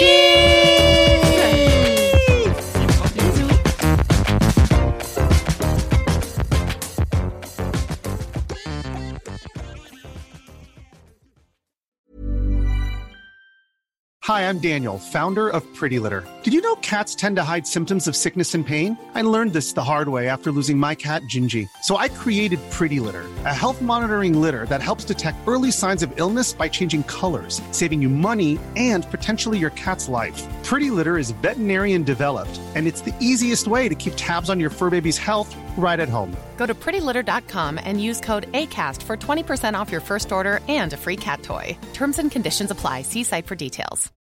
Hi, I'm Daniel, founder of Pretty Litter. Did you know cats tend to hide symptoms of sickness and pain? I learned this the hard way after losing my cat, Gingy. So I created Pretty Litter, a health monitoring litter that helps detect early signs of illness by changing colors, saving you money and potentially your cat's life. Pretty Litter is veterinarian developed, and it's the easiest way to keep tabs on your fur baby's health right at home. Go to pretty litter dot com and use code ACAST for twenty percent off your first order and a free cat toy. Terms and conditions apply. See site for details.